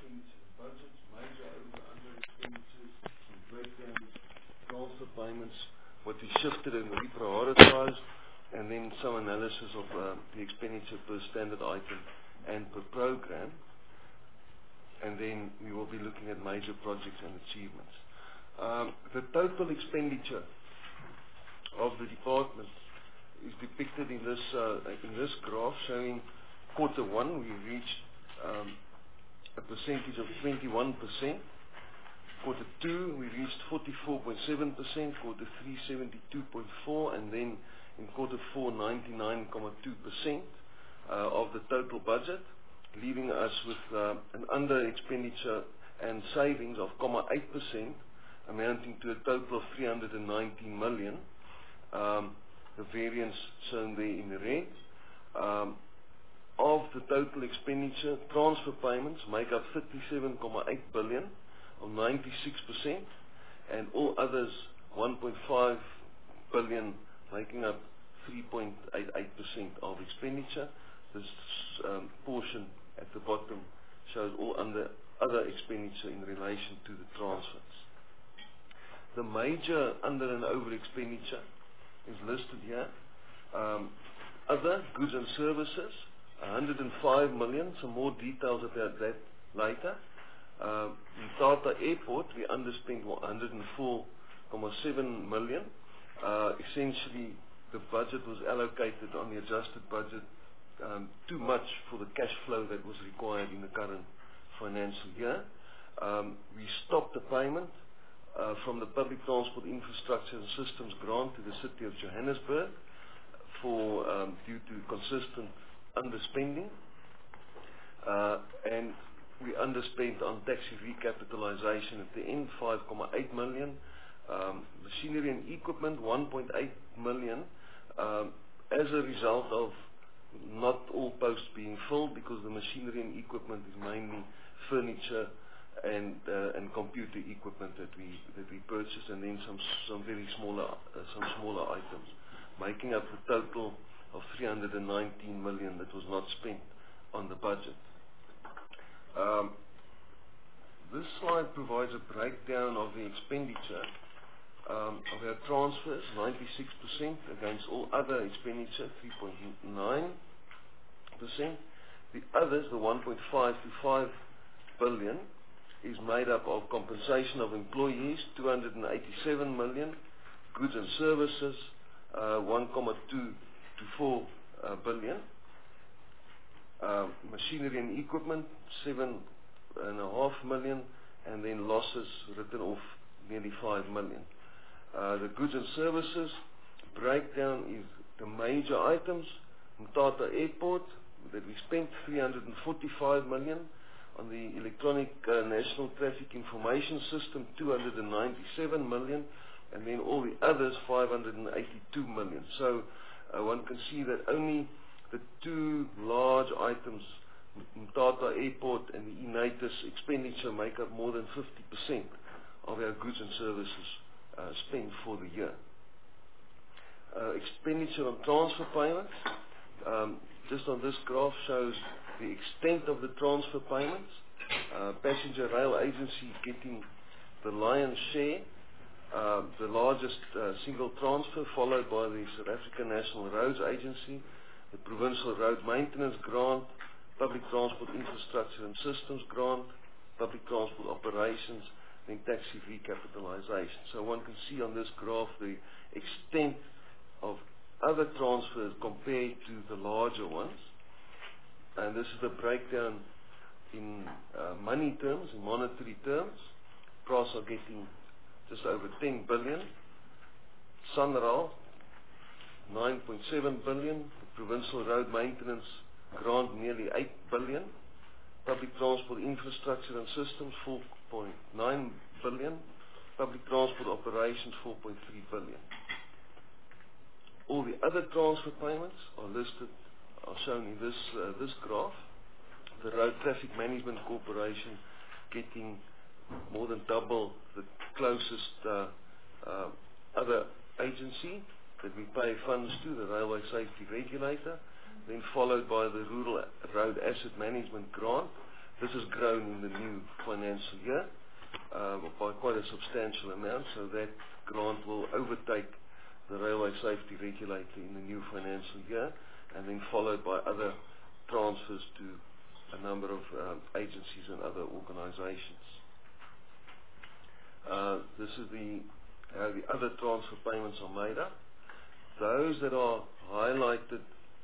expenditure budgets, major over-under expenditures, some breakdowns, transfer payments, what we shifted and reprioritized, and then some analysis of the expenditure per standard item and per program. And then we will be looking at major projects and achievements. The total expenditure of the department is depicted in this graph showing quarter one. We reached a percentage of 21%. Quarter two we reached 44.7%. Quarter three 72.4%, and then in quarter four 99.2% of the total budget, leaving us with an under expenditure and savings of 0.8%, amounting to a total of 319 million. The variance shown there in the red. Of the total expenditure, transfer payments make up 37.8 billion, or 96%, and all others 1.5 billion, making up 3.88% of expenditure. This portion at the bottom shows all under other expenditure in relation to the transfers. The major under and over expenditure is listed here. Other goods and services, 105 million. Some more details about that later. In Tata Airport, we underspent 104.7 million. Essentially, the budget was allocated on the adjusted budget too much for the cash flow that was required in the current financial year. We stopped the payment from the Public Transport Infrastructure and Systems grant to the City of Johannesburg due to consistent underspending, and we underspent on taxi recapitalization at the end, 5.8 million. Machinery and equipment, 1.8 million, as a result of not all posts being filled, because the machinery and equipment is mainly furniture and computer equipment that we purchased, and then some very smaller items, making up the total of 319 million that was not spent on the budget. This slide provides a breakdown of the expenditure of our transfers, 96% against all other expenditure, 3.9%. The others, the 1.525 billion, is made up of compensation of employees, 287 million, goods and services, 1.224 billion, machinery and equipment, 7.5 million, and then losses written off, nearly 5 million. The goods and services breakdown is the major items. In Tata Airport, that we spent 345 million. On the electronic National Traffic Information System, 297 million, and then all the others, 582 million. So one can see that only the two large items, Tata Airport and the Unitas expenditure, make up more than 50% of our goods and services spent for the year. Expenditure on transfer payments, just on this graph, shows the extent of the transfer payments. Passenger Rail Agency getting the lion's share, the largest single transfer, followed by the South African National Roads Agency, the Provincial Road Maintenance Grant, Public Transport Infrastructure and Systems Grant, Public Transport Operations, then taxi recapitalization. So one can see on this graph the extent of other transfers compared to the larger ones. And this is the breakdown in money terms, in monetary terms. PRAS are getting just over 10 billion. SANRAL, 9.7 billion. The Provincial Road Maintenance Grant, nearly 8 billion. Public Transport Infrastructure and Systems, 4.9 billion. Public Transport Operations, 4.3 billion. All the other transfer payments are shown in this graph. The Road Traffic Management Corporation getting more than double the closest other agency that we pay funds to, the Railway Safety Regulator, then followed by the Rural Road Asset Management Grant, This has grown in the new financial year by quite a substantial amount, so that grant will overtake the Railway Safety Regulator in the new financial year, and then followed by other transfers to a number of agencies and other organizations. This is how the other transfer payments are made up. Those that are highlighted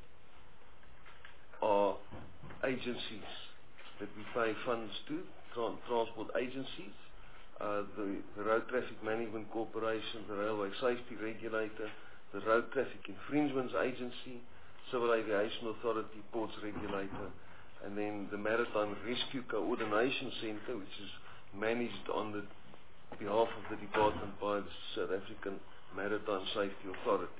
are agencies that we pay funds to, transport agencies, the Road Traffic Management Corporation, the Railway Safety Regulator, the Road Traffic Infringements Agency, Civil Aviation Authority, Ports Regulator, and then the Maritime Rescue Coordination Centre, which is managed on the behalf of the department by the South African Maritime Safety Authority.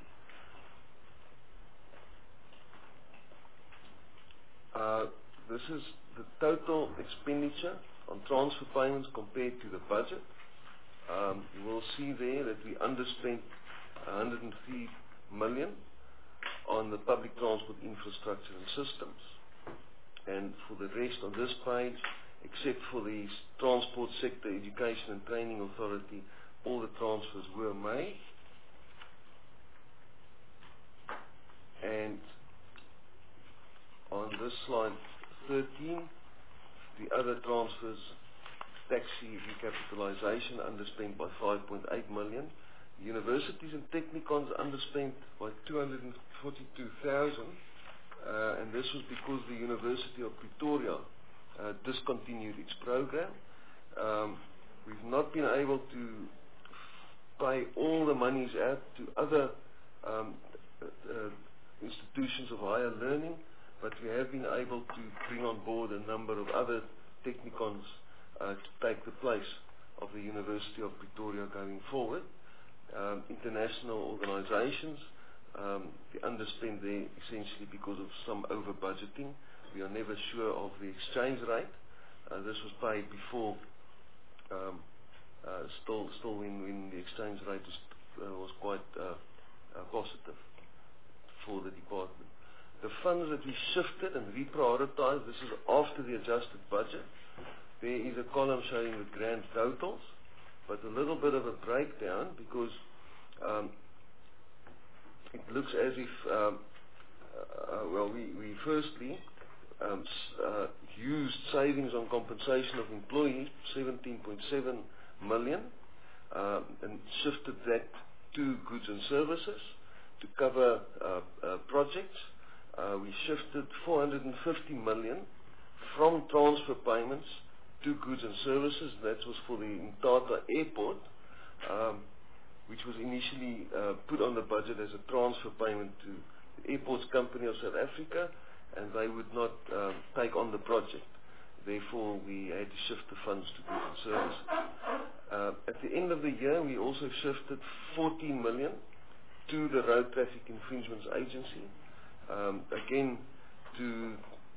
This is the total expenditure on transfer payments compared to the budget. You will see there that we underspent 103 million on the public transport infrastructure and systems. And for the rest on this page, except for the Transport Sector Education and Training Authority, all the transfers were made. And on this slide 13, the other transfers, taxi recapitalization underspent by 5.8 million. Universities and technicons underspent by 242,000, and this was because the University of Pretoria discontinued its program. We've not been able to pay all the monies out to other institutions of higher learning, but we have been able to bring on board a number of other technicons to take the place of the University of Pretoria going forward. International organizations, the underspend there essentially because of some over budgeting. We are never sure of the exchange rate. This was paid before, still when the exchange rate was quite positive for the department. The funds that we shifted and reprioritized, this is after the adjusted budget. There is a column showing the grand totals, but a little bit of a breakdown because it looks as if, we firstly used savings on compensation of employees, 17.7 million, and shifted that to goods and services to cover projects. We shifted 450 million from transfer payments to goods and services. That was for the Mthatha Airport, which was initially put on the budget as a transfer payment to the Airports Company of South Africa, and they would not take on the project. Therefore, we had to shift the funds to goods and services. At the end of the year, we also shifted 14 million to the Road Traffic Infringements Agency, again to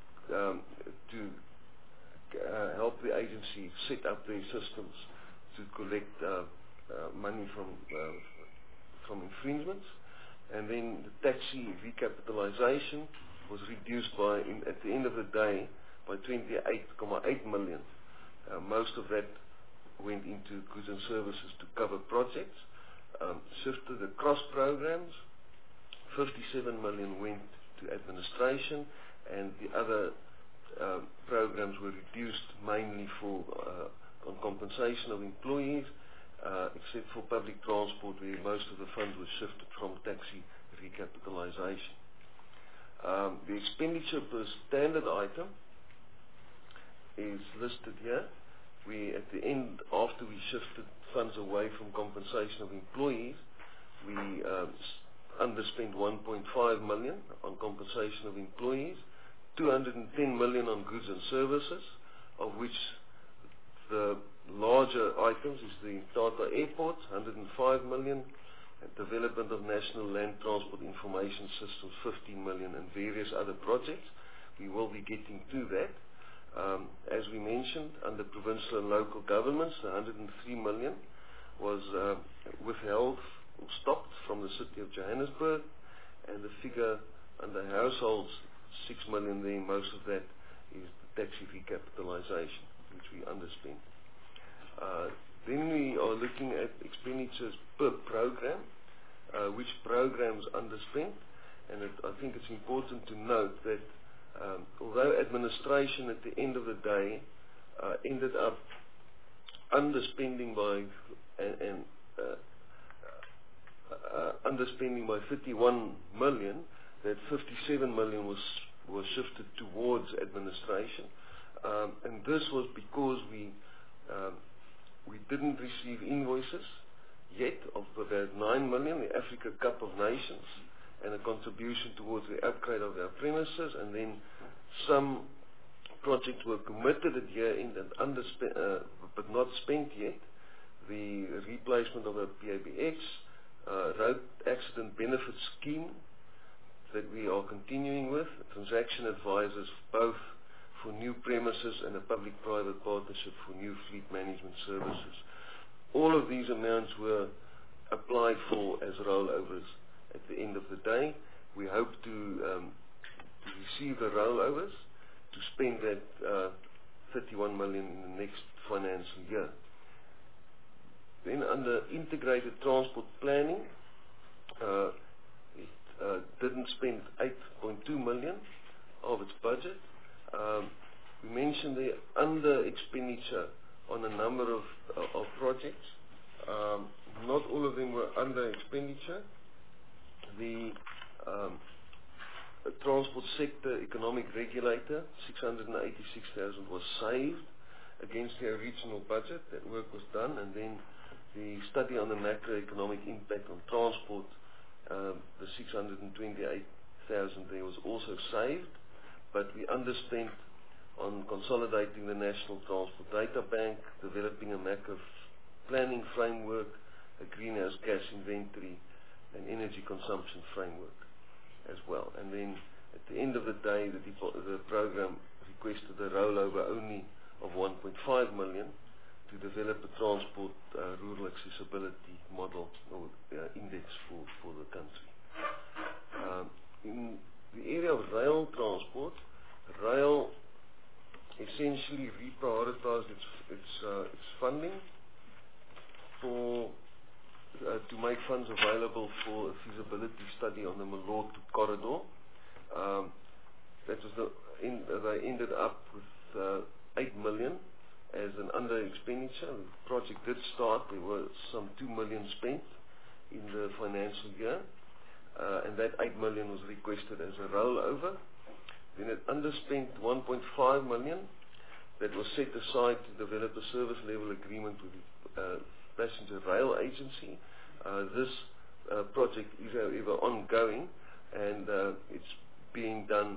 help the agency set up their systems to collect money from infringements. And then the taxi recapitalization was reduced by, at the end of the day, by 28.8 million. Most of that went into goods and services to cover projects. Shifted across programs, 57 million went to administration, and the other programs were reduced mainly for on compensation of employees, except for public transport, where most of the funds were shifted from taxi recapitalization. The expenditure per standard item is listed here. We, at the end, after we shifted funds away from compensation of employees, we underspent 1.5 million on compensation of employees, 210 million on goods and services, of which the larger items is the Mthatha Airport, 105 million, and development of National Land Transport Information Systems, 15 million, and various other projects. We will be getting to that. As we mentioned, under provincial and local governments, the 103 million was withheld or stopped from the city of Johannesburg, and the figure under households, 6 million there, most of that is the taxi recapitalization, which we underspent. Then we are looking at expenditures per program, which programs underspent, and I think it's important to note that although administration at the end of the day ended up underspending by underspending by 31 million, that 57 million was shifted towards administration, and this was because we didn't receive invoices yet of about 9 million, the Africa Cup of Nations, and a contribution towards the upgrade of our premises, and then some projects were committed at year-end and underspent, but not spent yet. The replacement of a PABX, road accident benefit scheme that we are continuing with, transaction advisors both for new premises and a public-private partnership for new fleet management services. All of these amounts were applied for as rollovers at the end of the day. We hope to receive the rollovers to spend that 31 million in the next financial year. Then under integrated transport planning, it didn't spend 8.2 million of its budget. We mentioned the under expenditure on a number of projects. Not all of them were under expenditure. The transport sector economic regulator, 686,000 was saved against the original budget. That work was done, and then the study on the macroeconomic impact on transport, the 628,000 there was also saved, but we underspent on consolidating the National Transport Data Bank, developing a macro planning framework, a greenhouse gas inventory, and energy consumption framework as well. And then at the end of the day, the program requested a rollover only of 1.5 million to develop a transport rural accessibility model or index for the country. In the area of rail transport, rail essentially reprioritized its funding to make funds available for a feasibility study on the Moloto corridor. That was they ended up with 8 million as an under expenditure. The project did start. There were some 2 million spent in the financial year, and that 8 million was requested as a rollover. Then it underspent 1.5 million that was set aside to develop a service level agreement with the Passenger Rail Agency. This project is however ongoing, and it's being done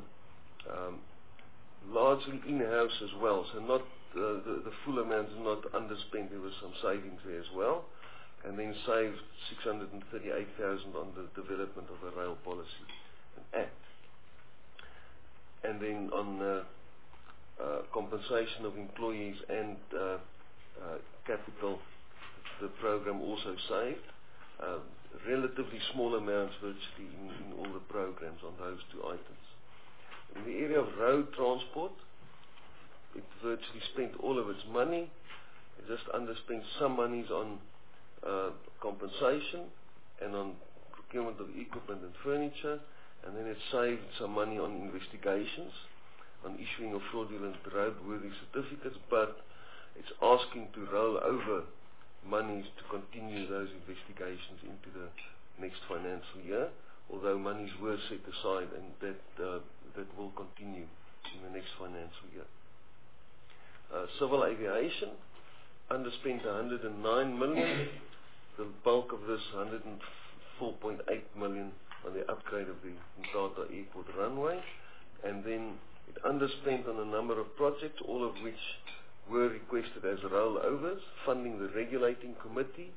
largely in-house as well, so not the full amount is not underspent. There was some savings there as well, and then saved 638,000 on the development of a rail policy and act. And then on compensation of employees and capital, the program also saved relatively small amounts virtually in all the programs on those two items. In the area of road transport, it virtually spent all of its money. It just underspent some monies on compensation and on procurement of equipment and furniture, and then it saved some money on investigations, on issuing of fraudulent roadworthy certificates, but it's asking to roll over monies to continue those investigations into the next financial year, although monies were set aside, and that will continue in the next financial year. Civil aviation underspent 109 million. The bulk of this 104.8 million on the upgrade of the Mthatha Airport runway, and then it underspent on a number of projects, all of which were requested as rollovers, funding the regulating committee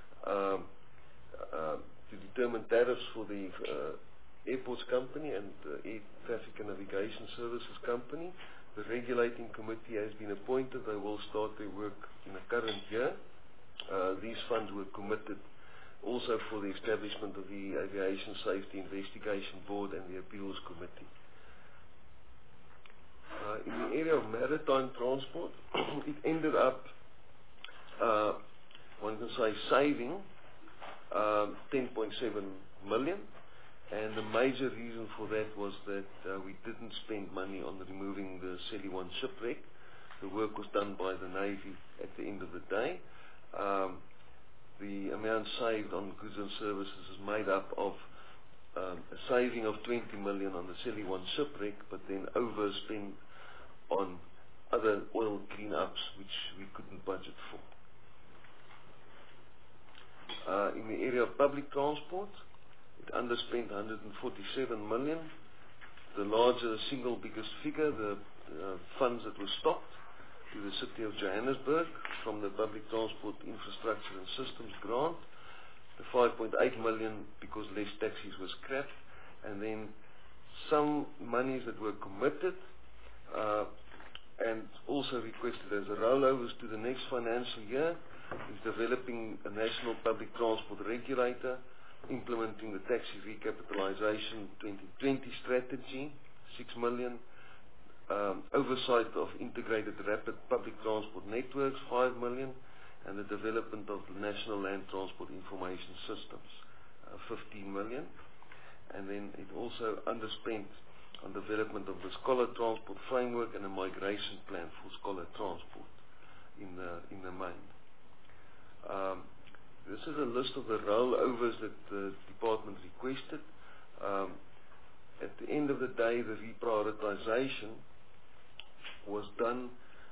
to determine tariffs for the airports company and the Air Traffic and Navigation Services company. The regulating committee has been appointed. They will start their work in the current year. These funds were committed also for the establishment of the Aviation Safety Investigation Board and the Appeals Committee. In the area of maritime transport, it ended up, one can say, saving 10.7 million. And the major reason for that was that we didn't spend money on removing the Selly 1 shipwreck. The work was done by the Navy at the end of the day. The amount saved on goods and services is made up of a saving of 20 million on the Selly 1 shipwreck, but then overspend on other oil cleanups which we couldn't budget for. In the area of public transport, it underspent 147 million. The larger single biggest figure, the funds that were stopped to the City of Johannesburg from the Public Transport Infrastructure and Systems grant. The 5.8 million because less taxis were scrapped, and then some monies that were committed and also requested as a rollovers to the next financial year is developing a national public transport regulator, implementing the taxi recapitalization 2020 strategy, 6 million, oversight of integrated rapid public transport networks, 5 million, and the development of the National Land Transport Information Systems, 15 million. And then it also underspent on development of the Scholar Transport Framework and a migration plan for Scholar Transport in the main. This is a list of the rollovers that the department requested. At the end of the day, the reprioritization was done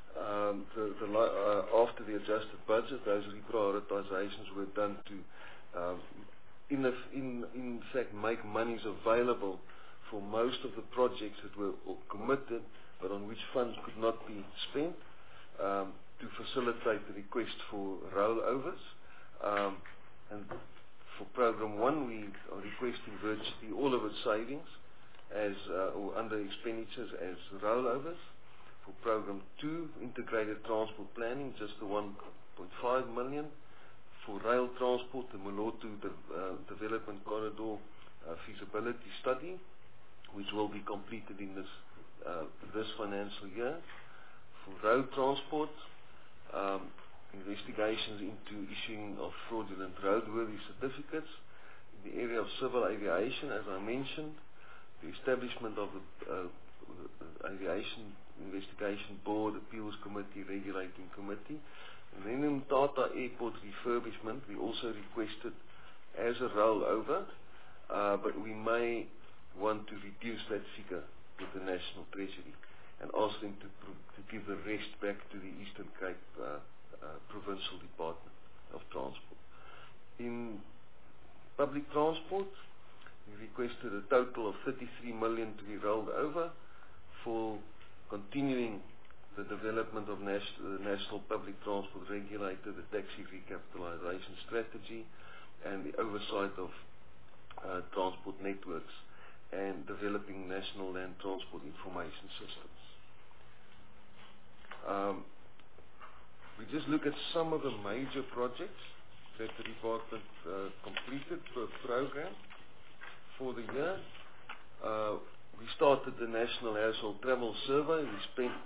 after the adjusted budget. Those reprioritizations were done to, in fact, make monies available for most of the projects that were committed, but on which funds could not be spent, to facilitate the request for rollovers. And for Program 1, we are requesting virtually all of its savings as or under expenditures as rollovers. For Program 2, Integrated Transport Planning, just the 1.5 million. For rail transport, the Moloto Development Corridor feasibility study, which will be completed in this financial year. For road transport, investigations into issuing of fraudulent roadworthy certificates. In the area of civil aviation, as I mentioned, the establishment of the Aviation Investigation Board, Appeals Committee, Regulating Committee. And then in Tata Airport refurbishment, we also requested as a rollover, but we may want to reduce that figure with the National Treasury and ask them to give the rest back to the Eastern Cape Provincial Department of Transport. In public transport, we requested a total of 33 million to be rolled over for continuing the development of the National Public Transport Regulator, the taxi recapitalization strategy, and the oversight of transport networks and developing National Land Transport Information Systems. We just look at some of the major projects that the department completed per program for the year. We started the National Household Travel Survey. We spent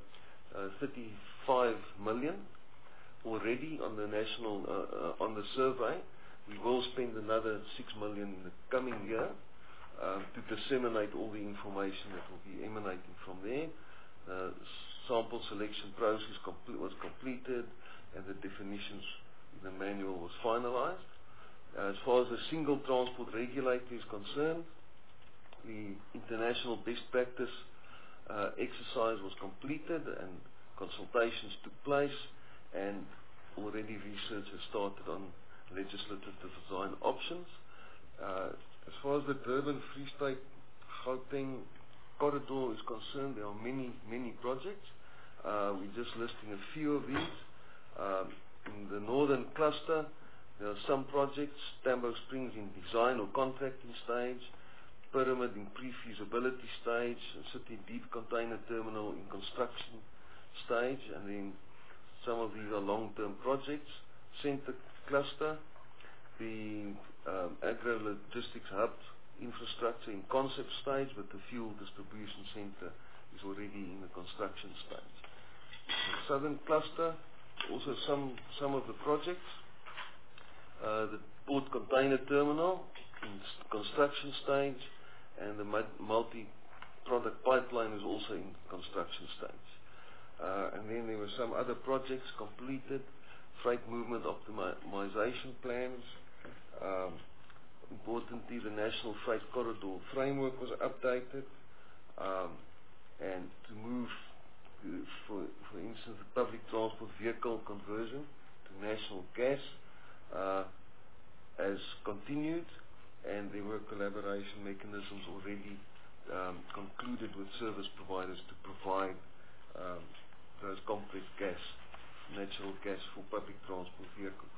35 million already on the on the survey. We will spend another 6 million in the coming year to disseminate all the information that will be emanating from there. Sample selection process was completed, and the definitions in the manual was finalized. As far as the single transport regulator is concerned, the international best practice exercise was completed and consultations took place, and already research has started on legislative design options. As far as the Durban Free State Gauteng corridor is concerned, there are many projects. We're just listing a few of these. In the northern cluster, there are some projects: Tambo Springs in design or contracting stage, Pyramid in pre-feasibility stage, City Deep Container Terminal in construction stage, and then some of these are long-term projects. Center cluster, the agro-logistics hub infrastructure in concept stage, with the fuel distribution center is already in the construction stage. The southern cluster, also some of the projects. The port container terminal in construction stage, and the multi-product pipeline is also in construction stage. And then there were some other projects completed, freight movement optimization plans. Importantly, the National Freight Corridor Framework was updated, and to move, for instance, the public transport vehicle conversion to national gas has continued, and there were collaboration mechanisms already concluded with service providers to provide those complex natural gas for public transport vehicles.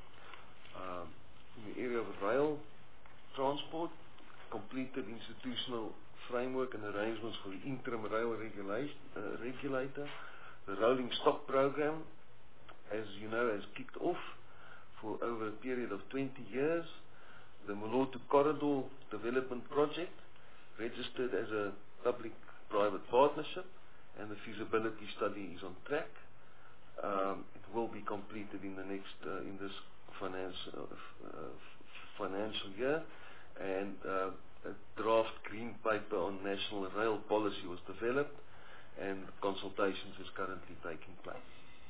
In the area of rail transport, completed institutional framework and arrangements for the interim rail regulator. The rolling stock program, as you know, has kicked off for over a period of 20 years. The Moloto Corridor Development Project, registered as a public-private partnership, and the feasibility study is on track. It will be completed in the next in this financial year, and a draft green paper on national rail policy was developed, and consultations is currently taking place.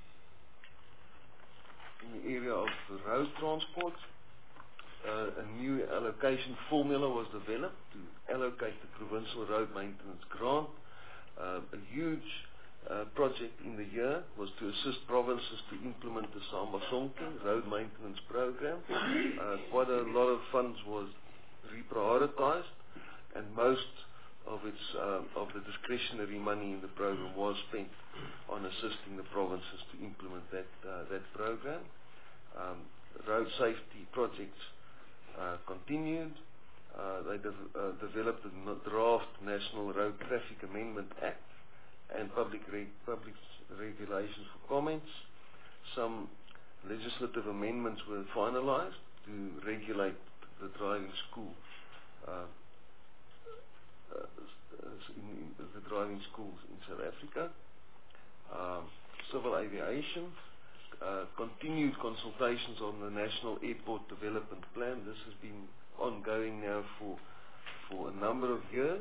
In the area of the road transport, a new allocation formula was developed to allocate the provincial road maintenance grant. A huge project in the year was to assist provinces to implement the Samba Sonke road maintenance program. Quite a lot of funds was reprioritized, and most of the discretionary money in the program was spent on assisting the provinces to implement that program. Road safety projects continued. They developed a draft National Road Traffic Amendment Act and public regulations for comments. Some legislative amendments were finalized to regulate the driving school, the driving schools in South Africa. Civil aviation, continued consultations on the National Airport Development Plan. This has been ongoing now for a number of years.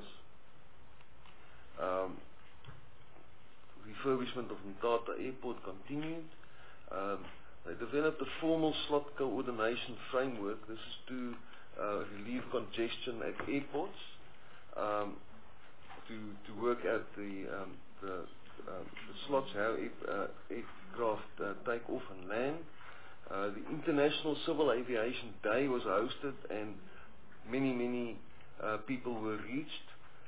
Refurbishment of Mthatha Airport continued. They developed a formal slot coordination framework. This is to relieve congestion at airports, to work out the slots, how aircraft take off and land. The International Civil Aviation Day was hosted, and many people were reached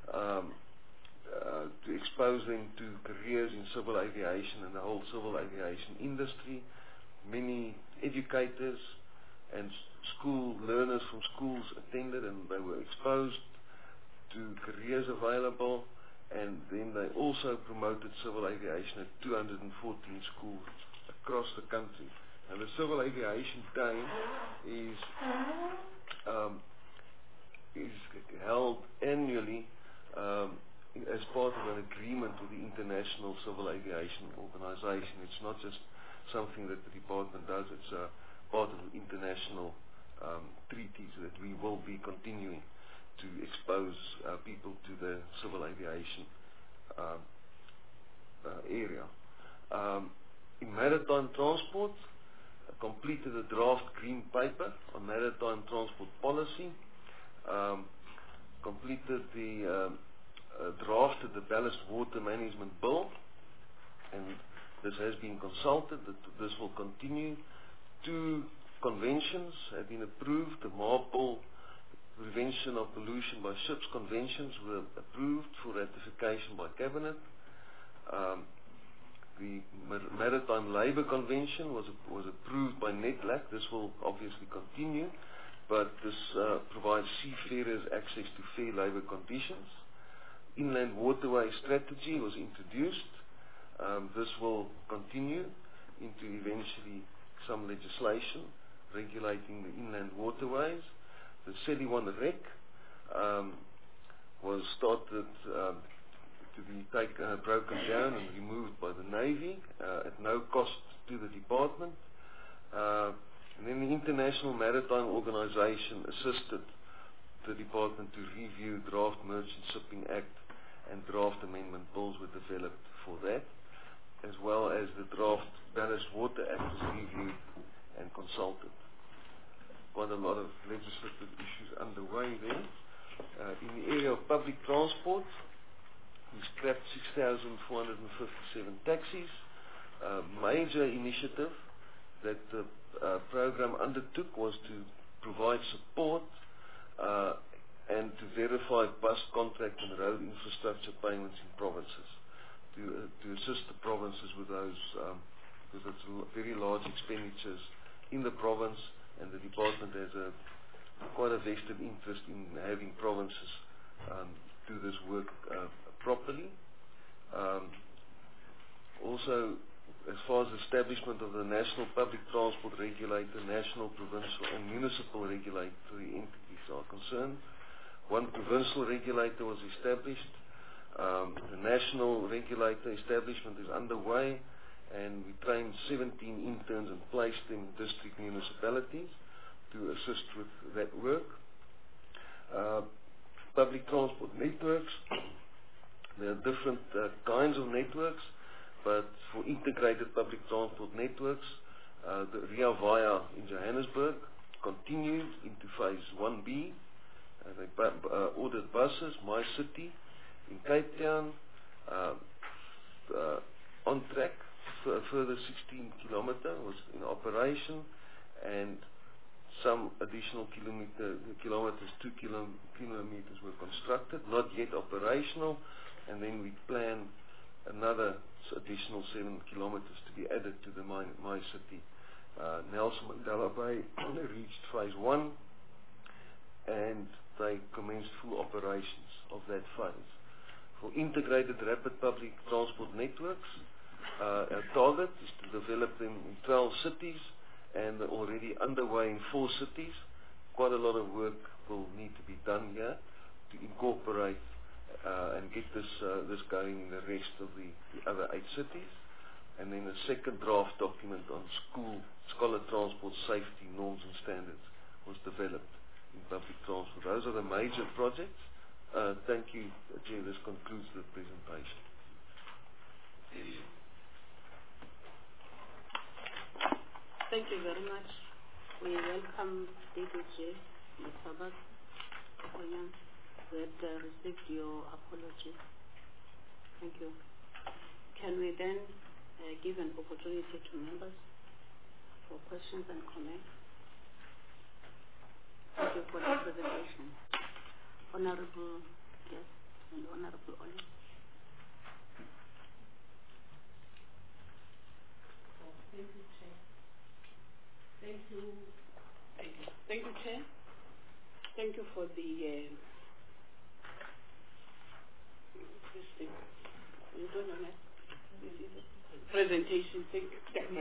to expose them to careers in civil aviation and the whole civil aviation industry. Many educators and school learners from schools attended, and they were exposed to careers available, and then they also promoted civil aviation at 214 schools across the country. And the Civil Aviation Day is held annually as part of an agreement with the International Civil Aviation Organization. It's not just something that the department does, it's part of the international treaties that we will be continuing to expose people to the civil aviation area. In maritime transport, completed a draft green paper on maritime transport policy, completed drafted the ballast water management bill, and this has been consulted. This will continue. 2 conventions have been approved. The MARPOL Prevention of Pollution by Ships conventions were approved for ratification by Cabinet. The Maritime Labour Convention was approved by NEDLAC. This will obviously continue, but this provides seafarers access to fair labour conditions. Inland Waterway Strategy was introduced. This will continue into eventually some legislation regulating the inland waterways. The Seliwan REC was started to be broken down and removed by the Navy at no cost to the department. And then the International Maritime Organization assisted the department to review Draft Merchant Shipping Act, and draft amendment bills were developed for that, as well as the Draft Ballast Water Act was reviewed and consulted. Quite a lot of legislative issues underway there. In the area of public transport, we scrapped 6,457 taxis. A major initiative that the program undertook was to provide support and to verify bus contract and road infrastructure payments in provinces, to assist the provinces with those, because it's very large expenditures in the province, and the department has quite a vested interest in having provinces do this work properly. Also, as far as establishment of the National Public Transport Regulator, national, provincial and municipal regulatory entities are concerned, one provincial regulator was established. The national regulator establishment is underway, and we trained 17 interns and placed in district municipalities to assist with that work. Public transport networks, there are different kinds of networks, but for integrated public transport networks, the Ria Vaya in Johannesburg continued into phase 1B. They ordered buses. My City in Cape Town, on track. A further 16 kilometer was in operation, and some additional kilometers, 2 kilometers were constructed, not yet operational, and then we plan another additional 7 kilometers to be added to the My City. Nelson Mandela Bay reached phase 1, and they commenced full operations of that phase. For integrated rapid public transport networks, our target is to develop them in 12 cities, and they're already underway in 4 cities. Quite a lot of work will need to be done here to incorporate and get this going in the rest of the other 8 cities. And then a second draft document on scholar transport safety norms and standards was developed in public transport. Those are the major projects. Thank you, Chair. This concludes the presentation. Thank you very much. We welcome DDJ, Mr. Bak, who had received your apology. Thank you. Can we then give an opportunity to members for questions and comments? Thank you for the presentation. Honorable, yes, and Honorable Oli. Thank you, Chair. Thank you. Thank you, Chair. Thank you for the presentation. Thank you.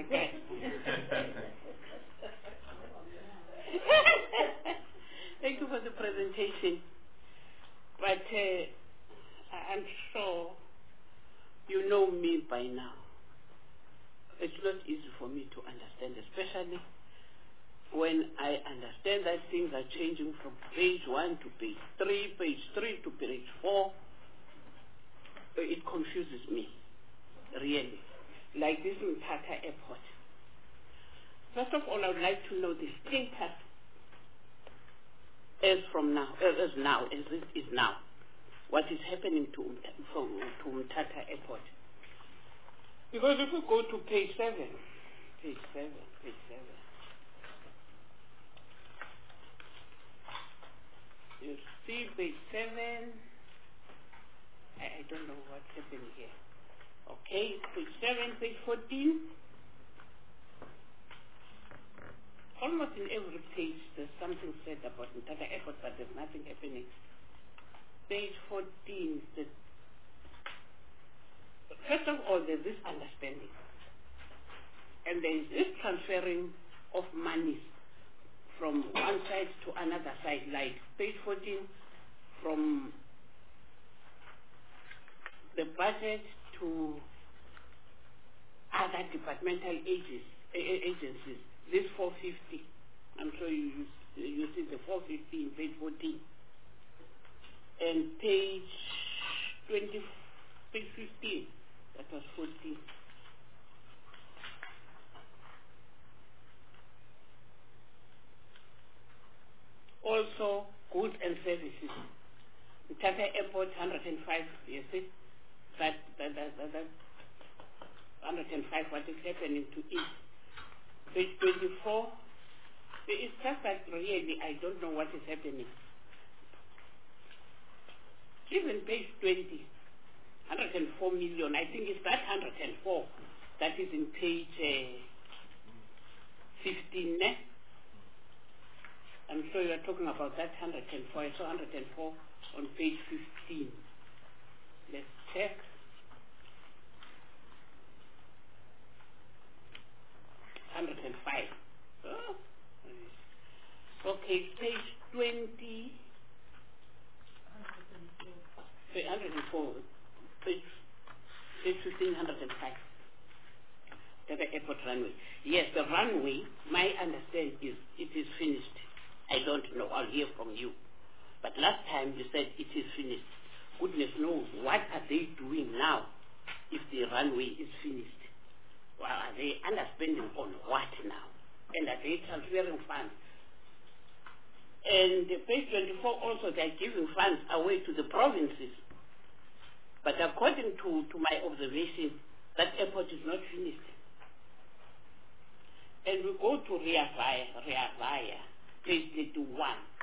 Thank you for the presentation. But I'm sure you know me by now. It's not easy for me to understand, especially when I understand that things are changing from page 1 to page 3, page 3 to page 4. It confuses me, really. Like this in Tata Airport. First of all, I would like to know the status as it is now. What is happening to Tata Airport? Because if you go to page 7, you see page 7, I don't know what's happening here. Okay, page 7, page 14. Almost in every page there's something said about Tata Airport, but there's nothing happening. Page 14 says, first of all, there's this understanding. And there is this transferring of monies from one side to another side, like page 14 from the budget to other departmental agencies, this 450, I'm sure you see the 450 in page 14. And page 15, that was 14. Also, goods and services. Tata Airport 105, you see? That 105, what is happening to it. Page 24, it's just that really I don't know what is happening. Even page 20, 104 million, I think it's that 104 that is in page 15, ne? I'm sure you are talking about that 104. I saw 104 on page 15. Let's check. Oh. Okay, page 20. 104. Page 1505. The airport runway. Yes, the runway, my understanding is it is finished. I don't know. I'll hear from you. But last time you said it is finished. Goodness knows, what are they doing now if the runway is finished? Well, are they underspending on what now? And are they transferring funds? And page 24 also, they're giving funds away to the provinces. But according to my observation, that airport is not finished. And we go to Rea Vaya, page 31.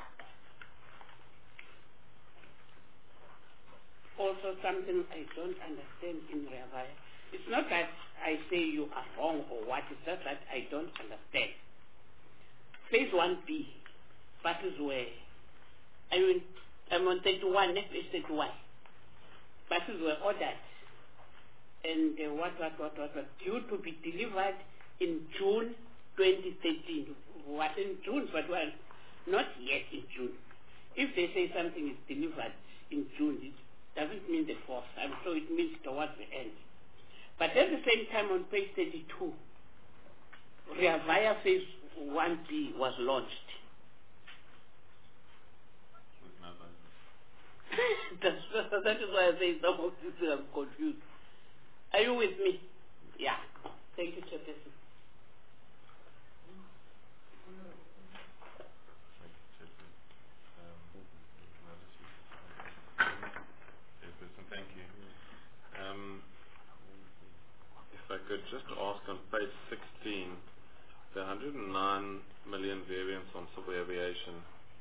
Also something I don't understand in Rea Vaya. It's not that I say you are wrong or what, it's just that I don't understand. Phase 1B, buses were, I'm on 31, page 31. Buses were ordered and due to be delivered in June 2013. What in June, but well, not yet in June. If they say something is delivered in June, it doesn't mean the 4th. I'm sure it means towards the end. But at the same time on page 32, Rea Vaya phase 1B was launched. That is why I say some of this I'm confused. Are you with me? Yeah. Thank you, Chairperson. Thank you. If I could just ask on page 16, the 109 million variance on civil aviation,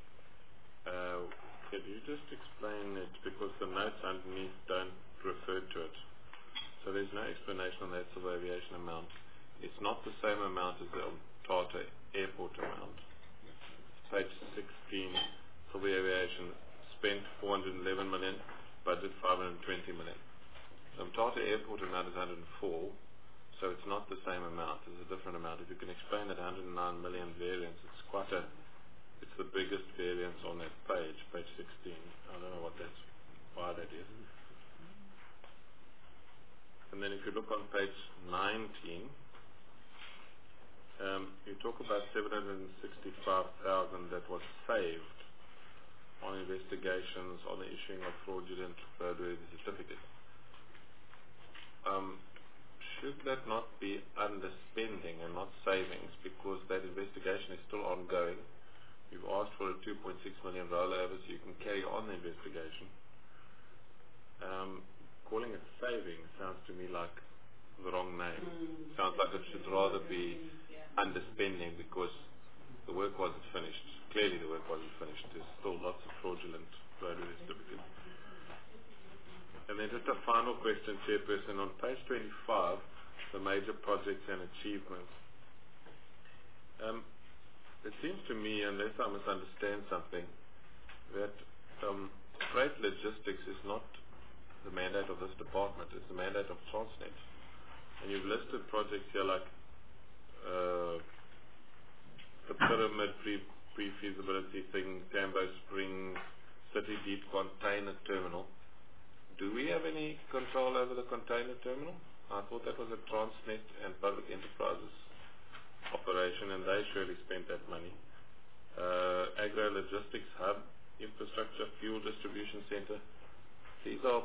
could you just explain it, because the notes underneath don't refer to it. So there's no explanation on that civil aviation amount. It's not the same amount as the Tata Airport amount. Page 16, civil aviation spent 411 million, budget 520 million. The Tata Airport amount is 104, so it's not the same amount. It's a different amount. If you can explain that 109 million variance, it's the biggest variance on that page 16. I don't know why that is. And then if you look on page 19, you talk about 765,000 that was saved on investigations on the issuing of fraudulent roadworthy certificates. Should that not be underspending and not savings, because that investigation is still ongoing? You've asked for a 2.6 million rollover so you can carry on the investigation. Calling it savings sounds to me like the wrong name. Sounds like it should rather be underspending, because the work wasn't finished. Clearly the work wasn't finished. There's still lots of fraudulent roadworthy certificates. And then just a final question, Chairperson. On page 25, the major projects and achievements. It seems to me, unless I misunderstand something, that freight logistics is not the mandate of this department. It's the mandate of Transnet. And you've listed projects here like the Pyramid pre-feasibility thing, Tambo Springs, City Deep Container Terminal. do we have any control over the container terminal? I thought that was a Transnet and Public Enterprises operation, and they surely spent that money. Agro-logistics hub, infrastructure, fuel distribution center. These are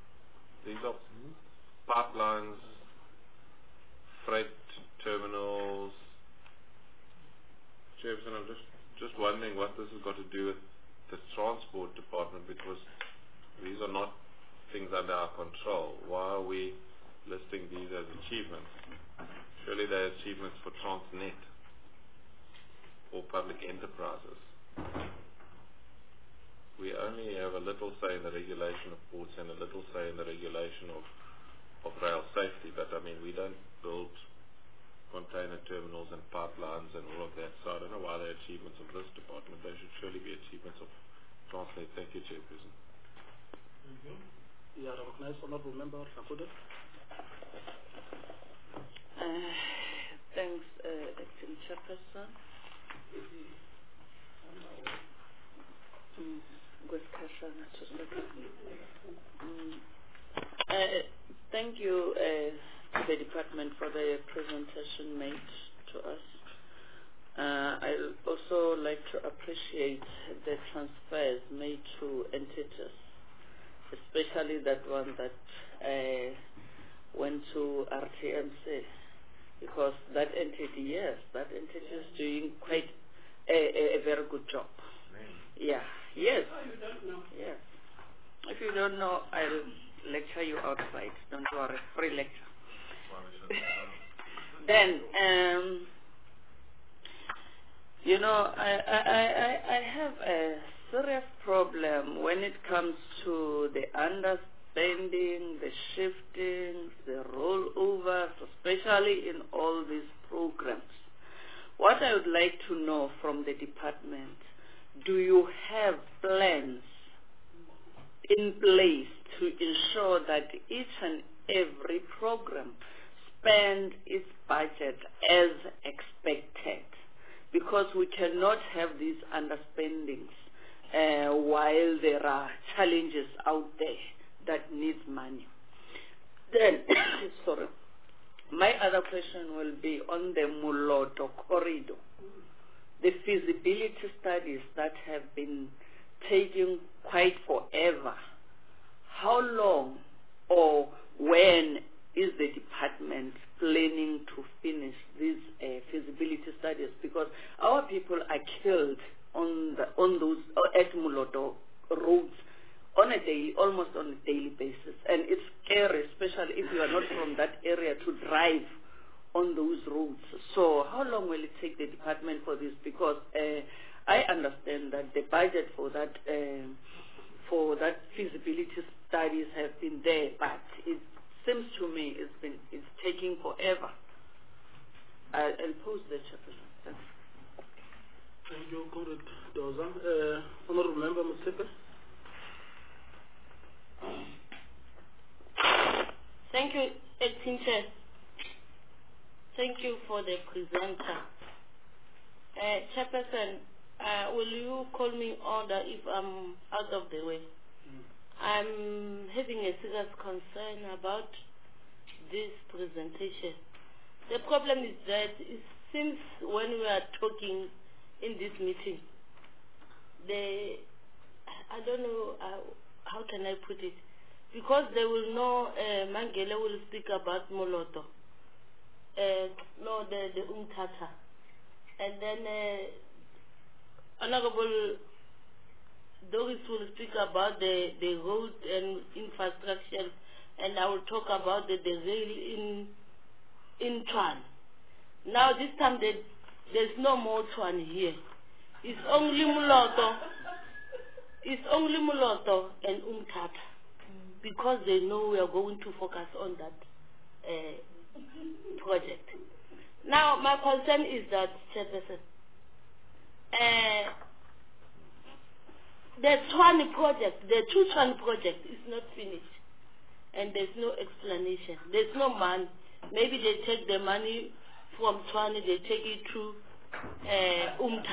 pipelines, freight terminals. Jefferson, I'm just wondering what this has got to do with the transport department, because these are not things under our control. Why are we listing these as achievements? Surely they're achievements for Transnet or public enterprises. We only have a little say in the regulation of ports and a little say in the regulation of rail safety, but I mean, we don't build container terminals and pipelines and all of that, so I don't know why they're achievements of this department. They should surely be achievements of Transnet. Thank you, Chairperson. Thank you. Yeah, recognize Honorable Member Rakuda. Thanks, Acting Chairperson. Thank you to the department for the presentation made to us. I also like to appreciate the transfers made to entities, especially that one that went to RTMC, because that entity, yes, that entity is doing quite a very good job. Yeah, yes. Oh, you don't know? Yes. If you don't know, I'll lecture you outside. Don't worry, free lecture. Then, you know, I have a serious problem when it comes to the underspending, the shifting, the rollovers, especially in all these programs. What I would like to know from the department, do you have plans in place to ensure that each and every program spend its budget as expected? Because we cannot have these underspendings while there are challenges out there that need money. Then, sorry, my other question will be on the Moloto corridor. The feasibility studies that have been taking quite forever. How long or when is the department planning to finish these feasibility studies? Because our people are killed on those at Moloto roads on a daily, almost on a daily basis, and it's scary, especially if you are not from that area, to drive on those roads. So how long will it take the department for this? Because I understand that the budget for that feasibility studies have been there, but it seems to me it's taking forever. I'll pose the chairperson. Thanks. Thank you, Comrade Doza. Honorable Member Motsepe. Thank you, Acting Chair. Thank you for the presenter. Chairperson, will you call me order if I'm out of the way? I'm having a serious concern about this presentation. The problem is that since when we are talking in this meeting, I don't know how can I put it, because they will know Mangele will speak about Moloto, no, the Umtata, and then Honorable Doris will speak about the road and infrastructure, and I will talk about the rail in Tshwane. Now this time there's no more Tshwane here. It's only Moloto. It's only Moloto and Umtata, because they know we are going to focus on that project. Now my concern is that, Chairperson, the Tshwane project, the two Tshwane project is not finished, and there's no explanation. There's no money. Maybe they take the money from Tshwane, they take it to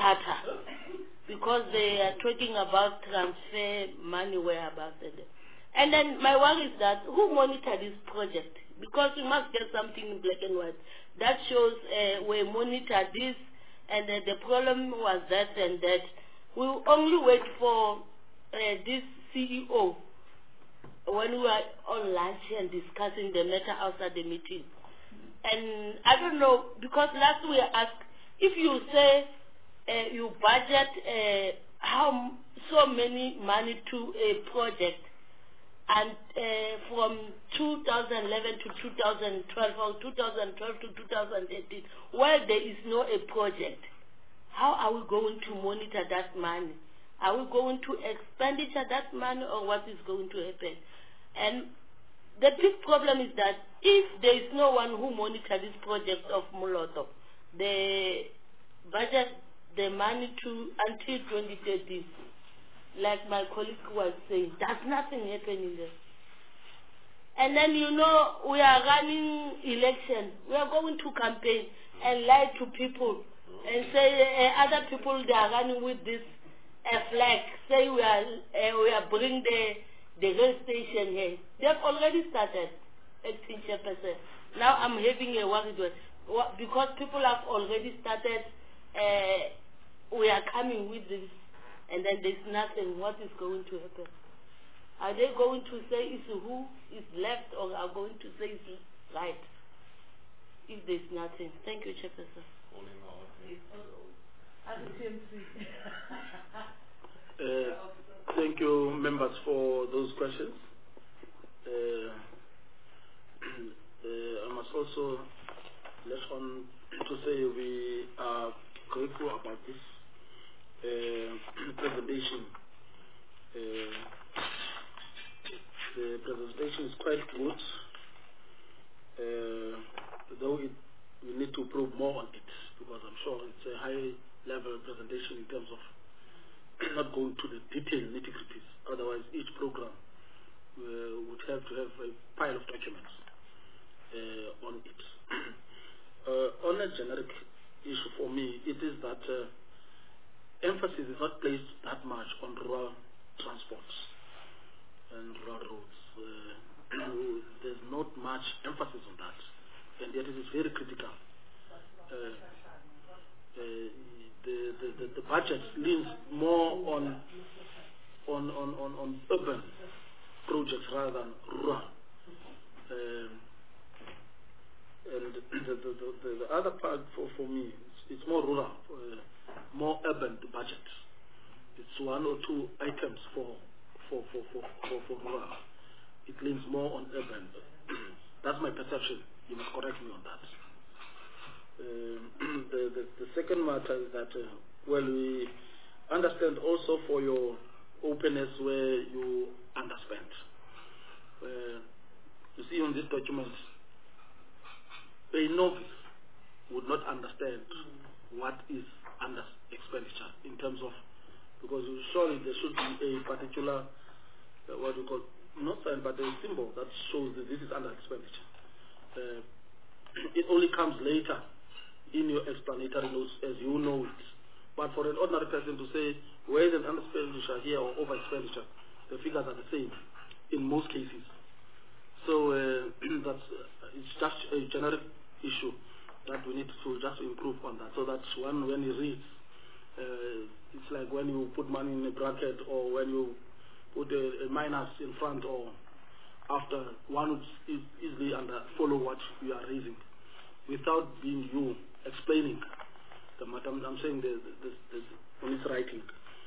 Umtata, because they are talking about transfer money whereabouts. And then my worry is that who monitor this project? Because we must get something in black and white that shows we monitor this, and the problem was that and that. We only wait for this CEO when we are on lunch and discussing the matter outside the meeting. And I don't know, because last we asked, if you say you budget how so many money to a project, and from 2011 to 2012 or 2012 to 2018, well, there is no a project. How are we going to monitor that money? Are we going to expenditure that money, or what is going to happen? And the big problem is that if there is no one who monitors this project of Moloto, the budget the money to until 2030, like my colleague was saying, there's nothing happening there. And then, you know, we are running election. We are going to campaign and lie to people and say other people, they are running with this flag. Say we are bringing the rail station here. They have already started, acting chairperson. Now I'm having a worried one because people have already started. We are coming with this, and then there's nothing. What is going to happen? Are they going to say it's who is left, or are going to say it's right? If there's nothing. Thank you, Chairperson. Thank you, members, for those questions. I must also let on to say we are grateful about this presentation. The presentation is quite good, though we need to probe more on it, because I'm sure it's a high-level presentation in terms of not going to the detailed nitty-gritties. Otherwise, each program would have to have a pile of documents on it. On a generic issue for me, it is that emphasis is not placed that much on rural transports and rural roads. There's not much emphasis on that, and yet it is very critical. The budget leans more on urban projects rather than rural. And the other part for me, it's more rural, more urban, the budget. It's one or two items for rural. It leans more on urban. That's my perception. You must correct me on that. The second matter is that, well, we understand also for your openness where you underspent. You see on this document, a novice would not understand what is under expenditure in terms of, because surely there should be a particular, what we call, not sign, but a symbol that shows that this is under expenditure. It only comes later in your explanatory notes as you know it. But for an ordinary person to say, where is an under expenditure here or over expenditure, the figures are the same in most cases. So it's just a generic issue that we need to just improve on that, so that one, when he reads, it's like when you put money in a bracket or when you put a minus in front or after, one would easily follow what you are raising without being you explaining the matter. I'm saying when it's writing.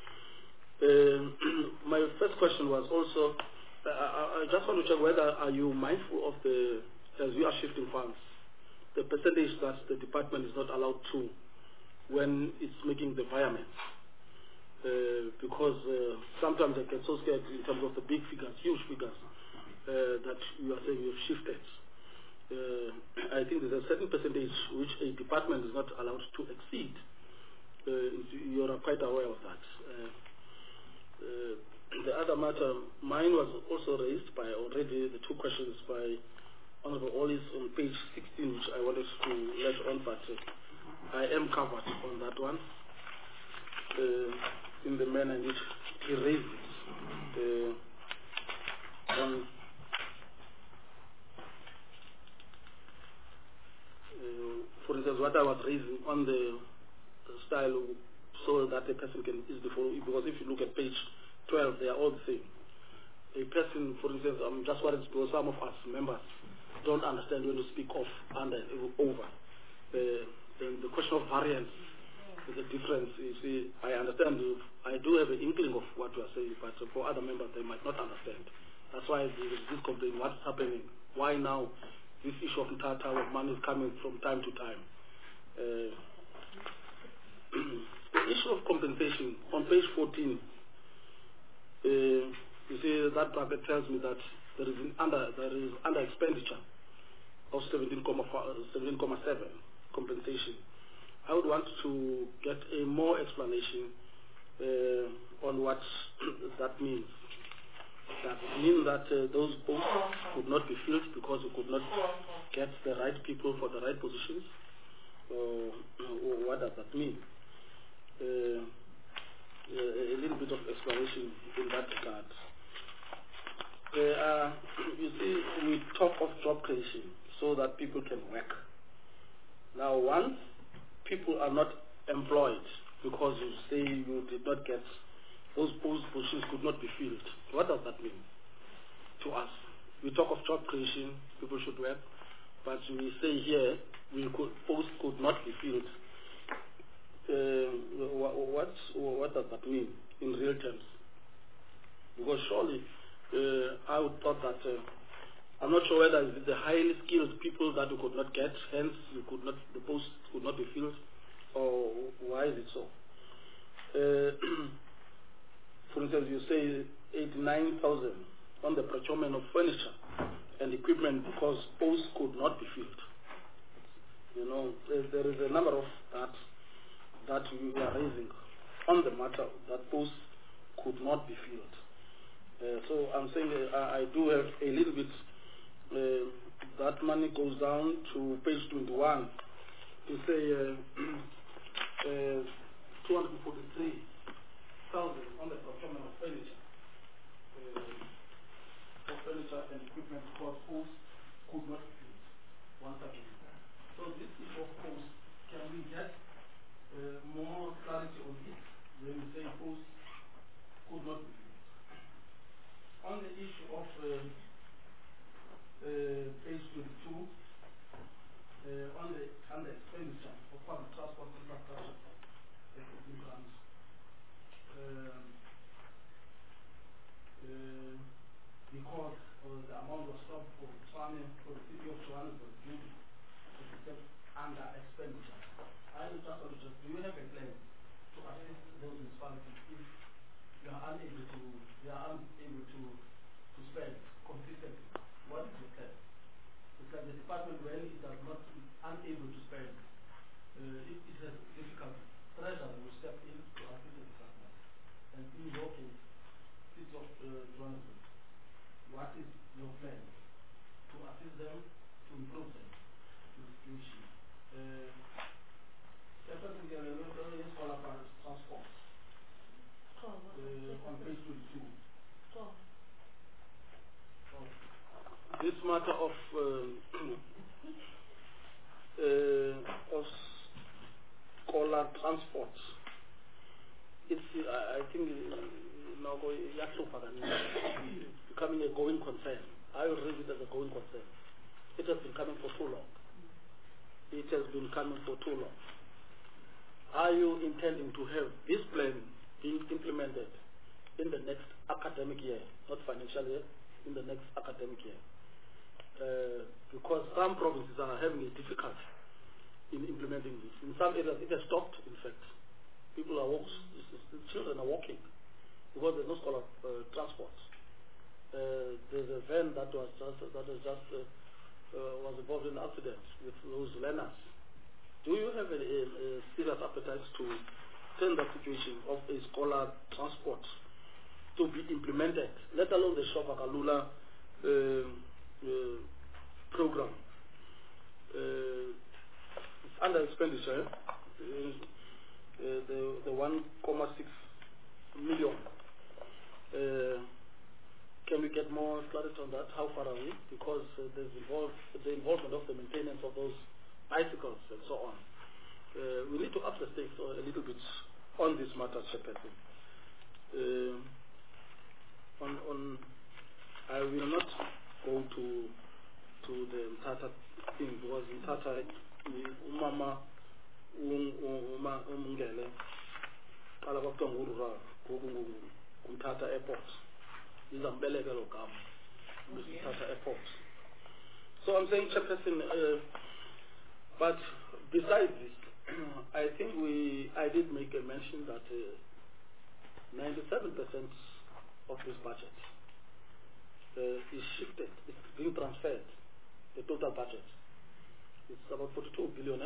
My first question was also, I just want to check whether are you mindful of as you are shifting funds, the percentage that the department is not allowed to when it's making the environment. Because sometimes I get so scared in terms of the big figures, huge figures, that you are saying you've shifted. I think there's a certain percentage which a department is not allowed to exceed. You are quite aware of that. The other matter, mine was also raised by already the two questions by Honorable Ollis on page 16, which I wanted to let on, but I am covered on that one in the manner in which he raised it. for instance, what I was raising on the style so that a person can easily follow it, because if you look at page 12, they are all the same. A person, for instance, I'm just worried because some of us members don't understand when you speak of under over. The question of variance, the difference, you see, I understand, I do have an inkling of what you are saying, but for other members, they might not understand. That's why there is this complaint, what's happening, why now this issue of Tata of money is coming from time to time. The issue of compensation, on page 14, you see that bracket tells me that there is under expenditure of 17.7 compensation. I would want to get a more explanation on what that means. Does it mean that those posts could not be filled because we could not get the right people for the right positions? Or what does that mean? A little bit of explanation in that regard. You see, we talk of job creation so that people can work. Now, once people are not employed because you say you did not get those positions could not be filled, what does that mean to us? We talk of job creation, people should work, but we say here posts could not be filled. What does that mean in real terms? Because surely I would thought that I'm not sure whether it's the highly skilled people that we could not get, hence the posts could not be filled, or why is it so? For instance, you say 89,000 on the procurement of furniture and equipment because posts could not be filled. You know, there is a number of that we are raising on the matter that posts could not be filled. So I'm saying I do have a little bit, that money goes down to page 21 to say 243,000 on the procurement of furniture. For furniture and equipment because posts could not be filled once again. So this issue of posts, can we get more clarity on it when we say posts could not be filled? On the issue of page 22, on the expenditure of public transport infrastructure, grants, because the amount was stopped for farming for the city of Johannesburg due to under expenditure. I just want to do you have a plan to assist those municipalities if they are unable to spend consistently? What is the plan? Because the department, when it does not unable to spend, if it has difficulty, treasury will step in to assist the department. And in your case, city of Johannesburg, what is your plan to assist them, to improve them, the situation? Transport. On page 22. This matter of scholar transport, it's I think now becoming a going concern. I will raise it as a going concern. It has been coming for too long. It has been coming for too long. Are you intending to have this plan being implemented in the next academic year, not financial year, in the next academic year? Because some provinces are having a difficulty in implementing this. In some areas, it has stopped, in fact. People are walking, the children are walking because there's no scholar transport. There's a van that was involved in an accident with those learners. Do you have a serious appetite to turn the situation of a scholar transport to be implemented, let alone the Shovakalula program? It's under expenditure, the 1.6 million. Can we get more clarity on that? How far are we? Because there's the involvement of the maintenance of those bicycles and so on. We need to up the stakes a little bit on this matter, Chairperson. I will not go to the Mthatha thing because Mthatha, Umama, Umngele, Mthatha Airport. These are Mbeleke Lokam, Mthatha Airport. So I'm saying, Chairperson, but besides this, I think I did make a mention that 97% of this budget is shifted, it's being transferred, the total budget. It's about 42 billion,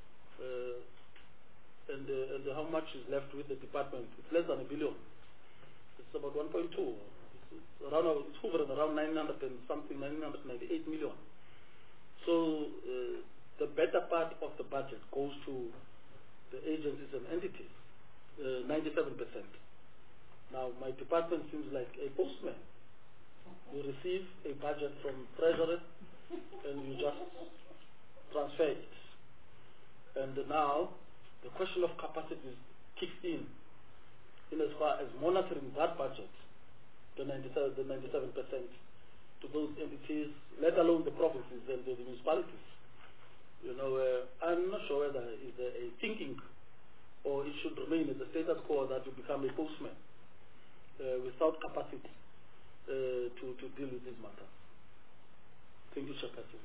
and how much is left with the department? It's less than $1 billion. It's about 1.2. It's hovering around 900 and something, 998 million. So the better part of the budget goes to the agencies and entities, 97%. Now my department seems like a postman. You receive a budget from Treasury and you just transfer it. And now the question of capacity kicks in as far as monitoring that budget, the 97% to those entities, let alone the provinces and the municipalities. You know, I'm not sure whether is there a thinking or it should remain as a status quo that you become a postman without capacity to deal with this matter. Thank you, Chairperson.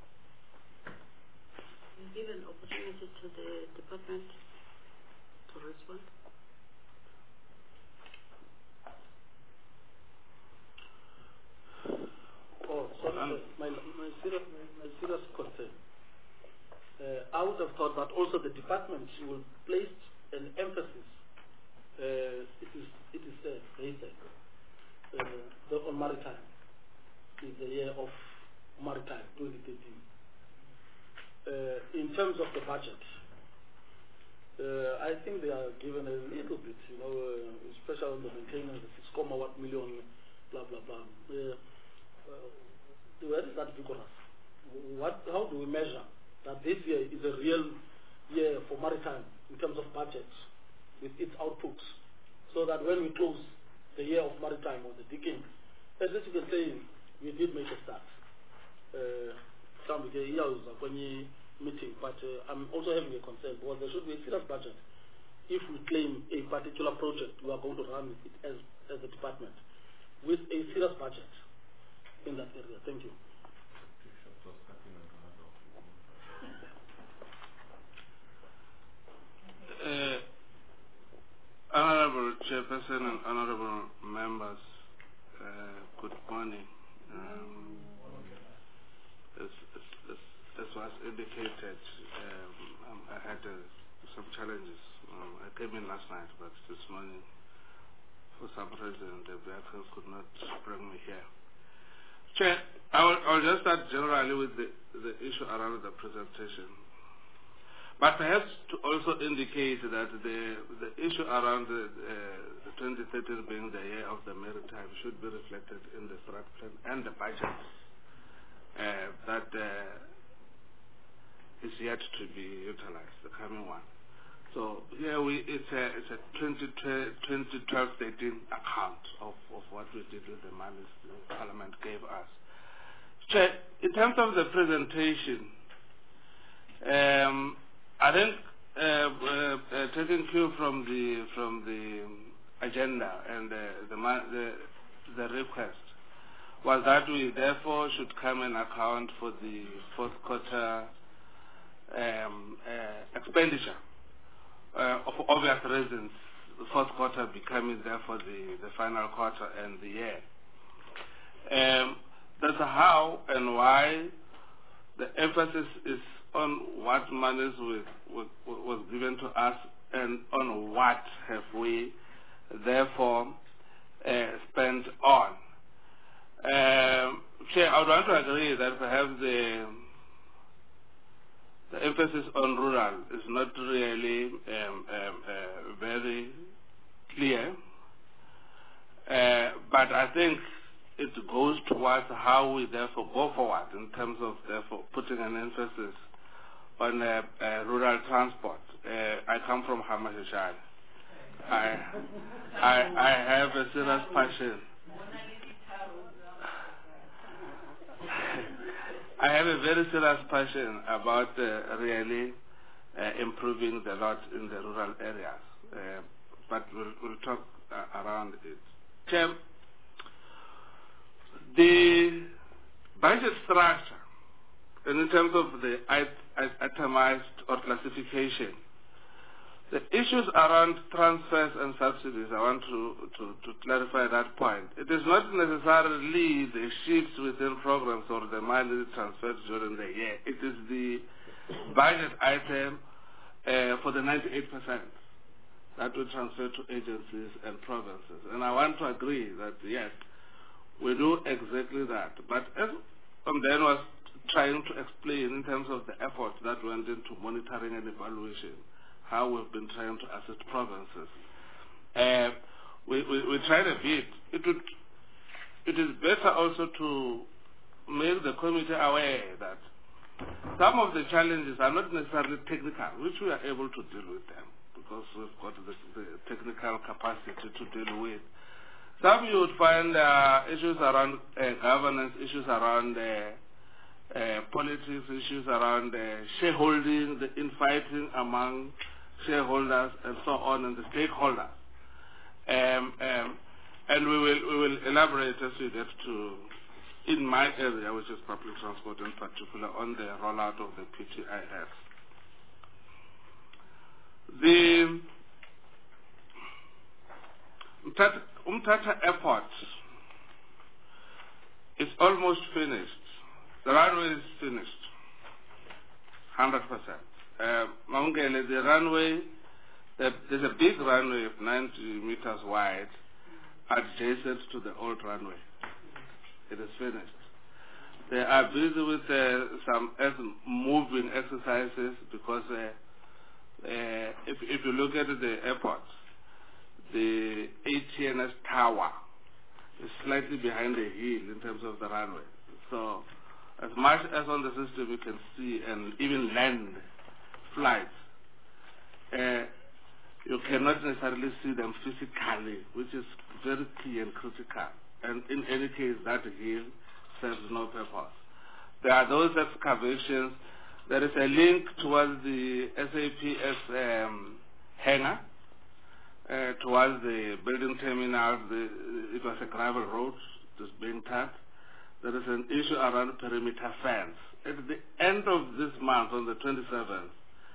Give an opportunity to the department to respond. Oh, sorry, my serious concern. I would have thought that also the department will place an emphasis. It is said, they say, on maritime is the year of maritime 2013. In terms of the budget, I think they are given a little bit, you know, especially on the maintenance, the 6.1 million, blah blah blah. Where is that vigorous? How do we measure that this year is a real year for maritime in terms of budget with its outputs, so that when we close the year of maritime or the digging, as you can say, we did make a start. Meeting, but I'm also having a concern because there should be a serious budget. If we claim a particular project, we are going to run with it as a department with a serious budget in that area. Thank you. Honorable Chairperson and honorable members, good morning. As was indicated, I had some challenges. I came in last night, but this morning, for some reason, the vehicles could not bring me here. Chair, I'll just start generally with the issue around the presentation. But perhaps to also indicate that the issue around the 2013 being the year of the maritime should be reflected in the strat plan and the budget that is yet to be utilized, the coming one. So here it's a 2012-13 account of what we did with the money the Parliament gave us. Chair, in terms of the presentation, I think taking cue from the agenda and the request was that we therefore should come and account for the fourth quarter expenditure of obvious reasons, the fourth quarter becoming therefore the final quarter and the year. That's how and why the emphasis is on what monies was given to us and on what have we therefore spent on. Chair, I would want to agree that perhaps the emphasis on rural is not really very clear, but I think it goes towards how we therefore go forward in terms of therefore putting an emphasis on rural transport. I come from Hamashashane. I have a serious passion. I have a very serious passion about really improving the lot in the rural areas. But we'll talk around it. Chair, the budget structure, and in terms of the itemized or classification, the issues around transfers and subsidies, I want to clarify that point. It is not necessarily the shifts within programs or the money transferred during the year. It is the budget item for the 98% that will transfer to agencies and provinces. And I want to agree that, yes, we do exactly that. But as then was trying to explain in terms of the effort that went into monitoring and evaluation, how we've been trying to assist provinces. We tried a bit. It is better also to make the committee aware that some of the challenges are not necessarily technical, which we are able to deal with them because we've got the technical capacity to deal with. Some you would find issues around governance, issues around politics, issues around shareholding, the infighting among shareholders and so on, and the stakeholders. And we will elaborate as we get to, in my area, which is public transport in particular, on the rollout of the PTIF. The Umtata Airport is almost finished. The runway is finished, 100%. Maungele, the runway, there's a big runway of 90 meters wide adjacent to the old runway. It is finished. They are busy with some moving exercises because if you look at the airport, the ATNS tower is slightly behind the hill in terms of the runway. So as much as on the system you can see and even land flights, you cannot necessarily see them physically, which is very key and critical. And in any case, that hill serves no purpose. There are those excavations. There is a link towards the SAPS hangar, towards the building terminal. It was a gravel road just being cut. There is an issue around perimeter fence. At the end of this month, on the 27th,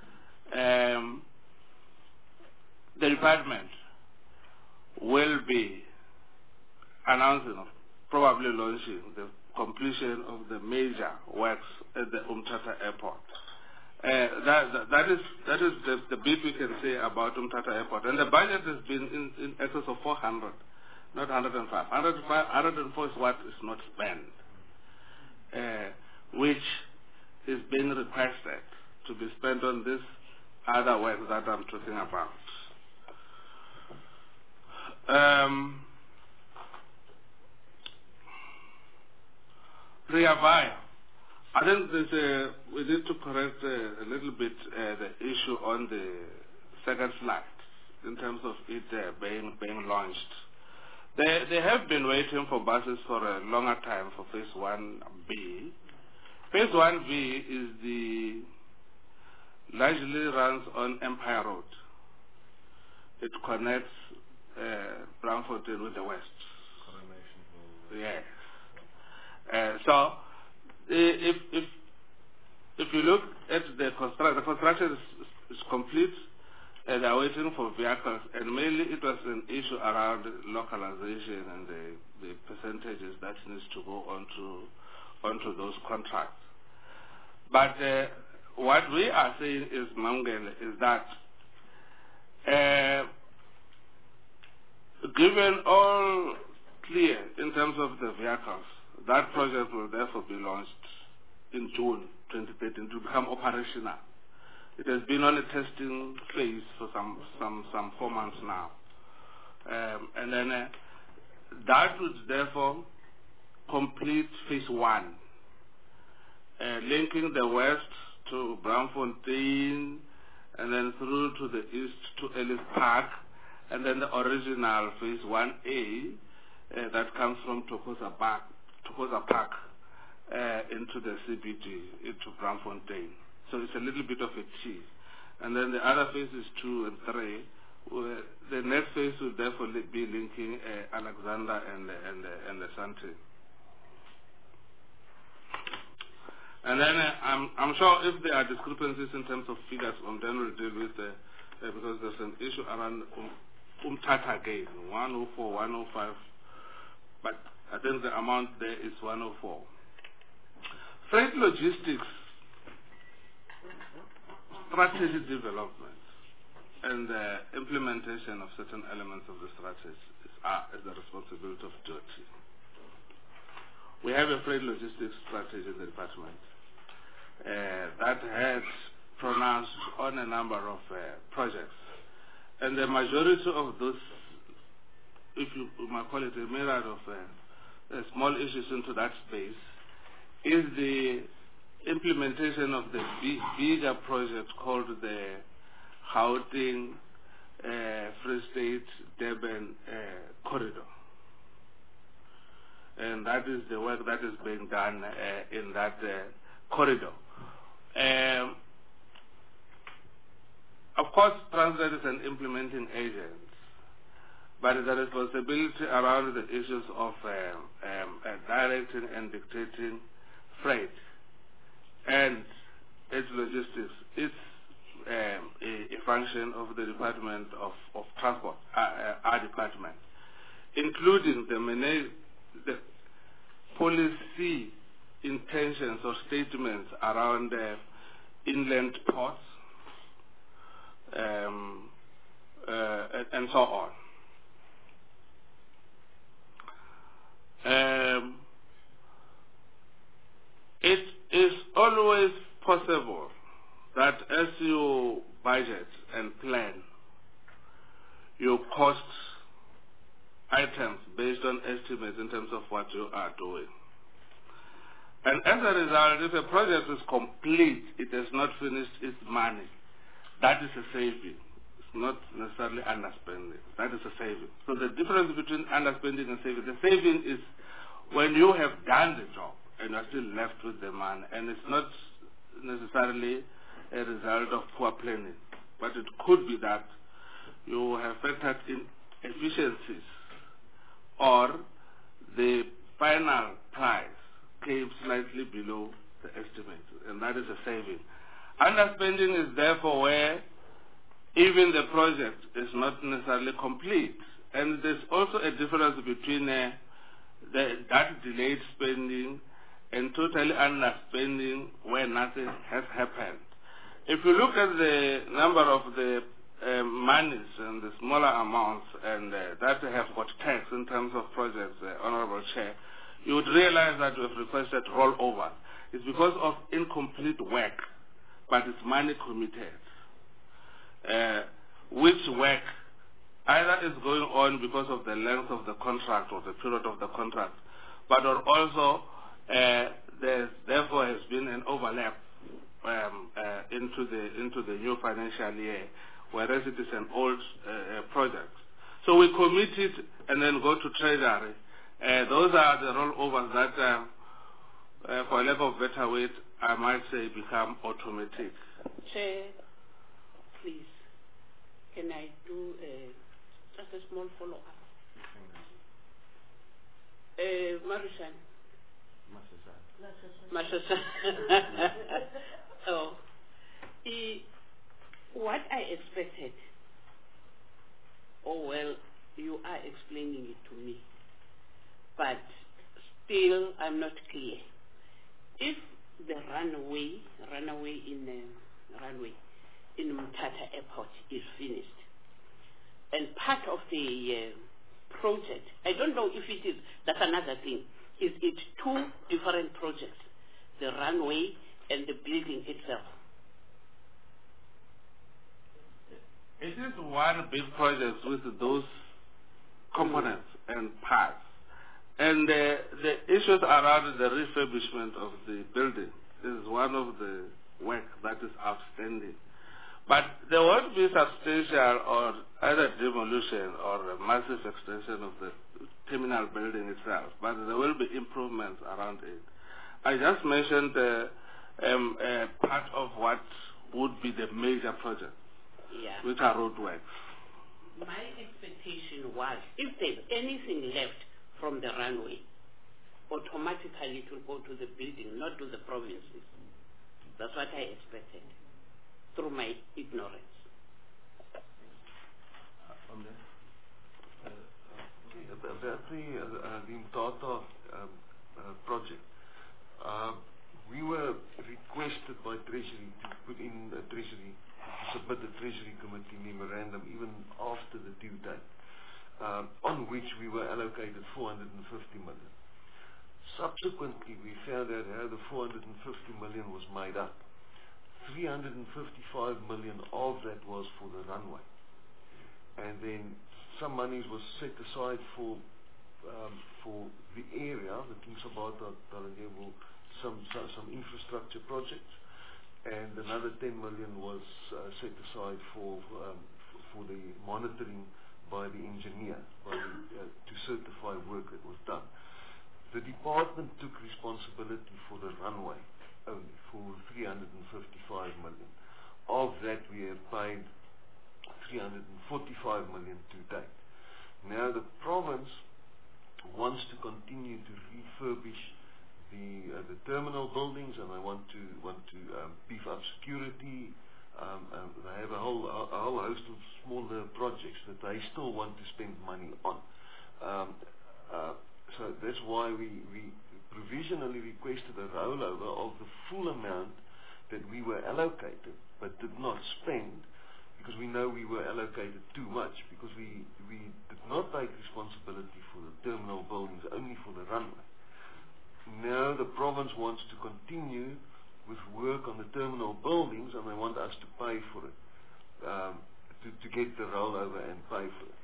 the department will be announcing, probably launching, the completion of the major works at the Umtata Airport. That is the bit we can say about Umtata Airport. And the budget has been in excess of 400, not 105. 104 is what is not spent, which is being requested to be spent on this other work that I'm talking about. Reavaya. I think we need to correct a little bit the issue on the second slide in terms of it being launched. They have been waiting for buses for a longer time for Phase 1B. Phase 1B is largely runs on Empire Road. It connects Braamfontein with the west. Yes. So if you look at the construction is complete, and they're waiting for vehicles, and mainly it was an issue around localization and the percentages that needs to go onto those contracts. But what we are saying is, Mangele, is that given all clear in terms of the vehicles, that project will therefore be launched in June 2013 to become operational. It has been on a testing phase for some 4 months now. And then that would therefore complete phase 1, linking the west to Braamfontein, and then through to the east to Ellis Park, and then the original phase 1A that comes from Thokoza Park into the CBD, into Braamfontein. So it's a little bit of a T. And then the other phases 2 and 3, the next phase will therefore be linking Alexander and the Santee. And then I'm sure if there are discrepancies in terms of figures, then we'll deal with because there's an issue around Umtata again, 104, 105, but I think the amount there is 104. Freight logistics, strategy development, and the implementation of certain elements of the strategy is the responsibility of DOT. We have a freight logistics strategy in the department that has pronounced on a number of projects. And the majority of those, if you might call it a myriad of small issues into that space, is the implementation of the bigger project called the Gauteng Free State Durban corridor. And that is the work that is being done in that corridor. Of course, Transnet is an implementing agent, but the responsibility around the issues of directing and dictating freight and its logistics is a function of the Department of Transport, our department, including the policy intentions or statements around inland ports and so on. It is always possible that as you budget and plan your cost items based on estimates in terms of what you are doing. And as a result, if a project is complete, it has not finished its money, that is a saving. It's not necessarily underspending. That is a saving. So the difference between underspending and saving, the saving is when you have done the job and are still left with the money, and it's not necessarily a result of poor planning, but it could be that you have factored in efficiencies or the final price came slightly below the estimate, and that is a saving. Underspending is therefore where even the project is not necessarily complete, and there's also a difference between that delayed spending and totally underspending where nothing has happened. If you look at the number of the monies and the smaller amounts and that have got tax in terms of projects, Honorable Chair, you would realize that we have requested rollover. It's because of incomplete work, but it's money committed. Which work either is going on because of the length of the contract or the period of the contract, but also there therefore has been an overlap into the new financial year, whereas it is an old project. So we commit it and then go to Treasury. Those are the rollovers that, for lack of better word, I might say become automatic. Chair, please, can I do just a small follow-up? Marushan. Masasa. Oh, what I expected, oh well, you are explaining it to me, but still I'm not clear. If the runway in Mthatha Airport is finished, and part of the project, I don't know if it is, that's another thing, is it two different projects, the runway and the building itself? It is one big project with those components and parts. And the issues around the refurbishment of the building is one of the work that is outstanding. But there won't be substantial or either demolition or a massive extension of the terminal building itself, but there will be improvements around it. I just mentioned part of what would be the major projects, which are roadworks. My expectation was, if there's anything left from the runway, automatically it will go to the building, not to the provinces. That's what I expected, through my ignorance. About the Mthatha project, we were requested by Treasury to put in a Treasury, to submit a Treasury Committee memorandum even after the due date, on which we were allocated 450 million. Subsequently, we found out how the 450 million was made up. 355 million of that was for the runway. And then some monies was set aside for the area, the King Sabata, Tarangebo, some infrastructure projects, and another 10 million was set aside for the monitoring by the engineer, to certify work that was done. The department took responsibility for the runway only, for 355 million. Of that, we have paid 345 million to date. Now the province wants to continue to refurbish the terminal buildings, and they want to beef up security. They have a whole host of smaller projects that they still want to spend money on. So that's why we provisionally requested a rollover of the full amount that we were allocated but did not spend, because we know we were allocated too much, because we did not take responsibility for the terminal buildings, only for the runway. Now the province wants to continue with work on the terminal buildings, and they want us to pay for it, to get the rollover and pay for it.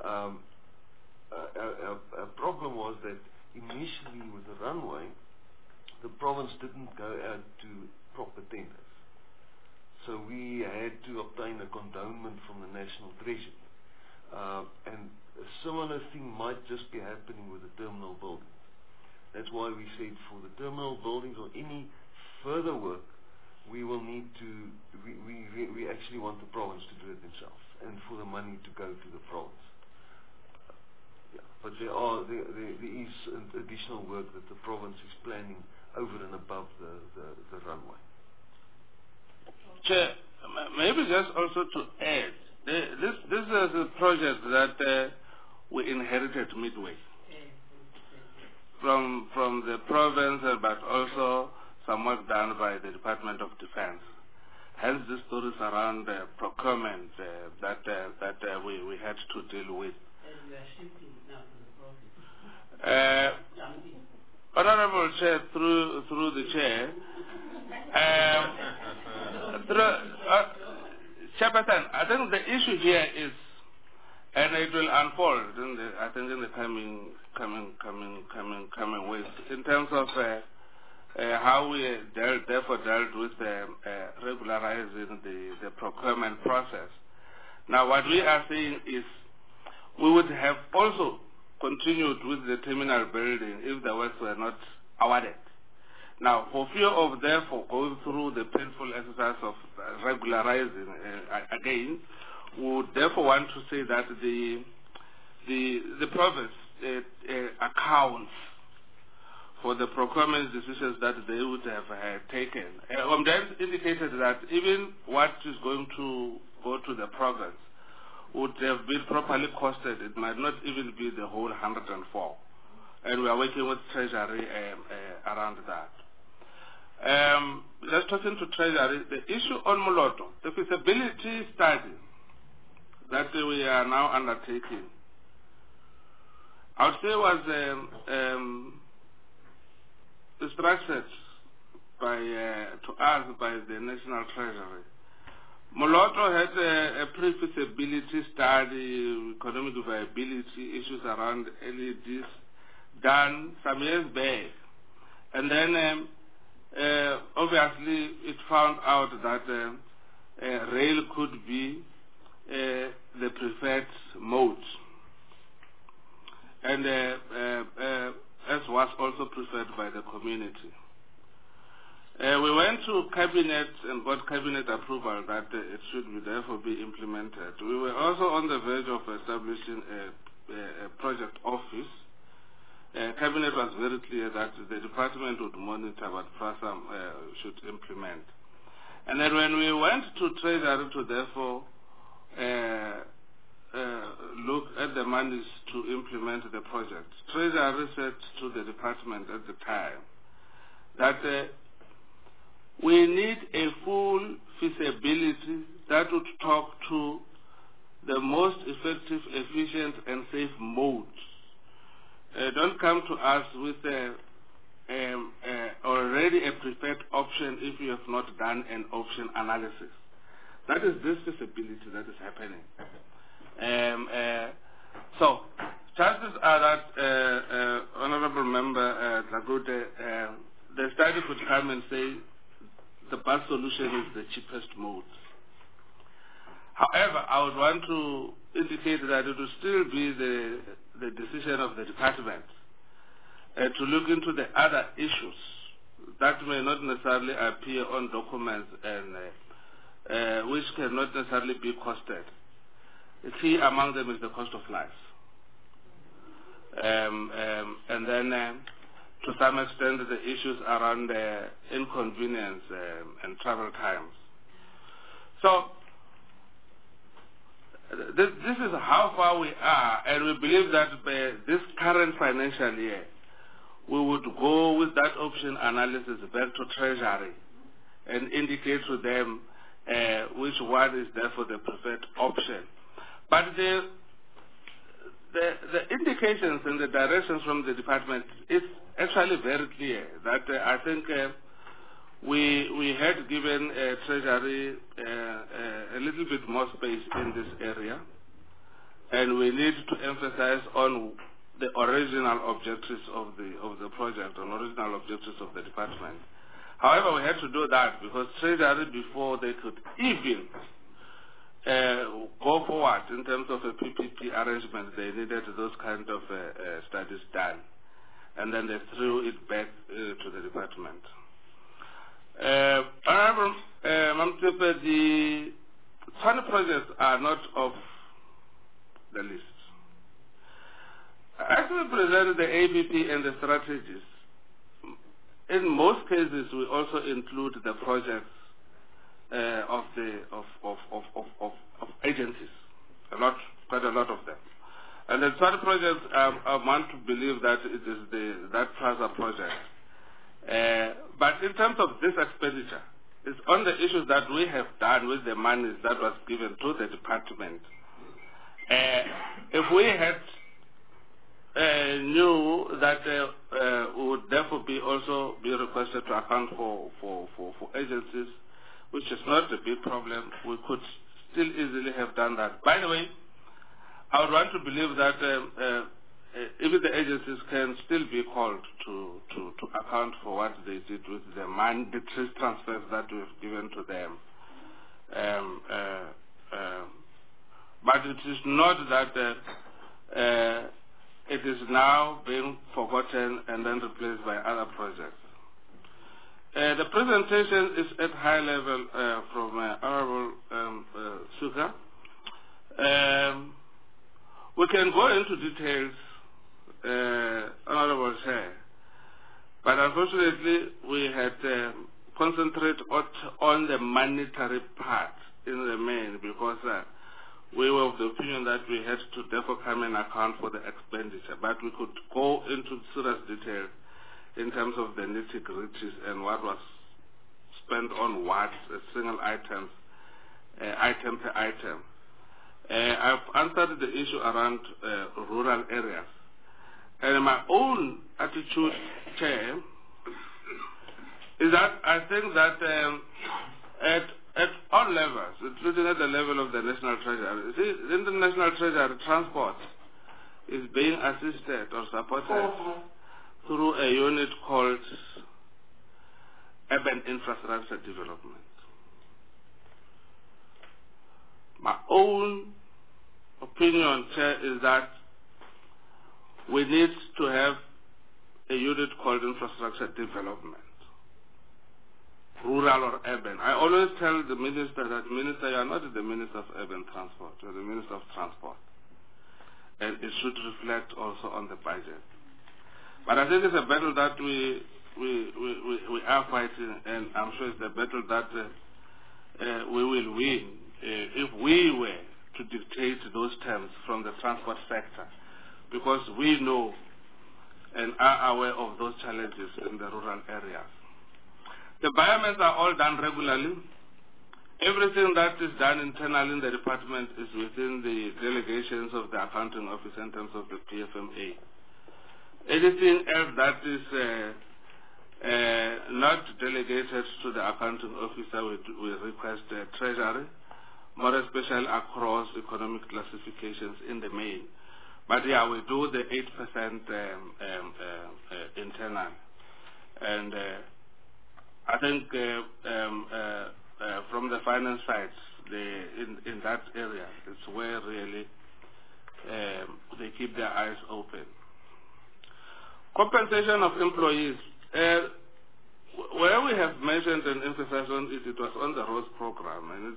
Our problem was that initially with the runway, the province didn't go out to proper tenders. So we had to obtain a condonement from the National Treasury. And a similar thing might just be happening with the terminal buildings. That's why we said for the terminal buildings or any further work, we will need to, we actually want the province to do it themselves, and for the money to go to the province. Yeah, but there is additional work that the province is planning over and above the runway. Chair, maybe just also to add, this is a project that we inherited midway from the province, but also some work done by the Department of Defense. Hence the stories around procurement that we had to deal with. And we are shifting now to the province. Honorable Chair, through the Chair, Chairperson, I think the issue here is, and it will unfold in the coming weeks, in terms of how we dealt with regularizing the procurement process. Now, what we are saying is we would have also continued with the terminal building if the works were not awarded. Now, for fear of therefore going through the painful exercise of regularizing again, we would therefore want to say that the province accounts for the procurement decisions that they would have taken. Omdans indicated that even what is going to go to the province would have been properly costed. It might not even be the whole 104. And we are working with Treasury around that. Just talking to Treasury, the issue on Moloto, the feasibility study that we are now undertaking, I would say was instructed to us by the National Treasury. Moloto had a pre-feasibility study, economic viability, issues around LEDs done some years back. And then obviously it found out that rail could be the preferred mode. And as was also preferred by the community. We went to Cabinet and got Cabinet approval that it should therefore be implemented. We were also on the verge of establishing a project office. Cabinet was very clear that the department would monitor what PRASAM should implement. And then when we went to Treasury to therefore look at the monies to implement the project, Treasury said to the department at the time that we need a full feasibility that would talk to the most effective, efficient, and safe modes. Don't come to us with already a prepared option if you have not done an option analysis. That is this feasibility that is happening. So, chances are that, Honorable Member Dlagude, the study could come and say the bus solution is the cheapest mode. However, I would want to indicate that it will still be the decision of the department to look into the other issues that may not necessarily appear on documents and which cannot necessarily be costed. The key among them is the cost of life. And then to some extent the issues around inconvenience and travel times. So this is how far we are, and we believe that by this current financial year we would go with that option analysis back to Treasury and indicate to them which one is therefore the preferred option. But the indications and the directions from the department is actually very clear that I think we had given Treasury a little bit more space in this area, and we need to emphasize on the original objectives of the project, on original objectives of the department. However, we had to do that because Treasury, before they could even go forward in terms of a PPP arrangement, they needed those kind of studies done, and then they threw it back to the department. However, the 20 projects are not of the list. As we present the APP and the strategies, in most cases we also include the projects of agencies, quite a lot of them. And the 20 projects, I want to believe that it is that PRASA project. But in terms of this expenditure, it's on the issues that we have done with the money that was given to the department. If we had knew that we would therefore also be requested to account for agencies, which is not a big problem, we could still easily have done that. By the way, I would want to believe that even the agencies can still be called to account for what they did with the mandatory transfers that we have given to them. But it is not that it is now being forgotten and then replaced by other projects. The presentation is at high level from Honorable Suka. We can go into details, Honorable Chair, but unfortunately we had concentrated on the monetary part in the main because we were of the opinion that we had to therefore come and account for the expenditure, but we could go into serious detail in terms of the nitty-gritties and what was spent on what, single items, item per item. I've answered the issue around rural areas. And my own attitude, Chair, is that I think that at all levels, including at the level of the National Treasury, in the National Treasury, transport is being assisted or supported through a unit called Urban Infrastructure Development. My own opinion, Chair, is that we need to have a unit called Infrastructure Development, rural or urban. I always tell the Minister that, Minister, you are not the Minister of Urban Transport, you are the Minister of Transport. And it should reflect also on the budget. But I think it's a battle that we are fighting, and I'm sure it's a battle that we will win if we were to dictate those terms from the transport sector, because we know and are aware of those challenges in the rural areas. The bioments are all done regularly. Everything that is done internally in the department is within the delegations of the accounting office in terms of the PFMA. Anything else that is not delegated to the accounting officer, we request Treasury, more especially across economic classifications in the main. But yeah, we do the 8% internal. And I think from the finance side, in that area, it's where really they keep their eyes open. Compensation of employees. Where we have mentioned and emphasized on it, it was on the roads program, and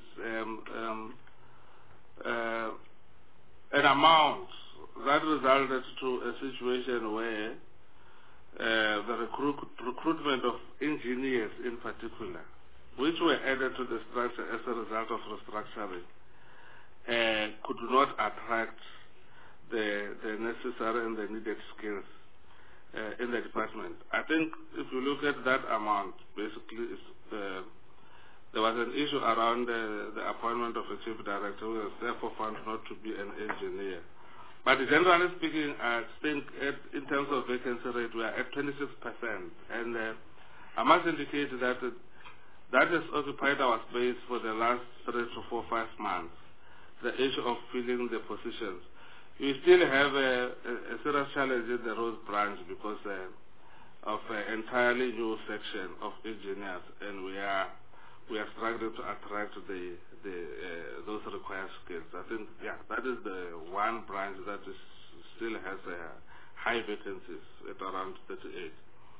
it's an amount that resulted to a situation where the recruitment of engineers in particular, which were added to the structure as a result of restructuring, could not attract the necessary and the needed skills in the department. I think if you look at that amount, basically there was an issue around the appointment of a chief director who was therefore found not to be an engineer. But generally speaking, I think in terms of vacancy rate, we are at 26%. And I must indicate that that has occupied our space for the last 3 to 4, 5 months, the issue of filling the positions. We still have a serious challenge in the roads branch because of an entirely new section of engineers, and we are struggling to attract those required skills. I think, yeah, that is the one branch that still has high vacancies at around 38.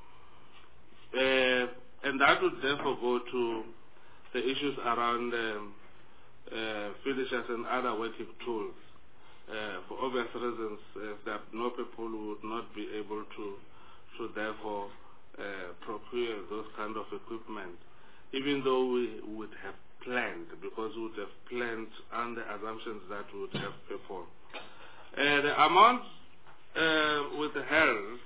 And that would therefore go to the issues around finishers and other working tools. For obvious reasons, there are no people who would not be able to therefore procure those kind of equipment, even though we would have planned, because we would have planned on the assumptions that we would have people. The amount withheld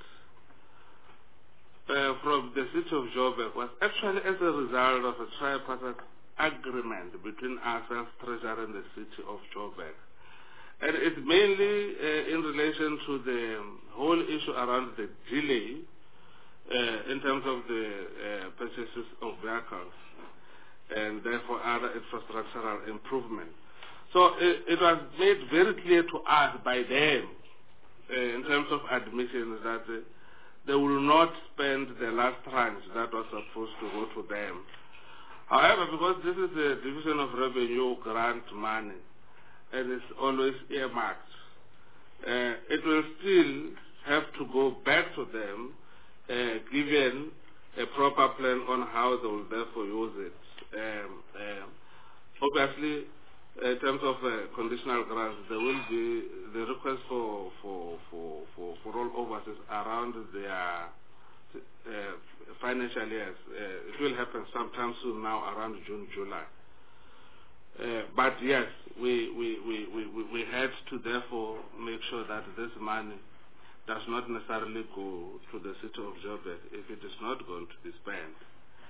from the city of Joburg was actually as a result of a tripartite agreement between ourselves, Treasury, and the city of Joburg. And it's mainly in relation to the whole issue around the delay in terms of the purchases of vehicles and therefore other infrastructural improvement. So it was made very clear to us by them in terms of admissions that they will not spend the last tranche that was supposed to go to them. However, because this is a division of revenue grant money, and it's always earmarked, it will still have to go back to them, given a proper plan on how they will therefore use it. Obviously, in terms of conditional grants, there will be the request for rollovers is around their financial years. It will happen sometime soon now, around June, July. But yes, we had to therefore make sure that this money does not necessarily go to the city of Joburg if it is not going to be spent.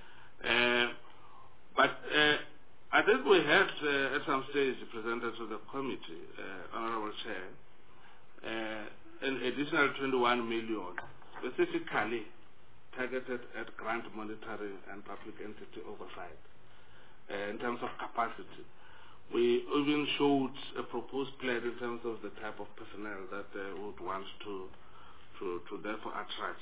But I think we had at some stage presented to the committee, Honorable Chair, an additional 21 million specifically targeted at grant monitoring and public entity oversight in terms of capacity. We even showed a proposed plan in terms of the type of personnel that they would want to therefore attract.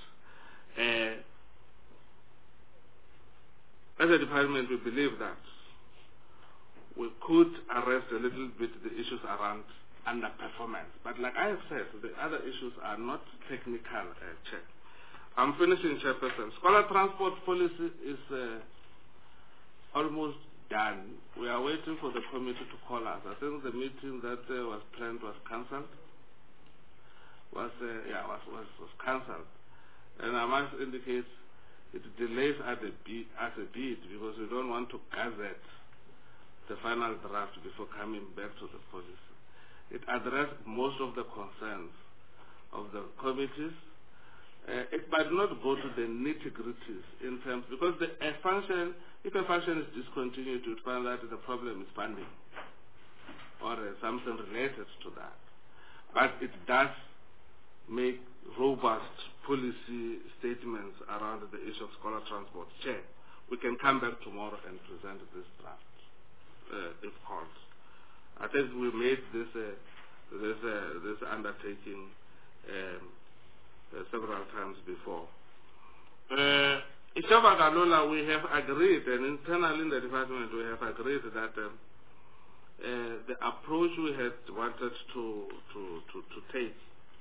As a department, we believe that we could arrest a little bit the issues around underperformance. But like I have said, the other issues are not technical check. I'm finishing, Chairperson. Scholar transport policy is almost done. We are waiting for the committee to call us. I think the meeting that was planned was cancelled. Was cancelled. And I must indicate it delays as a bit because we don't want to gazette the final draft before coming back to the policy. It addressed most of the concerns of the committees. It might not go to the nitty-gritties in terms, because if a function is discontinued, you find that the problem is funding or something related to that. But it does make robust policy statements around the issue of scholar transport. Chair, we can come back tomorrow and present this draft, if called. I think we made this undertaking several times before. Ishava Galula, we have agreed, and internally in the department we have agreed that the approach we had wanted to take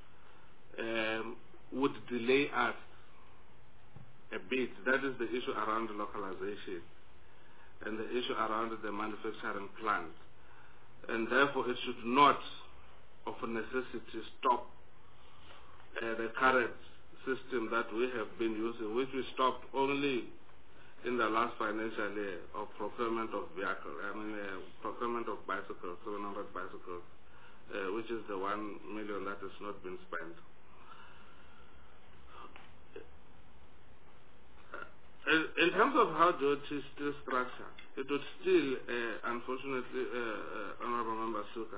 would delay us a bit. That is the issue around localization and the issue around the manufacturing plant. And therefore it should not, of necessity, stop the current system that we have been using, which we stopped only in the last financial year of procurement of procurement of bicycles, 700 bicycles, which is the 1 million that has not been spent. In terms of how DOT is still structured, it would still, unfortunately, Honorable Member Suka,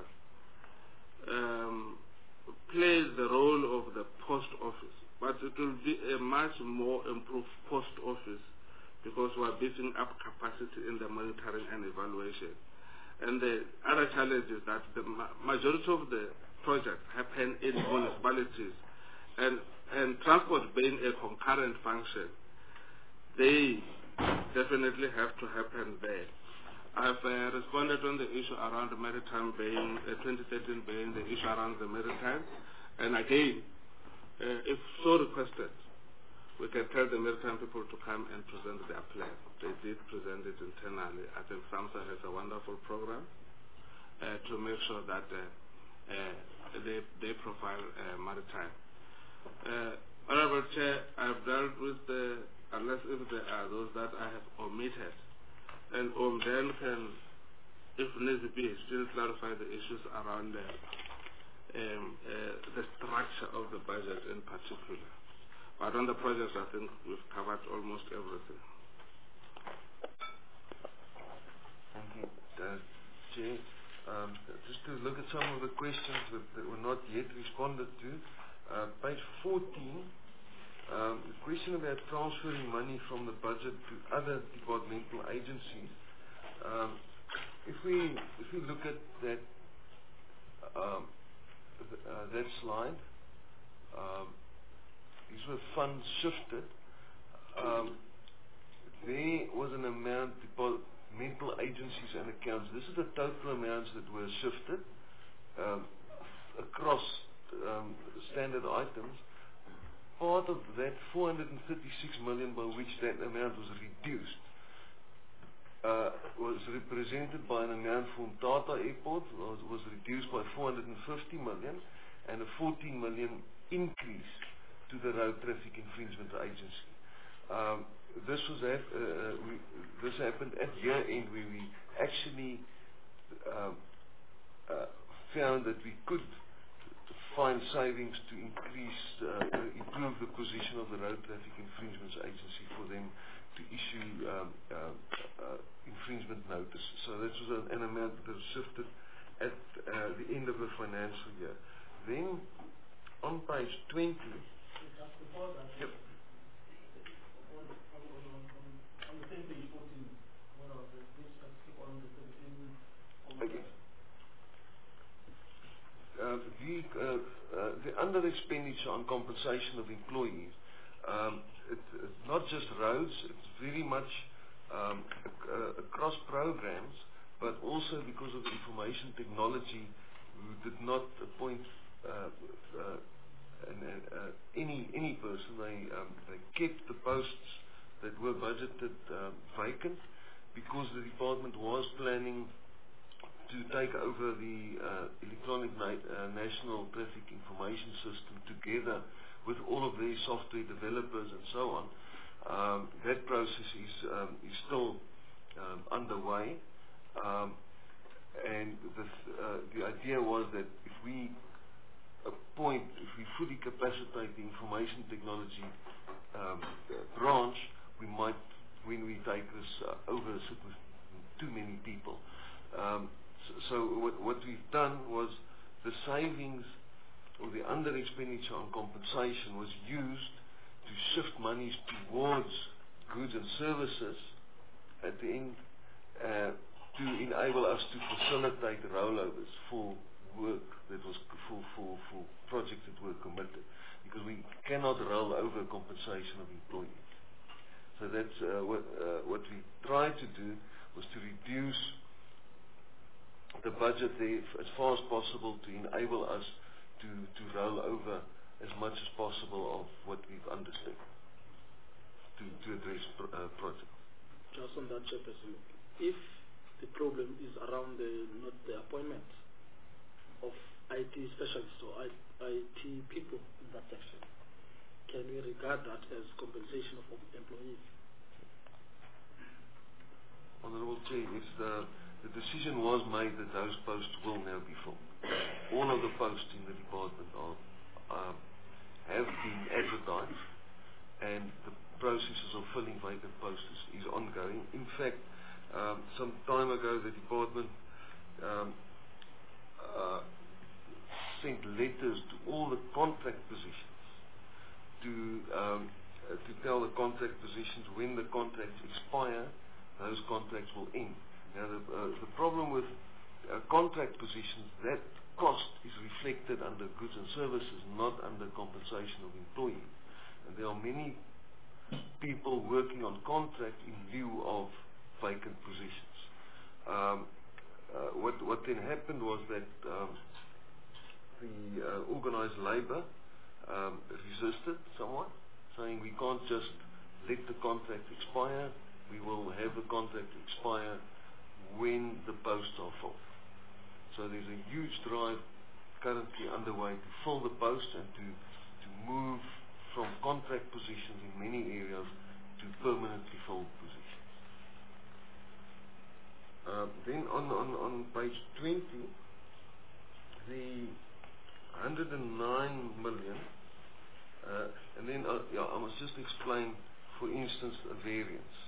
play the role of the post office, but it will be a much more improved post office because we are building up capacity in the monitoring and evaluation. And the other challenge is that the majority of the projects happen in municipalities, and transport being a concurrent function, they definitely have to happen there. I've responded on the issue around the maritime being, 2013 being the issue around the maritime. And again, if so requested, we can tell the maritime people to come and present their plan. They did present it internally. I think SAMSA has a wonderful program to make sure that they profile maritime. Honorable Chair, I've dealt with unless if there are those that I have omitted, and then can, if needs be, still clarify the issues around the structure of the budget in particular. But on the projects, I think we've covered almost everything. Thank you, Chair. Just to look at some of the questions that were not yet responded to. Page 14. The question about transferring money from the budget to other departmental agencies. If we look at that that slide, these were funds shifted. There was an amount departmental agencies and accounts. This is the total amounts that were shifted across standard items. Part of that 436 million by which that amount was reduced was represented by an amount from Tata Airport, was reduced by 450 million, and a 14 million increase to the Road Traffic Infringement Agency. This happened at year end, where we actually found that we could find savings to improve the position of the Road Traffic Infringements Agency for them to issue infringement notices. So this was an amount that was shifted at the end of the financial year. Then on page 20. Yep. On the same page 14, okay. the under expenditure on compensation of employees, it's not just roads, it's very much across programs, but also because of information technology, we did not appoint any person. They kept the posts that were budgeted vacant because the department was planning to take over the electronic national traffic information system together with all of their software developers and so on. That process is still underway, and the idea was that if we fully capacitate the information technology branch, we might, when we take this over, sit with too many people. So what we've done was the savings or the under expenditure on compensation was used to shift monies towards goods and services at the end to enable us to facilitate rollovers for work that was for projects that were committed, because we cannot roll over compensation of employees. So that's what we tried to do, was to reduce the budget there as far as possible to enable us to roll over as much as possible of what we've underspent to address projects. Just on that, Chairperson, if the problem is around not the appointment of IT specialists or IT people in that section, can we regard that as compensation of employees? Honourable Chair, yes, the decision was made that those posts will now be filled. All of the posts in the department have been advertised, and the processes of filling vacant posts is ongoing. In fact, some time ago, the department sent letters to all the contract positions to tell the contract positions when the contracts expire, those contracts will end. Now, the problem with contract positions, that cost is reflected under goods and services, not under compensation of employees. And there are many people working on contract in lieu of vacant positions. What then happened was that the organized labor resisted somewhat, saying we can't just let the contract expire, we will have the contract expire when the posts are full. So there's a huge drive currently underway to fill the posts and to move from contract positions in many areas to permanently filled positions. Then on page 20, the 109 million, and then I must just explain, for instance, a variance.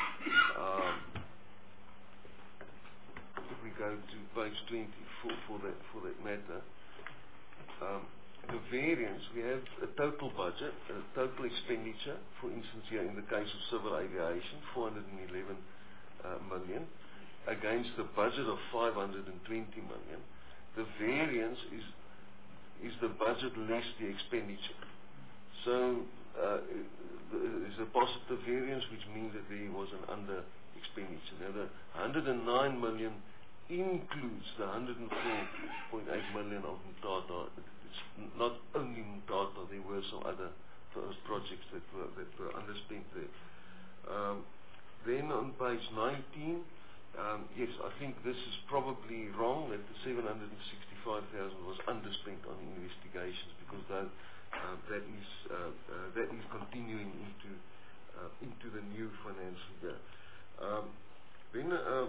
If we go to page 20 for that matter, the variance, we have a total budget, a total expenditure, for instance here in the case of civil aviation, 411 million, against the budget of 520 million. The variance is the budget less the expenditure. So there's a positive variance, which means that there was an under expenditure. Now the 109 million includes the 104.8 million of Mthatha. It's not only Mthatha, there were some other projects that were underspent there. Then on page 19, yes, I think this is probably wrong, that the 765,000 was underspent on investigations, because that is continuing into the new financial year. Then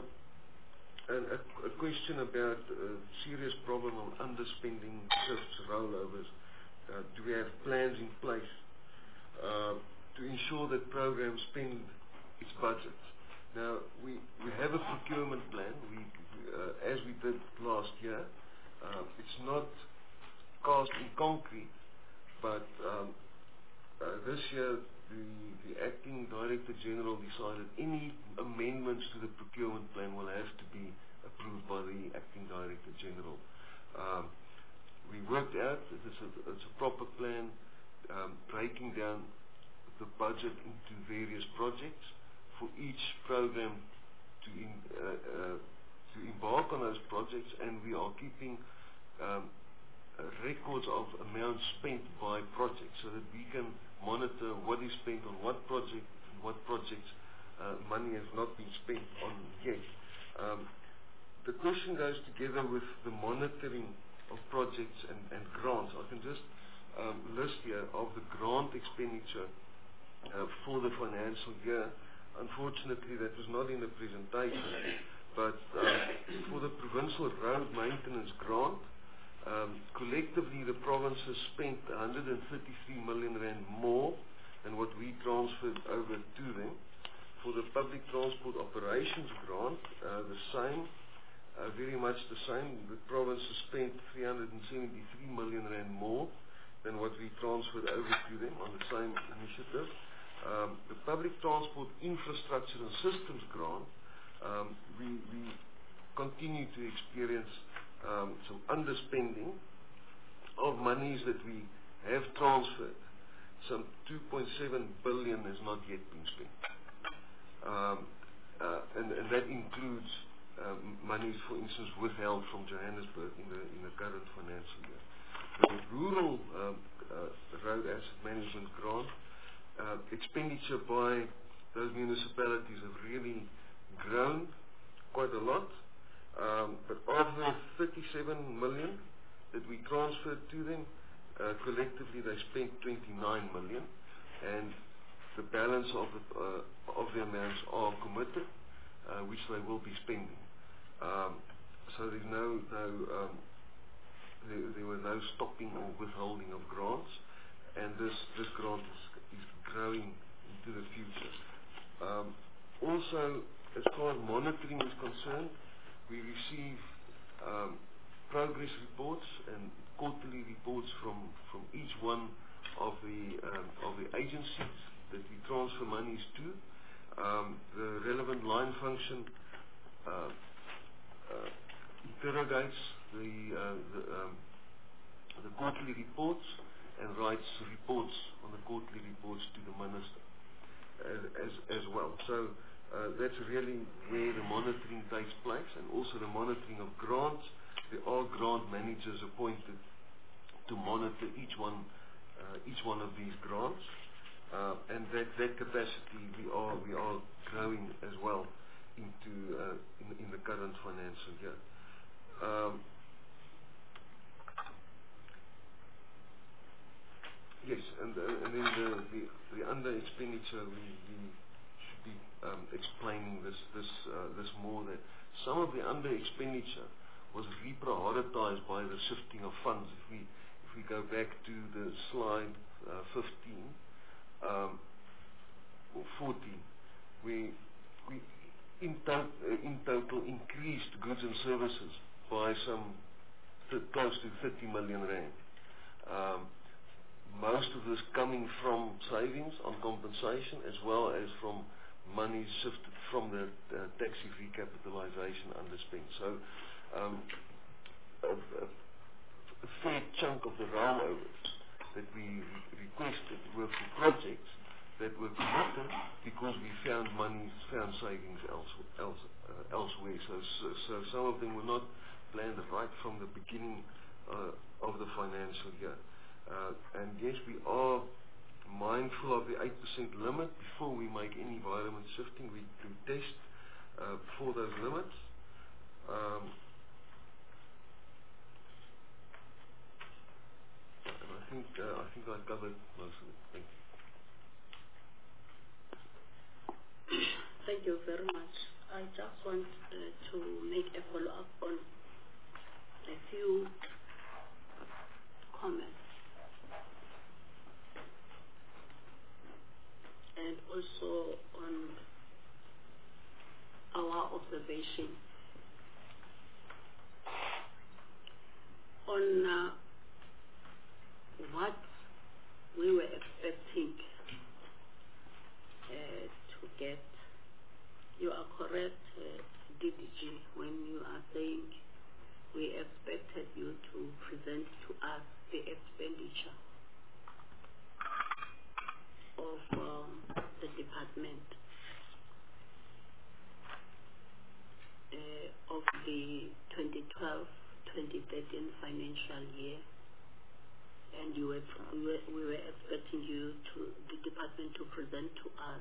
a question about a serious problem on underspending, shifts, rollovers. Do we have plans in place to ensure that programs spend its budget? Now, we have a procurement plan, as we did last year. It's not cast in concrete, but this year the Acting Director General decided any amendments to the procurement plan will have to be approved by the Acting Director General. We out. It's a proper plan, breaking down the budget into various projects for each program to embark on those projects, and we are keeping records of amounts spent by project so that we can monitor what is spent on what project, what projects money has not been spent on yet. The question goes together with the monitoring of projects and grants. I can just list here of the grant expenditure for the financial year. Unfortunately, that was not in the presentation, but for the provincial road maintenance grant, collectively the provinces spent 133 million rand more than what we transferred over to them. For the public transport operations grant, the same, very much the same. The provinces spent 373 million rand more than what we transferred over to them on the same initiative. The public transport infrastructure and systems grant, we continue to experience some underspending of monies that we have transferred. Some 2.7 billion has not yet been spent. And that includes monies, for instance, withheld from Johannesburg in the current financial year. The rural road asset management grant, expenditure by those municipalities have really grown quite a lot. But of the 37 million that we transferred to them, collectively they spent 29 million, and the balance of the amounts are committed, which they will be spending. So there's there were no stopping or withholding of grants, and this grant is growing into the future. Also, as far as monitoring is concerned, we receive progress reports and quarterly reports from each one of the agencies that we transfer monies to. The relevant line function interrogates the quarterly reports and writes reports on the quarterly reports to the minister as well. So that's really where the monitoring takes place, and also the monitoring of grants. There are grant managers appointed to monitor each one of these grants, and that capacity we are growing as well into in the current financial year. Yes, and then the under expenditure, we should be explaining this more, that some of the under expenditure was reprioritized by the shifting of funds. If we go back to the slide 15 or 14, we in total increased goods and services by some close to 30 million rand. Most of this coming from savings on compensation, as well as from money shifted from the taxi recapitalization underspend. So a fair chunk of the rollovers that we requested were for projects that were committed because we found savings elsewhere. So some of them were not planned right from the beginning of the financial year. And yes, we are mindful of the 8% limit. Before we make any environment shifting, we do test for those limits. And I think I covered most of it. Thank you. Thank you very much. I just want to make a follow-up on a few comments. And also on our observation on what we were expecting to get. You are correct, DDG, when you are saying we expected you to present to us the expenditure of the department of the 2012-2013 financial year, and we were expecting the department to present to us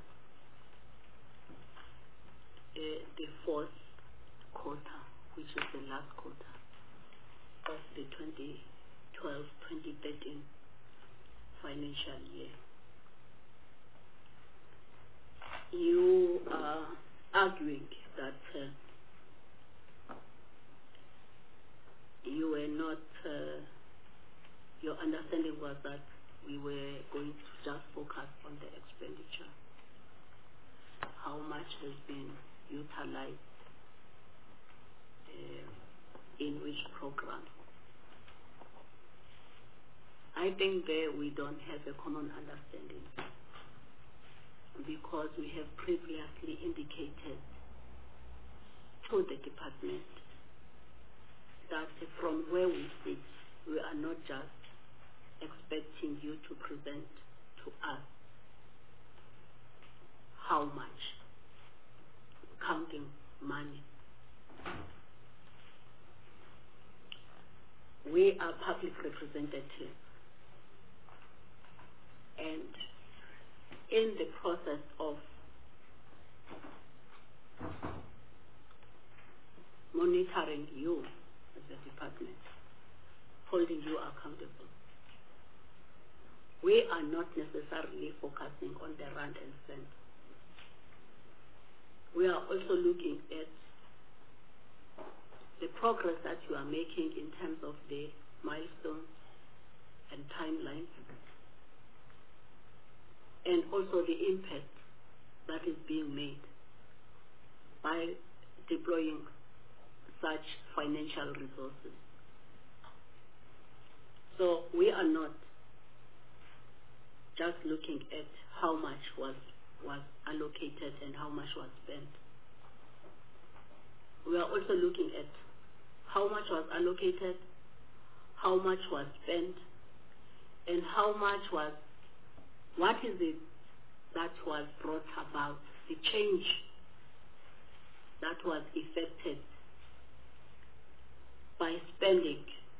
the fourth quarter, which is the last quarter of the 2012-2013 financial year. You are arguing that you were not, your understanding was that we were going to just focus on the expenditure. How much has been utilized in which program? I think there we don't have a common understanding, because we have previously indicated to the department that from where we sit, we are not just expecting you to present to us how much, counting money. We are public representatives, and in the process of monitoring you as a department, holding you accountable, we are not necessarily focusing on the rand and cent. We are also looking at the progress that you are making in terms of the milestones and timelines, and also the impact that is being made by deploying such financial resources. So we are not just looking at how much was allocated and how much was spent. We are also looking at how much was allocated, how much was spent, and how much was, what is it that was brought about, the change that was effected by spending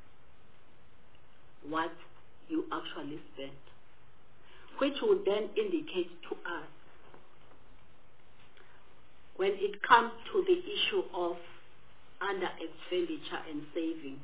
what you actually spent, which would then indicate to us, when it comes to the issue of under expenditure and saving,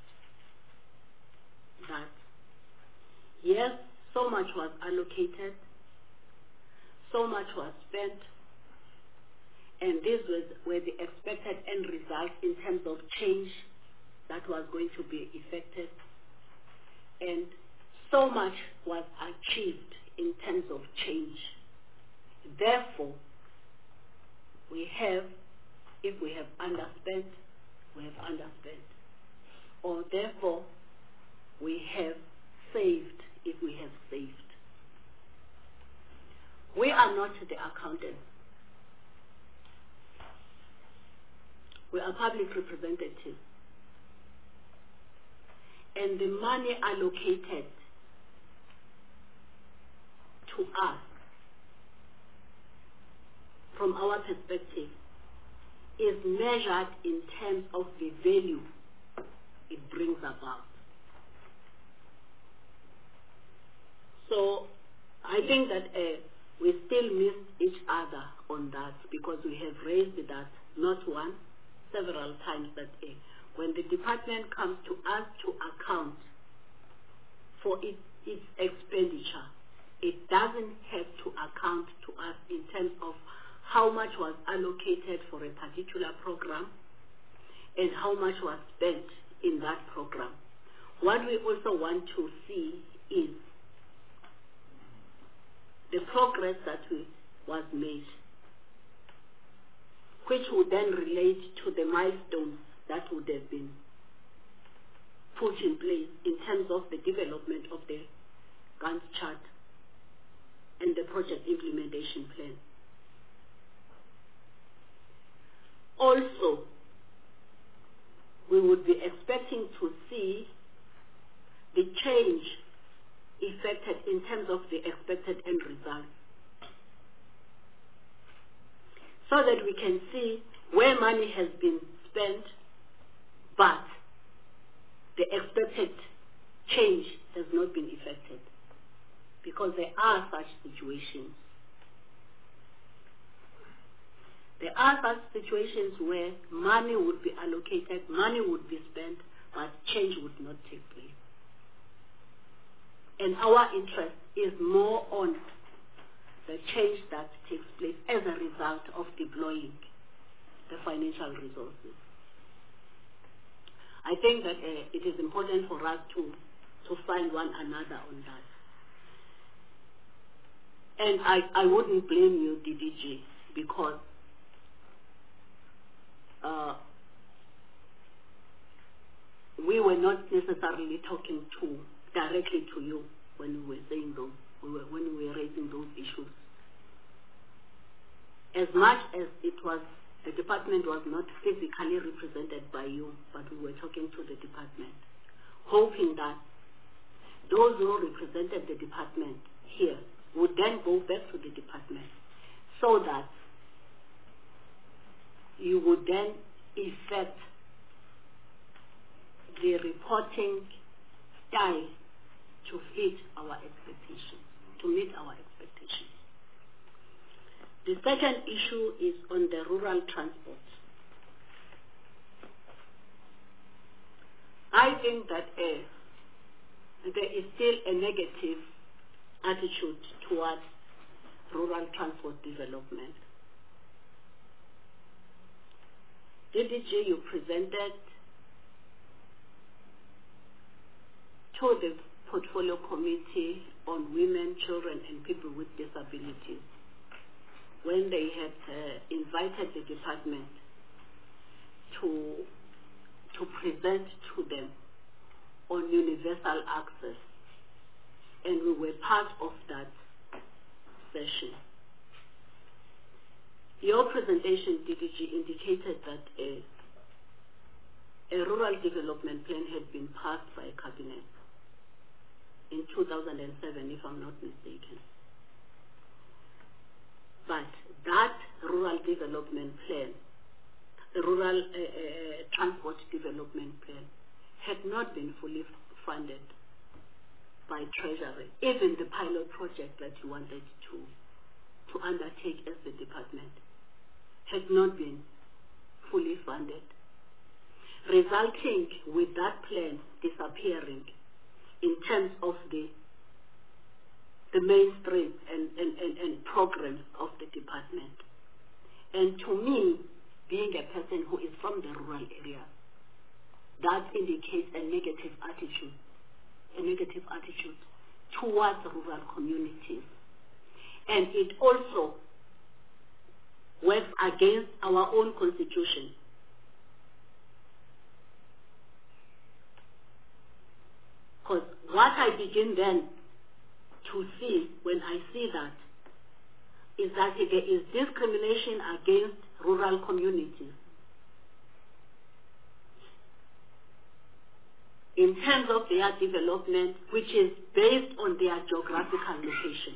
that yes, so much was allocated, so much was spent, and these were the expected end results in terms of change that was going to be effected, and so much was achieved in terms of change. Therefore, we have, if we have underspent, we have underspent. Or therefore, we have saved if we have saved. We are not the accountants. We are public representatives. And the money allocated to us, from our perspective, is measured in terms of the value it brings about. So I think that we still miss each other on that, because we have raised that not once, several times, that when the department comes to us to account for its expenditure, it doesn't have to account to us in terms of how much was allocated for a particular program and how much was spent in that program. What we also want to see is the progress that was made, which would then relate to the milestones that would have been put in place in terms of the development of the Gantt chart and the project implementation plan. Also, we would be expecting to see the change effected in terms of the expected end result, so that we can see where money has been spent, but the expected change has not been effected, because there are such situations. There are such situations where money would be allocated, money would be spent, but change would not take place. And our interest is more on the change that takes place as a result of deploying the financial resources. I think that it is important for us to find one another on that. And I wouldn't blame you, DDG, because we were not necessarily talking directly to you when we were saying those, when we were raising those issues. As much as the department was not physically represented by you, but we were talking to the department, hoping that those who represented the department here would then go back to the department, so that you would then effect the reporting style to fit our expectations, to meet our expectations. The second issue is on the rural transport. I think that there is still a negative attitude towards rural transport development. DDG, you presented to the Portfolio Committee on Women, Children and People with Disabilities, when they had invited the department to present to them on universal access, and we were part of that session. Your presentation, DDG, indicated that a rural development plan had been passed by Cabinet in 2007, if I'm not mistaken. But that rural development plan, the rural transport development plan, had not been fully funded by Treasury. Even the pilot project that you wanted to undertake as the department had not been fully funded, resulting with that plan disappearing in terms of the mainstream and programs of the department. And to me, being a person who is from the rural area, that indicates a negative attitude towards rural communities. And it also works against our own constitution. Because what I begin then to see when I see that is that there is discrimination against rural communities in terms of their development, which is based on their geographical location.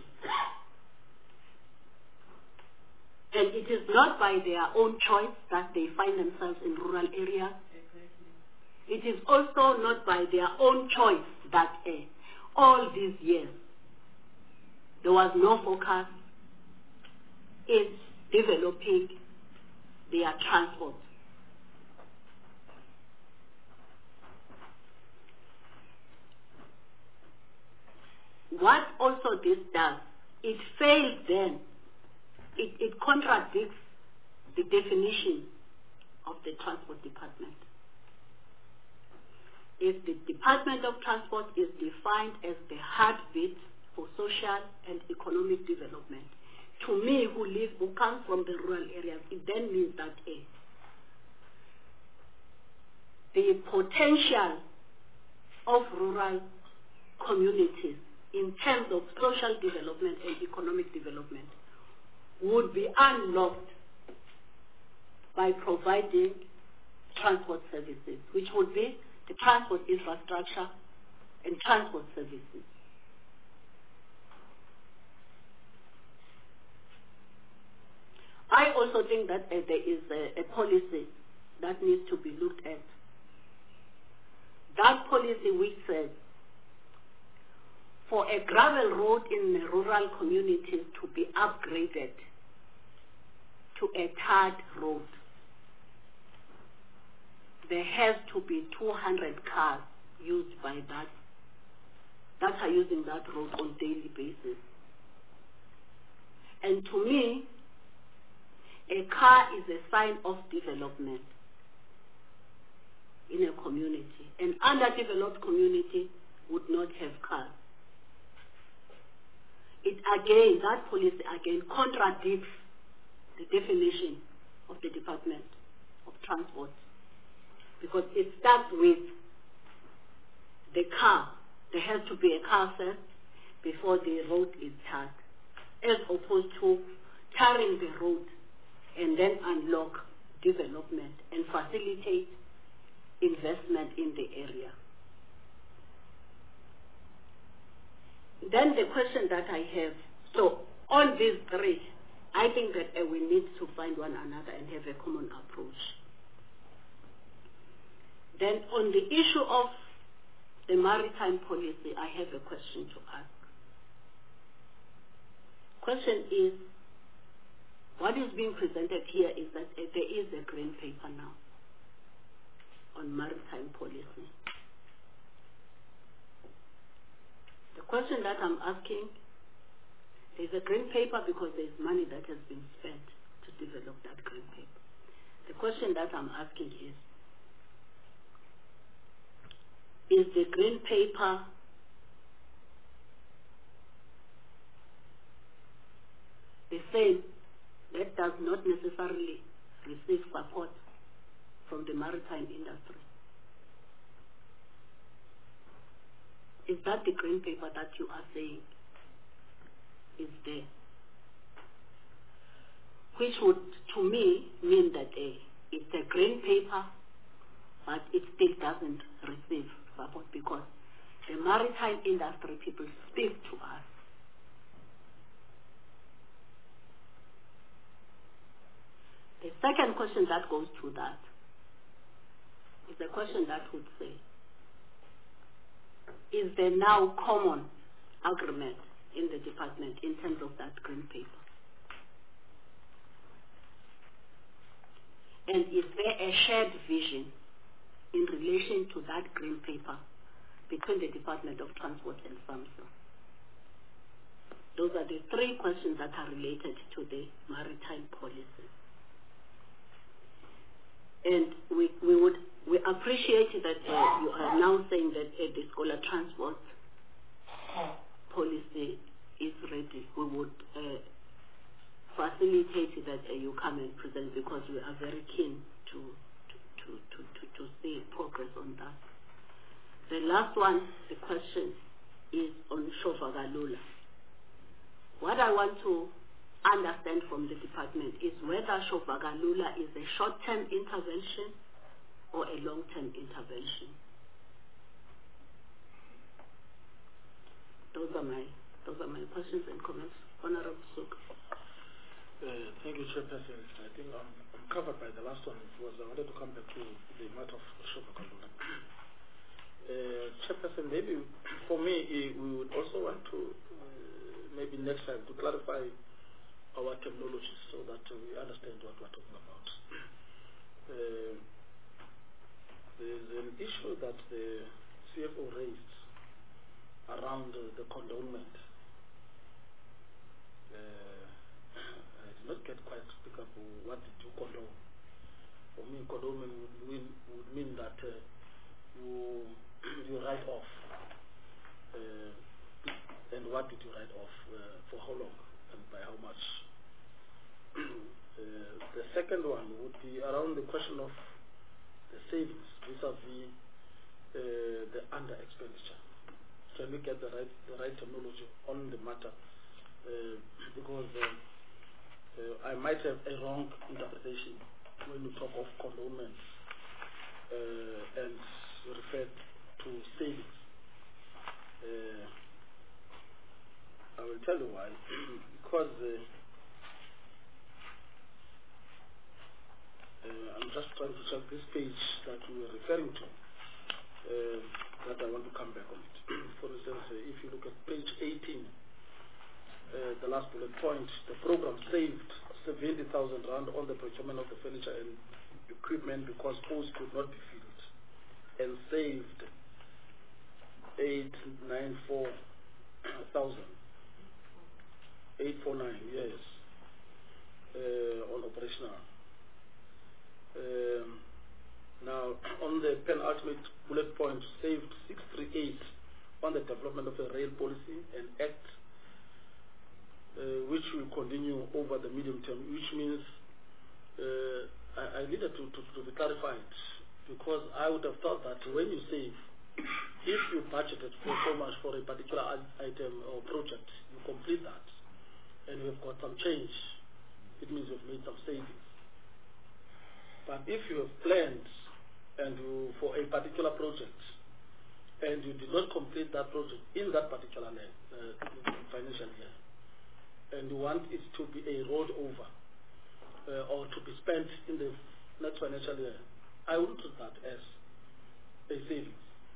And it is not by their own choice that they find themselves in rural areas. It is also not by their own choice that all these years there was no focus in developing their transport. What also this does, it fails then. It contradicts the definition of the transport department. If the Department of Transport is defined as the heartbeat for social and economic development, to me, who comes from the rural areas, it then means that the potential of rural communities in terms of social development and economic development would be unlocked by providing transport services, which would be the transport infrastructure and transport services. I also think that there is a policy that needs to be looked at. That policy which says for a gravel road in the rural communities to be upgraded to a tarred road, there has to be 200 cars used by that are using that road on daily basis. And to me, a car is a sign of development in a community. An underdeveloped community would not have cars. That policy again contradicts the definition of the Department of Transport, because it starts with the car. There has to be a car first before the road is tarred, as opposed to tarring the road and then unlock development and facilitate investment in the area. Then the question that I have, so on these three, I think that we need to find one another and have a common approach. Then on the issue of the maritime policy, I have a question to ask. Question is, what is being presented here is that there is a green paper now on maritime policy. The question that I'm asking, there's a green paper because there's money that has been spent to develop that green paper. The question that I'm asking is the green paper the same that does not necessarily receive support from the maritime industry? Is that the green paper that you are saying is there? Which would, to me, mean that it's a green paper, but it still doesn't receive support because the maritime industry people speak to us. The second question that goes to that is the question that would say, is there now common agreement in the department in terms of that green paper? And is there a shared vision in relation to that green paper between the Department of Transport and SAMSA? Those are the three questions that are related to the maritime policy. And we appreciate that you are now saying that the Scholar Transport policy is ready. We would facilitate that you come and present because we are very keen to see progress on that. The last one, the question is on Shovagalula. What I want to understand from the department is whether Shovagalula is a short-term intervention or a long-term intervention. Those are my questions and comments. Honorable Suk. Thank you, Chairperson. I think I'm covered by the last one because I wanted to come back to the matter of Shovagalula. Chairperson, maybe for me, we would also want to maybe next time to clarify our terminology so that we understand what we're talking about. There's an issue that the CFO raised around the condonement. I did not get quite pick up what did you condone. For me, condonement would mean that you write off. And what did you write off? For how long and by how much? The second one would be around the question of the savings vis-a-vis the under expenditure. Can we get the right terminology on the matter? Because I might have a wrong interpretation when you talk of condonement and referred to savings. I will tell you why. Because I'm just trying to check this page that we were referring to, that I want to come back on it. For instance, if you look at page 18, the last bullet point, the program saved 70,000 rand on the procurement of the furniture and equipment because posts could not be filled, and saved 849, yes, on operational. Now, on the penultimate bullet point, saved 638 on the development of a rail policy and act, which will continue over the medium term, which means I needed to be clarified, because I would have thought that when you save, if you budgeted for so much for a particular item or project, you complete that, and you've got some change, it means you've made some savings. But if you have planned for a particular project, and you did not complete that project in that particular financial year, and you want it to be a rolled over or to be spent in the next financial year, I would treat that as a savings.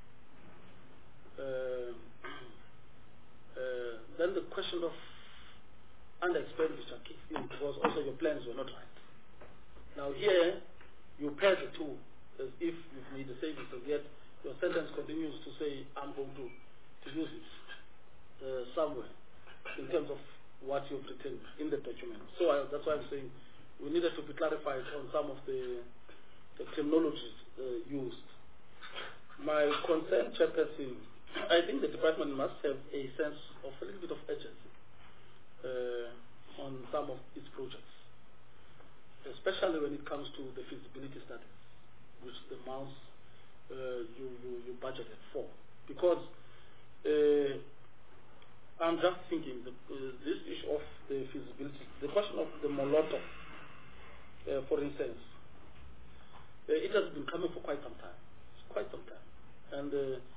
Then the question of under expenditure kicks in, because also your plans were not right. Now here, you pair the two as if you've made a savings, and yet your sentence continues to say, I'm going to use it somewhere in terms of what you've written in the document. So that's why I'm saying we needed to be clarified on some of the terminologies used. My concern, Chairperson, I think the department must have a sense of a little bit of urgency on some of its projects, especially when it comes to the feasibility studies, which the amounts you budgeted for. Because I'm just thinking this issue of the feasibility, the question of the Moloto, for instance, it has been coming for quite some time, and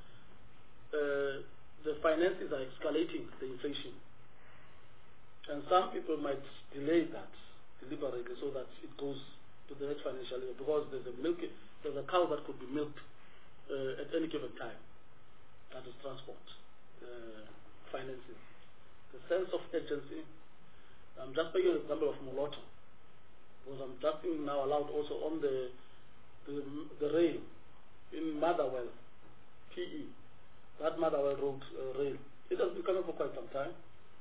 the finances are escalating the inflation, and some people might delay that deliberately so that it goes to the next financial year, because there's a cow that could be milked at any given time. That is transport, finances. The sense of urgency. I'm just taking an example of Moloto, because I'm just thinking now aloud also on the rail in Motherwell, PE. That Motherwell Road rail. It has been coming for quite some time.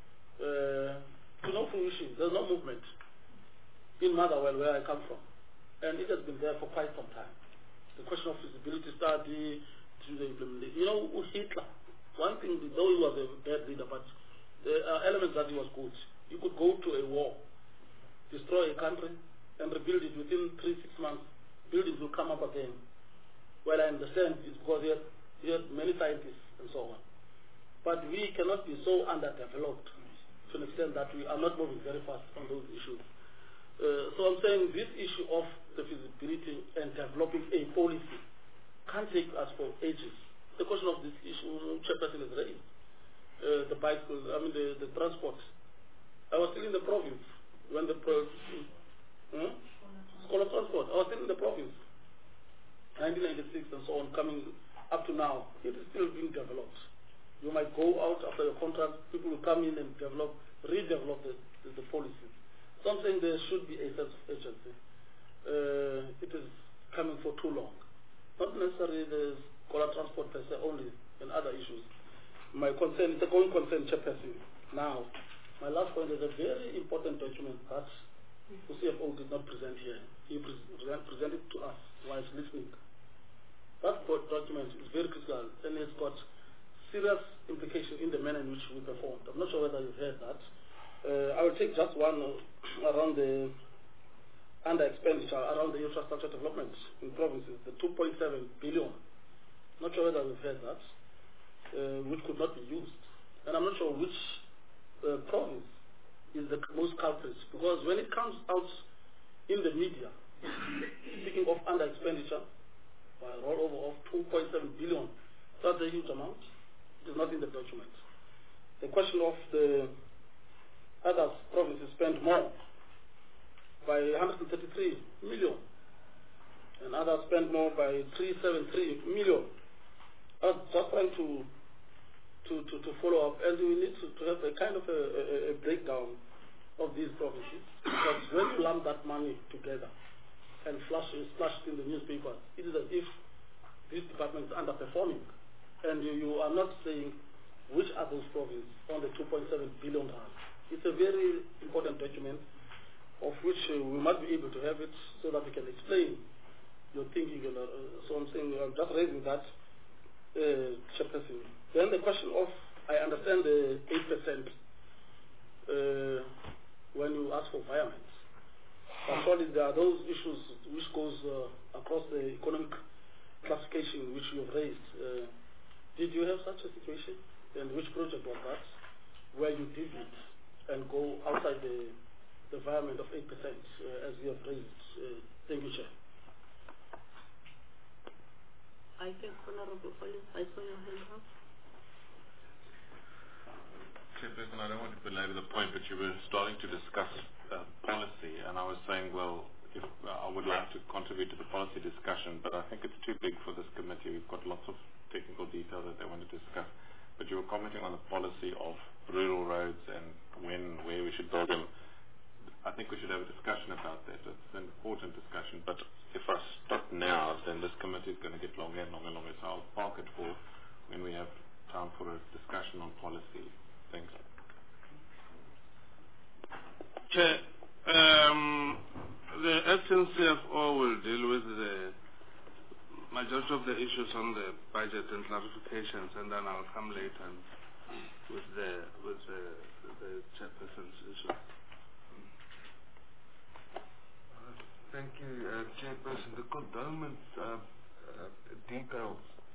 To no fruition. There's no movement in Motherwell, where I come from, and it has been there for quite some time. The question of feasibility study to the implementation. You know, Hitler, one thing, though he was a bad leader, but there are elements that he was good. You could go to a war, destroy a country, and rebuild it within 3-6 months. Buildings will come up again. Well, I understand it's because he had many scientists and so on. But we cannot be so underdeveloped to an extent that we are not moving very fast on those issues. So I'm saying this issue of the feasibility and developing a policy can't take us for ages. The question of this issue, Chairperson has raised, the bicycles, the transport. I was still in the province when the scholar transport. I was still in the province, 1996 and so on, coming up to now. It is still being developed. You might go out after your contract, people will come in and redevelop the policies. So I'm saying there should be a sense of urgency. It is coming for too long. Not necessarily the scholar transport per se only, and other issues. My concern, it's a going concern, Chairperson. Now, my last point is a very important document that the CFO did not present here. He presented to us while listening. That document is very critical, and it's got serious implication in the manner in which we performed. I'm not sure whether you've heard that. I will take just one around the under expenditure around the infrastructure development in provinces, the 2.7 billion. Not sure whether we've heard that, which could not be used. And I'm not sure which province is the most culprit, because when it comes out in the media, speaking of under expenditure, by a rollover of 2.7 billion. That's a huge amount. It is not in the document. The question of the other provinces spend more by 133 million, and others spend more by 373 million. I was just trying to follow up, and we need to have a kind of a breakdown of these provinces, because when you lump that money together and flash it in the newspapers, it is as if this department is underperforming, and you are not saying which are those provinces on the 2.7 billion rand. It's a very important document of which we must be able to have it so that we can explain your thinking. So I'm saying, I'm just raising that, Chairperson. Then the question of, I understand the 8% when you ask for environment. But surely there are those issues which goes across the economic classification which you have raised. Did you have such a situation? And which project was that where you did it and go outside the environment of 8% as you have raised? Thank you, Chair. I think Honorable Collins, I saw your hand up. Chairperson, I don't want to belabor the point, but you were starting to discuss policy, and I was saying, well, if I would like to contribute to the policy discussion, but I think it's too big for this committee. We've got lots of technical detail that they want to discuss. But you were commenting on the policy of rural roads and when, where we should build them. I think we should have a discussion about that. It's an important discussion. But if I stop now, then this committee is going to get longer and longer and longer. So I'll park it for when we have time for a discussion on policy. Thanks. Chair, the acting CFO will deal with the majority of the issues on the budget and clarifications, and then I'll come later with the chairperson's issue. Thank you, Chairperson. The condonement details,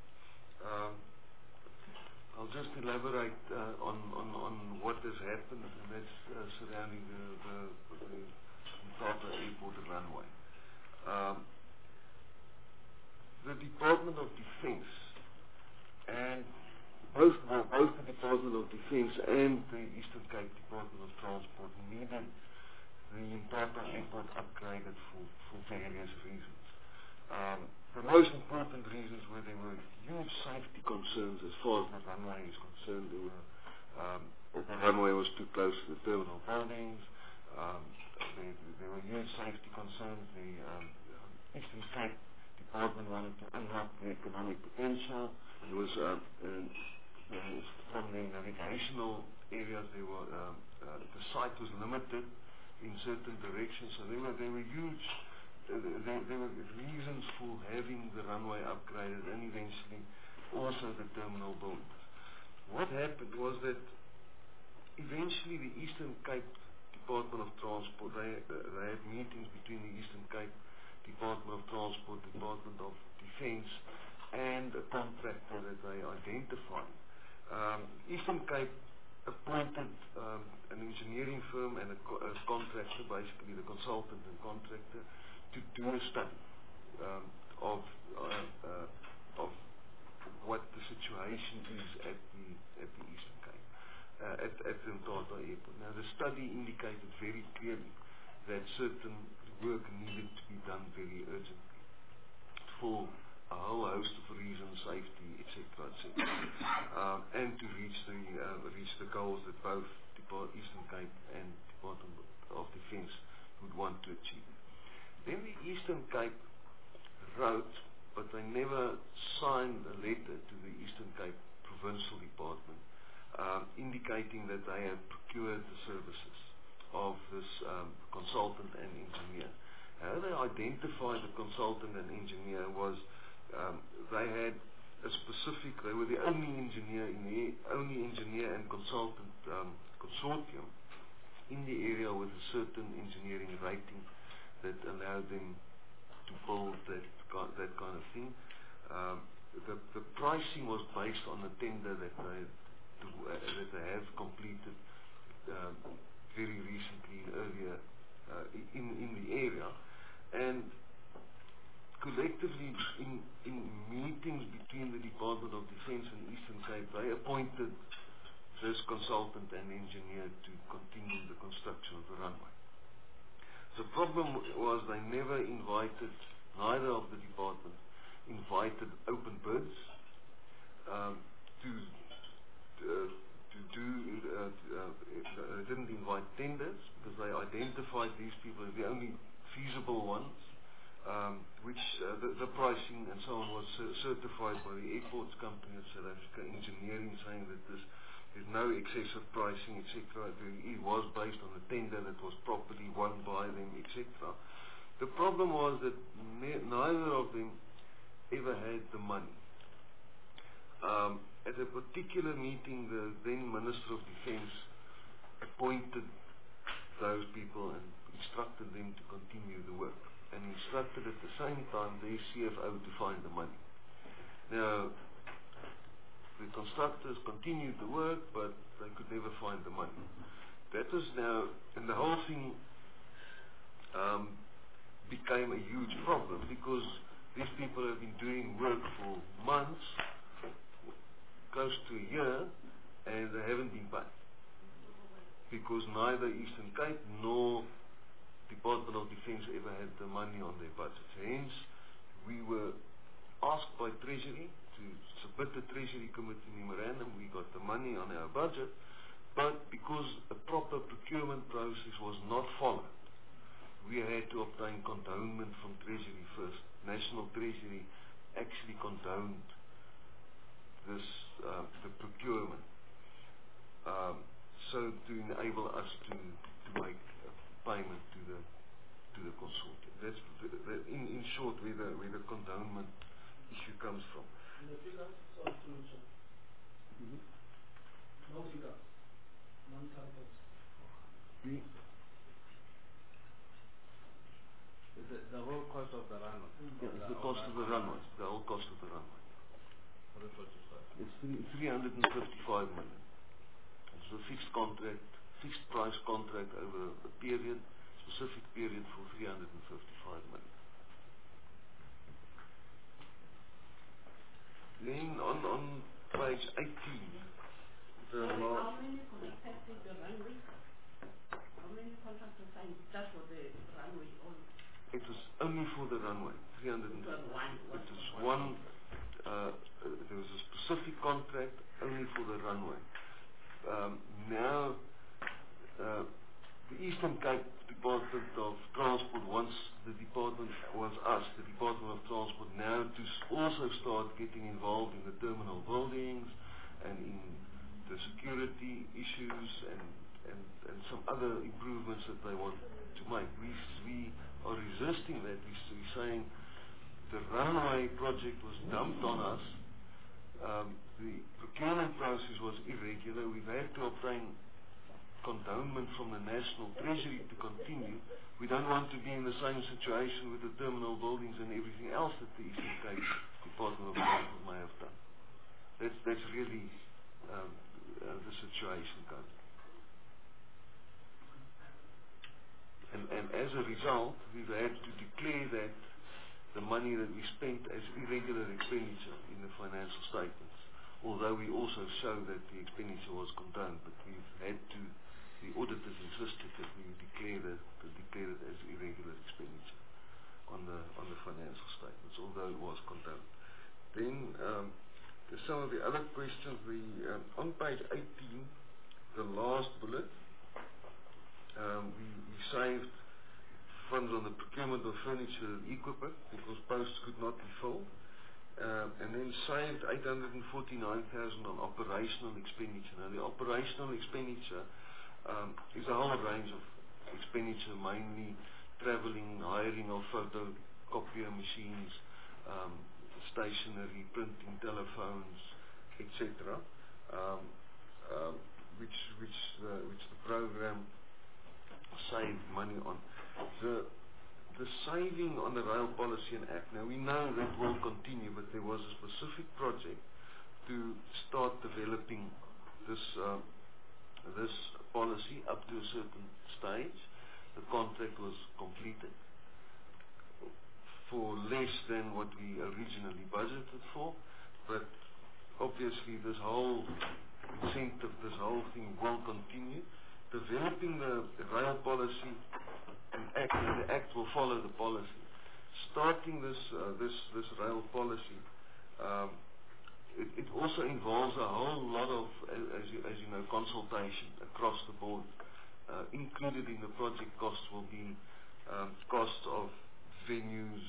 I'll just elaborate on what has happened, and that's surrounding the Mthatha Airport runway. The Department of Defence and both the Department of Defence and the Eastern Cape Department of Transport needed the Mthatha Airport upgraded for various reasons. The most important reasons were there were huge safety concerns as far as the runway is concerned. The runway was too close to the terminal buildings. There were huge safety concerns. The Eastern Cape Department wanted to unlock the economic potential. There was from the navigational areas, there were the site was limited in certain directions, so there were huge. There were reasons for having the runway upgraded and eventually also the terminal buildings. What happened was that eventually the Eastern Cape Department of Transport, they had meetings between the Eastern Cape Department of Transport, Department of Defence, and a contractor that they identified. Eastern Cape appointed an engineering firm and a contractor, basically the consultant and contractor, to do a study of what the situation is at the Eastern Cape, at the Mthatha Airport. Now, the study indicated very clearly that certain work needed to be done very urgently for a whole host of reasons, safety, etc., and to reach the goals that both Eastern Cape and Department of Defence would want to achieve. Then the Eastern Cape wrote, but they never signed a letter to the Eastern Cape Provincial Department indicating that they had procured the services of this consultant and engineer. How they identified the consultant and engineer was they had a specific, they were the only engineer and consultant consortium in the area with a certain engineering rating that allowed them to build that kind of thing. The pricing was based on a tender that they have completed very recently, earlier in the area, and collectively, in meetings between the Department of Defence and Eastern Cape, they appointed this consultant and engineer to continue the construction of the runway. The problem was they never invited, neither of the departments invited open bids they didn't invite tenders because they identified these people as the only feasible ones, which the pricing and so on was certified by the Airports Company of South Africa Engineering, saying that there's no excessive pricing, etc. It was based on a tender that was properly won by them, etc. The problem was that neither of them ever had the money. At a particular meeting, the then Minister of Defence appointed those people and instructed them to continue the work, and instructed at the same time their CFO to find the money. Now, the constructors continued the work, but they could never find the money. That was now, and the whole thing became a huge problem, because these people have been doing work for months, close to a year, and they haven't been paid, because neither Eastern Cape nor Department of Defence ever had the money on their budgets. Hence, we were asked by Treasury to submit the Treasury Committee memorandum. We got the money on our budget, but because a proper procurement process was not followed, we had to obtain condonement from Treasury first. National Treasury actually condoned this, the procurement, so to enable us to make a payment to the consortium. That's in short where the condonement issue comes from. And the figures, sorry to mention. No figures, non-targets. The whole cost of the runway. Yeah, it's the cost of the runway. The whole cost of the runway. What is what you said? It's 355 million. It's a fixed contract, fixed price contract over a period, specific period for 355 million. Then on page 18, how many contractors did the runway? How many contractors signed just for the runway only? it was only for the runway, 300. It was one. It was one. There was a specific contract only for the runway. Now, the Eastern Cape Department of Transport wants us, the Department of Transport, now to also start getting involved in the terminal buildings and in the security issues and some other improvements that they want to make. We are resisting that. We're saying the runway project was dumped on us. The procurement process was irregular. We've had to obtain condonement from the National Treasury to continue. We don't want to be in the same situation with the terminal buildings and everything else that the Eastern Cape Department of Transport may have done. That's really the situation currently. And as a result, we've had to declare that the money that we spent as irregular expenditure in the financial statements, although we also show that the expenditure was condoned, but we've had to, the auditors insisted that we declare it as irregular expenditure on the financial statements, although it was condoned. Then there's some of the other questions. On page 18, the last bullet, we saved funds on the procurement of furniture and equipment because posts could not be filled, and then saved 849,000 on operational expenditure. Now, the operational expenditure is a whole range of expenditure, mainly travelling, hiring of photocopier machines, stationery, printing, telephones, etc., which the program saved money on. The saving on the Rail Policy and Act, now we know that will continue, but there was a specific project to start developing this policy up to a certain stage. The contract was completed. for less than what we originally budgeted for, but obviously this whole incentive, this whole thing will continue. Developing the rail policy and the Act will follow the policy. Starting this rail policy, it also involves a whole lot of, as you know, consultation across the board. Included in the project costs will be costs of venues,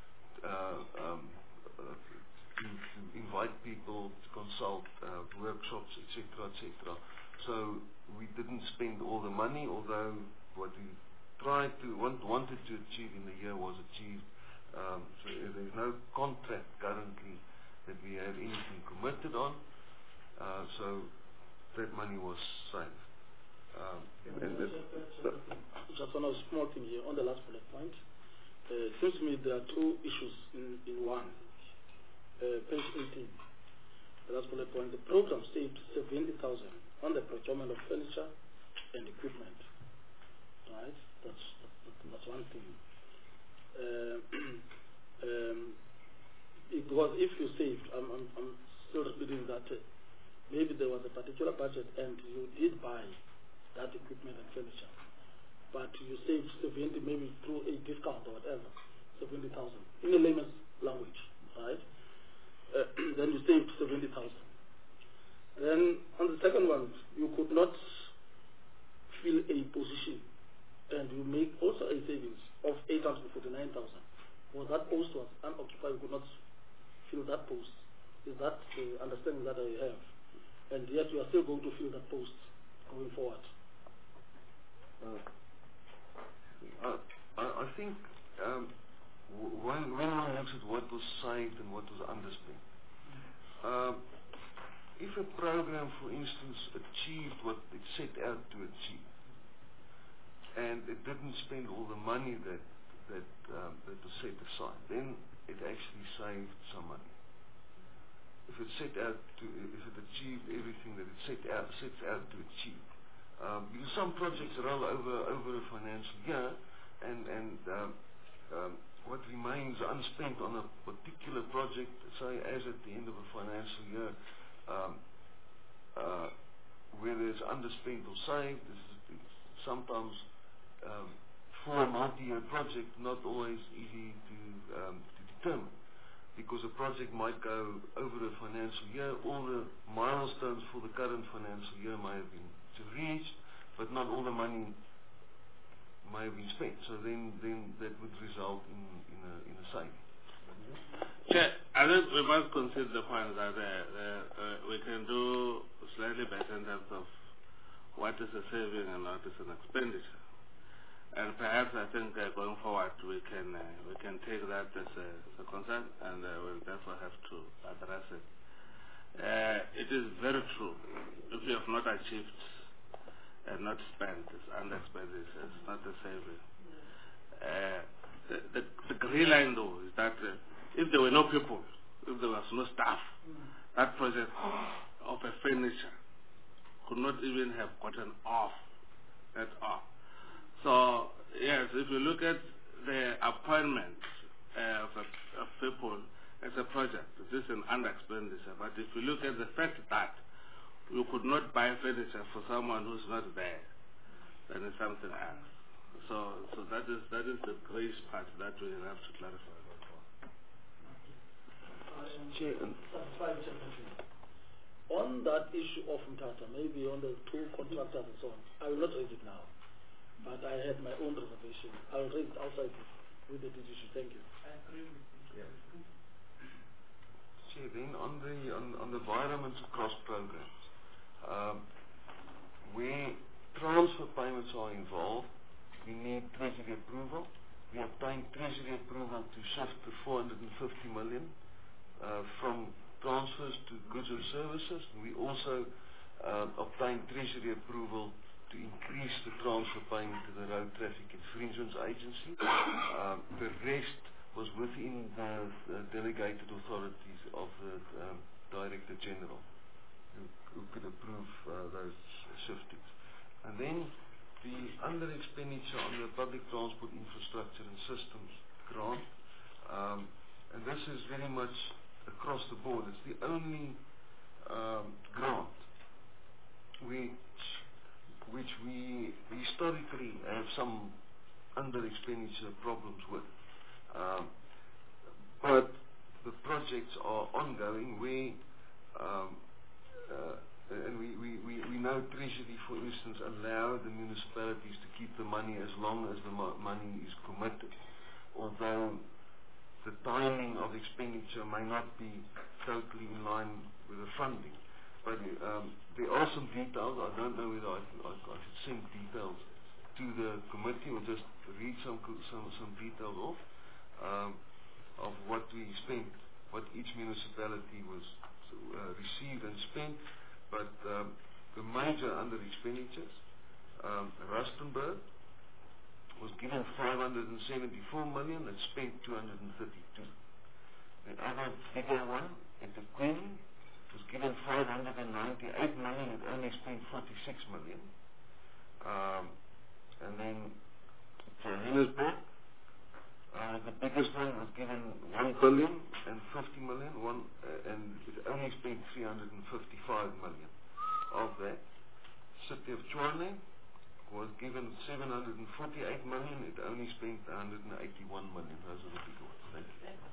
to invite people to consult, workshops, etc., etc. So we didn't spend all the money, although what we wanted to achieve in the year was achieved. So there's no contract currently that we have anything committed on. So that money was saved. Just one small thing here on the last bullet point. It seems to me there are two issues in one. Page 18, the last bullet point. The program saved 70,000 on the procurement of furniture and equipment. Right? That's one thing. Because if you saved, I'm still repeating that maybe there was a particular budget and you did buy that equipment and furniture, but you saved 70 maybe through a discount or whatever, 70,000 in a layman's language, right? Then you saved 70,000. Then on the second one, you could not fill a position, and you make also a savings of 849,000. Well, that post was unoccupied. You could not fill that post. Is that the understanding that I have? And yet you are still going to fill that post going forward. I think when one looks at what was saved and what was underspent, if a program, for instance, achieved what it set out to achieve, and it didn't spend all the money that was set aside, then it actually saved some money. If it achieved everything that it sets out to achieve, because some projects roll over a financial year, and what remains unspent on a particular project, say as at the end of a financial year, whether it's underspent or saved, is sometimes for a multi-year project not always easy to determine, because a project might go over a financial year, all the milestones for the current financial year may have been reached, but not all the money may have been spent. So then that would result in a saving. Chair, I think we must consider the point that we can do slightly better in terms of what is a saving and what is an expenditure. And perhaps I think going forward we can take that as a concern, and we'll therefore have to address it. It is very true. If you have not achieved and not spent, it's under expenditure. It's not a saving. The grey line, though, is that if there were no people, if there was no staff, that project of a furniture could not even have gotten off at all. So, yes, if you look at the appointment of people as a project, this is an under expenditure. But if you look at the fact that you could not buy furniture for someone who's not there, then it's something else. So that is the grace part that we have to clarify. On that issue of Mthatha, maybe on the two contractors and so on, I will not raise it now, but I had my own reservation. I will raise it outside with the decision. Thank you. I agree with you. Chair, then on the environment across programs, where transfer payments are involved, we need Treasury approval. We obtained Treasury approval to shift the 450 million from transfers to goods and services. We also obtained Treasury approval to increase the transfer payment to the Road Traffic Infringements Agency. The rest was within the delegated authorities of the Director General, who could approve those shiftings. And then the under expenditure on the public transport infrastructure and systems grant, And this is very much across the board. It's the only grant which we historically have some under-expenditure problems with. But the projects are ongoing. And we know Treasury, for instance, allow the municipalities to keep the money as long as the money is committed, although the timing of expenditure may not be totally in line with the funding. But there are some details. I don't know whether I should send details to the committee or just read some details off of what we spent, what each municipality was received and spent. But the major under expenditures, Rustenburg was given 574 million and spent 232. The other bigger one, at the Queen, was given 598 million and only spent 46 million. And then Johannesburg, the biggest one was given 1 billion and 50 million, and it only spent 355 million of that. City of Tshwane was given 748 million, it only spent 181 million. Those are the big ones. Thank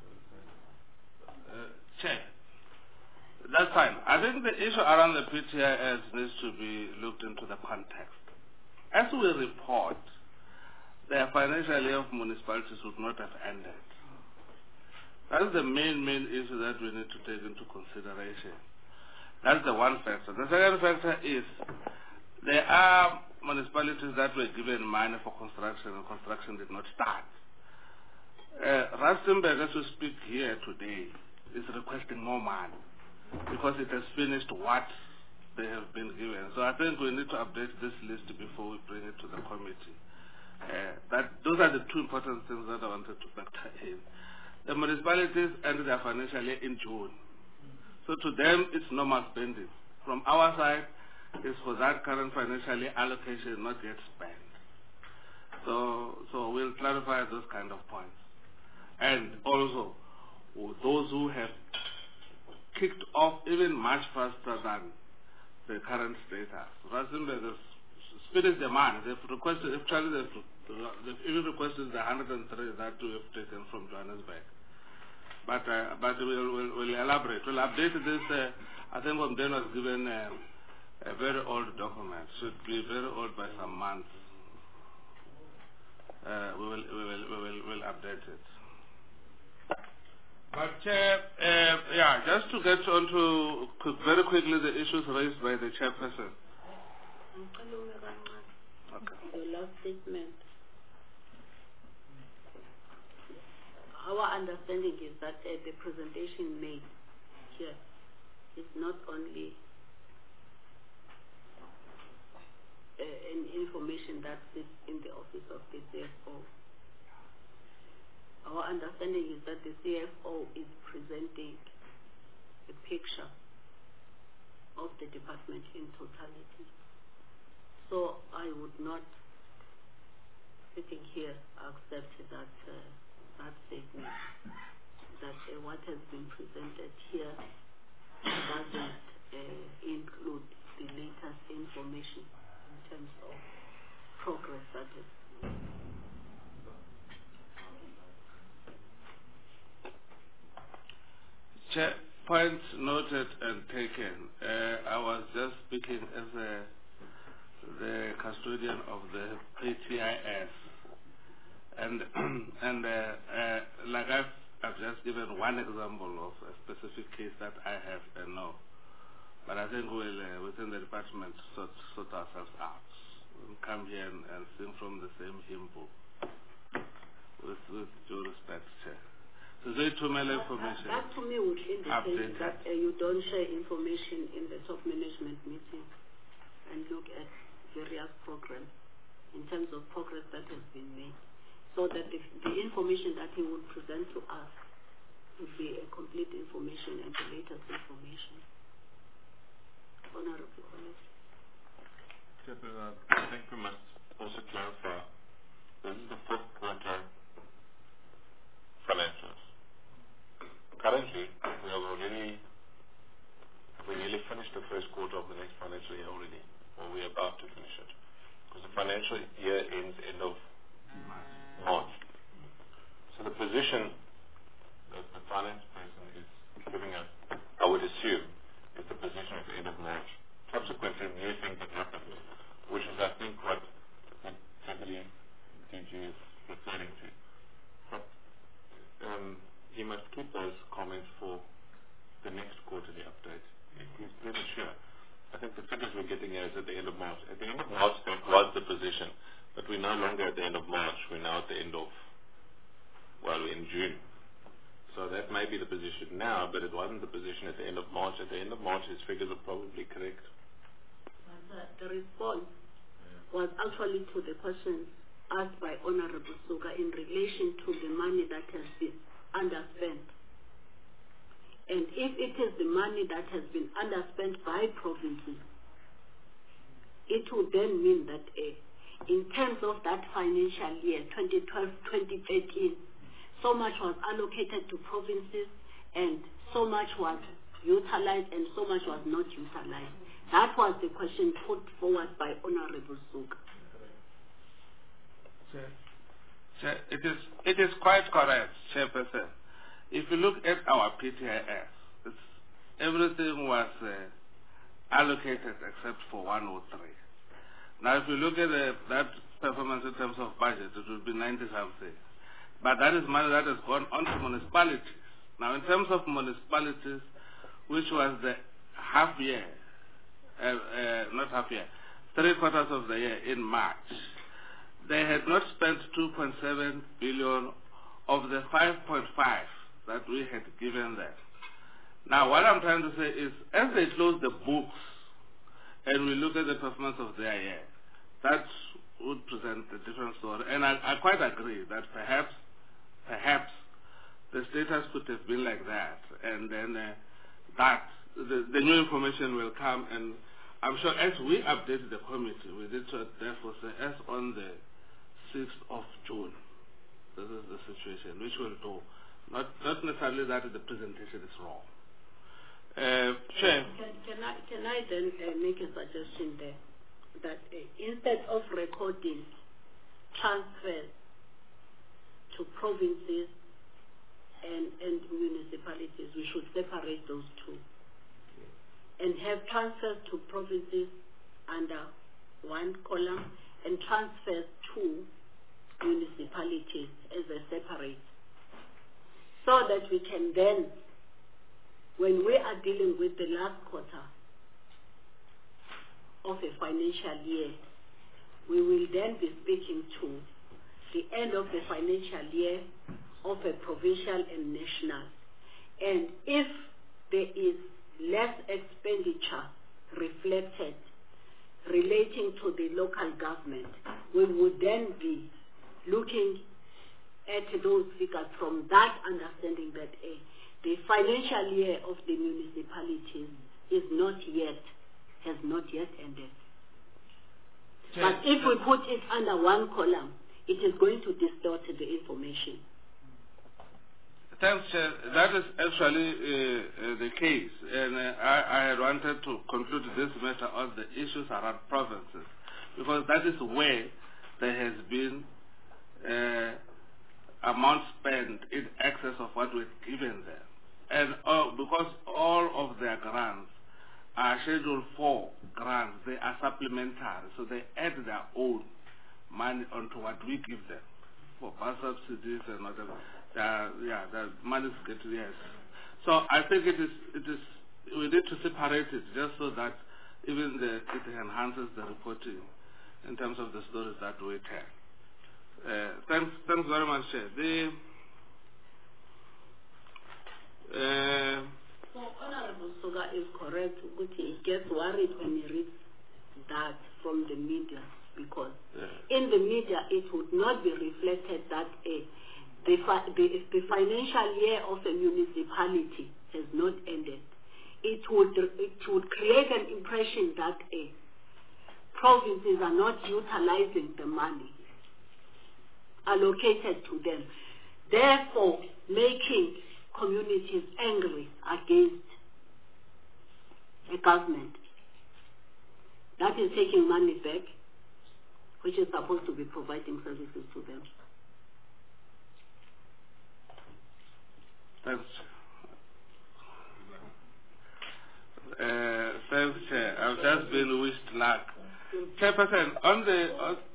you. Chair, that's fine. I think the issue around the PTIS needs to be looked into the context. As we report, the financial year of municipalities would not have ended. That is the main issue that we need to take into consideration. That's the one factor. The second factor is there are municipalities that were given money for construction and construction did not start. Rustenburg, as we speak here today, is requesting more money because it has finished what they have been given. So I think we need to update this list before we bring it to the committee. Those are the two important things that I wanted to factor in. The municipalities ended their financial year in June. So to them, it's normal spending. From our side, it's for that current financial year allocation not yet spent. So we'll clarify those kind of points. And also, those who have kicked off even much faster than the current status. Rustenburg has finished the money. They've requested, they've even requested the 103 that we have taken from Johannesburg. But we'll elaborate. We'll update this. I think from then was given a very old document. Should be very old by some months. We'll update it. But just to get on to very quickly the issues raised by the chairperson. Okay. Your last statement. Our understanding is that the presentation made here is not only an information that sits in the office of the CFO. Our understanding is that the CFO is presenting a picture of the department in totality. So I would not, sitting here, accept that that statement that what has been presented here doesn't include the latest information in terms of progress that is. Chair, points noted and taken. I was just speaking as the custodian of the PTIS, and like I've just given one example of a specific case that I have and know, but I think we'll within the department sort ourselves out. We'll come here and sing from the same hymn book. With due respect, Chair. So they to mail information. That to me would indicate that you don't share information in the top management meeting and look at various programs in terms of progress that has been made, so that the information that he would present to us would be a complete information and the latest information. Honorable colleague. I think we must also clarify this is the fourth quarter financials. currently, we nearly finished the first quarter of the next financial year already, or we're about to finish it. Because the financial year ends end of March. So the position that the finance person is giving us, I would assume, is the position at the end of March. Subsequently, new things have happened, which is, I think, what Deputy DG is referring to. But he must keep those comments for the next quarterly update. He's pretty sure. I think the figures we're getting here is at the end of March. At the end of March, that was the position, but we're no longer at the end of March. We're now at the end of, we're in June. So that may be the position now, but it wasn't the position at the end of March. At the end of March, his figures are probably correct. The response was actually to the questions asked by Honorable Suga in relation to the money that has been underspent. And if it is the money that has been underspent by provinces, it would then mean that in terms of that financial year, 2012-2013, so much was allocated to provinces and so much was utilized and so much was not utilized. That was the question put forward by Honorable Suga. It is quite correct, Chairperson. If you look at our PTIS, everything was allocated except for 103. Now, if you look at that performance in terms of budget, it will be 90-something. But that is money that has gone on to municipalities. Now, in terms of municipalities, which was the half year, not half year, 3 quarters of the year in March, they had not spent 2.7 billion of the 5.5 that we had given them. Now, what I'm trying to say is, as they close the books and we look at the performance of their year, that would present a different story. And I quite agree that perhaps the status could have been like that, and then the new information will come, and I'm sure as we update the committee, we did so therefore say as on the 6th of June, this is the situation, which will do. Not necessarily that the presentation is wrong. Chair. Can I then make a suggestion there? That instead of recording transfers to provinces and municipalities, we should separate those two and have transfers to provinces under one column and transfers to municipalities as a separate, so that we can then, when we are dealing with the last quarter of a financial year, we will then be speaking to the end of the financial year of a provincial and national. And if there is less expenditure reflected relating to the local government, we would then be looking at those figures from that understanding that the financial year of the municipalities has not yet ended. But if we put it under one column, it is going to distort the information. Thanks, Chair. That is actually the case. And I had wanted to conclude this matter on the issues around provinces, because that is where there has been amount spent in excess of what we've given them. And because all of their grants are Schedule 4 grants, they are supplementary, so they add their own money onto what we give them for bus subsidies and whatever. The money is getting, yes. So I think it is we need to separate it just so that even it enhances the reporting in terms of the stories that we tell. Thanks very much, Chair. So Honorable Suga is correct. He gets worried when he reads that from the media, because in the media it would not be reflected that the financial year of a municipality has not ended. It would create an impression that provinces are not utilizing the money allocated to them, therefore making community is angry against a government that is taking money back, which is supposed to be providing services to them. Thanks. Thanks, Chair. I've just been wished luck. Chairperson, on the...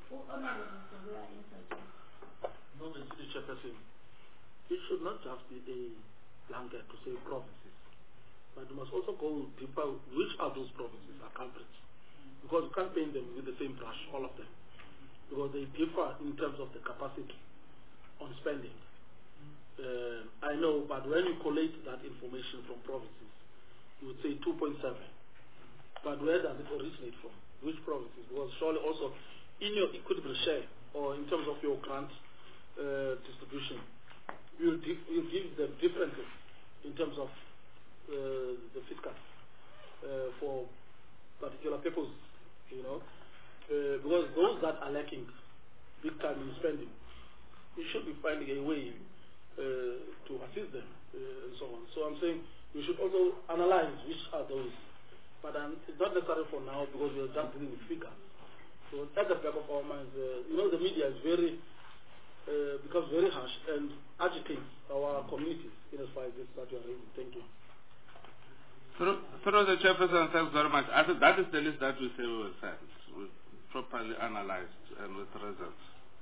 No, Mr. Chairperson, it should not just be a blanket to say provinces, but you must also go deeper. Which are those provinces are culprits? Because you can't paint them with the same brush, all of them, because they differ in terms of the capacity on spending. I know, but when you collate that information from provinces, you would say 2.7. But where does it originate from? Which provinces? Because surely also in your equitable share or in terms of your grant distribution, you give them differently in terms of the fiscal for particular purposes, you know. Because those that are lacking big time in spending, you should be finding a way to assist them and so on. So I'm saying we should also analyze which are those. But it's not necessary for now because we're just dealing with figures. So at the back of our minds, you know, the media is becomes very harsh and agitates our communities in as far as this that you are raising. Thank you. Through the Chairperson, thanks very much. I think that is the list that we say we will send. We've properly analyzed and with results.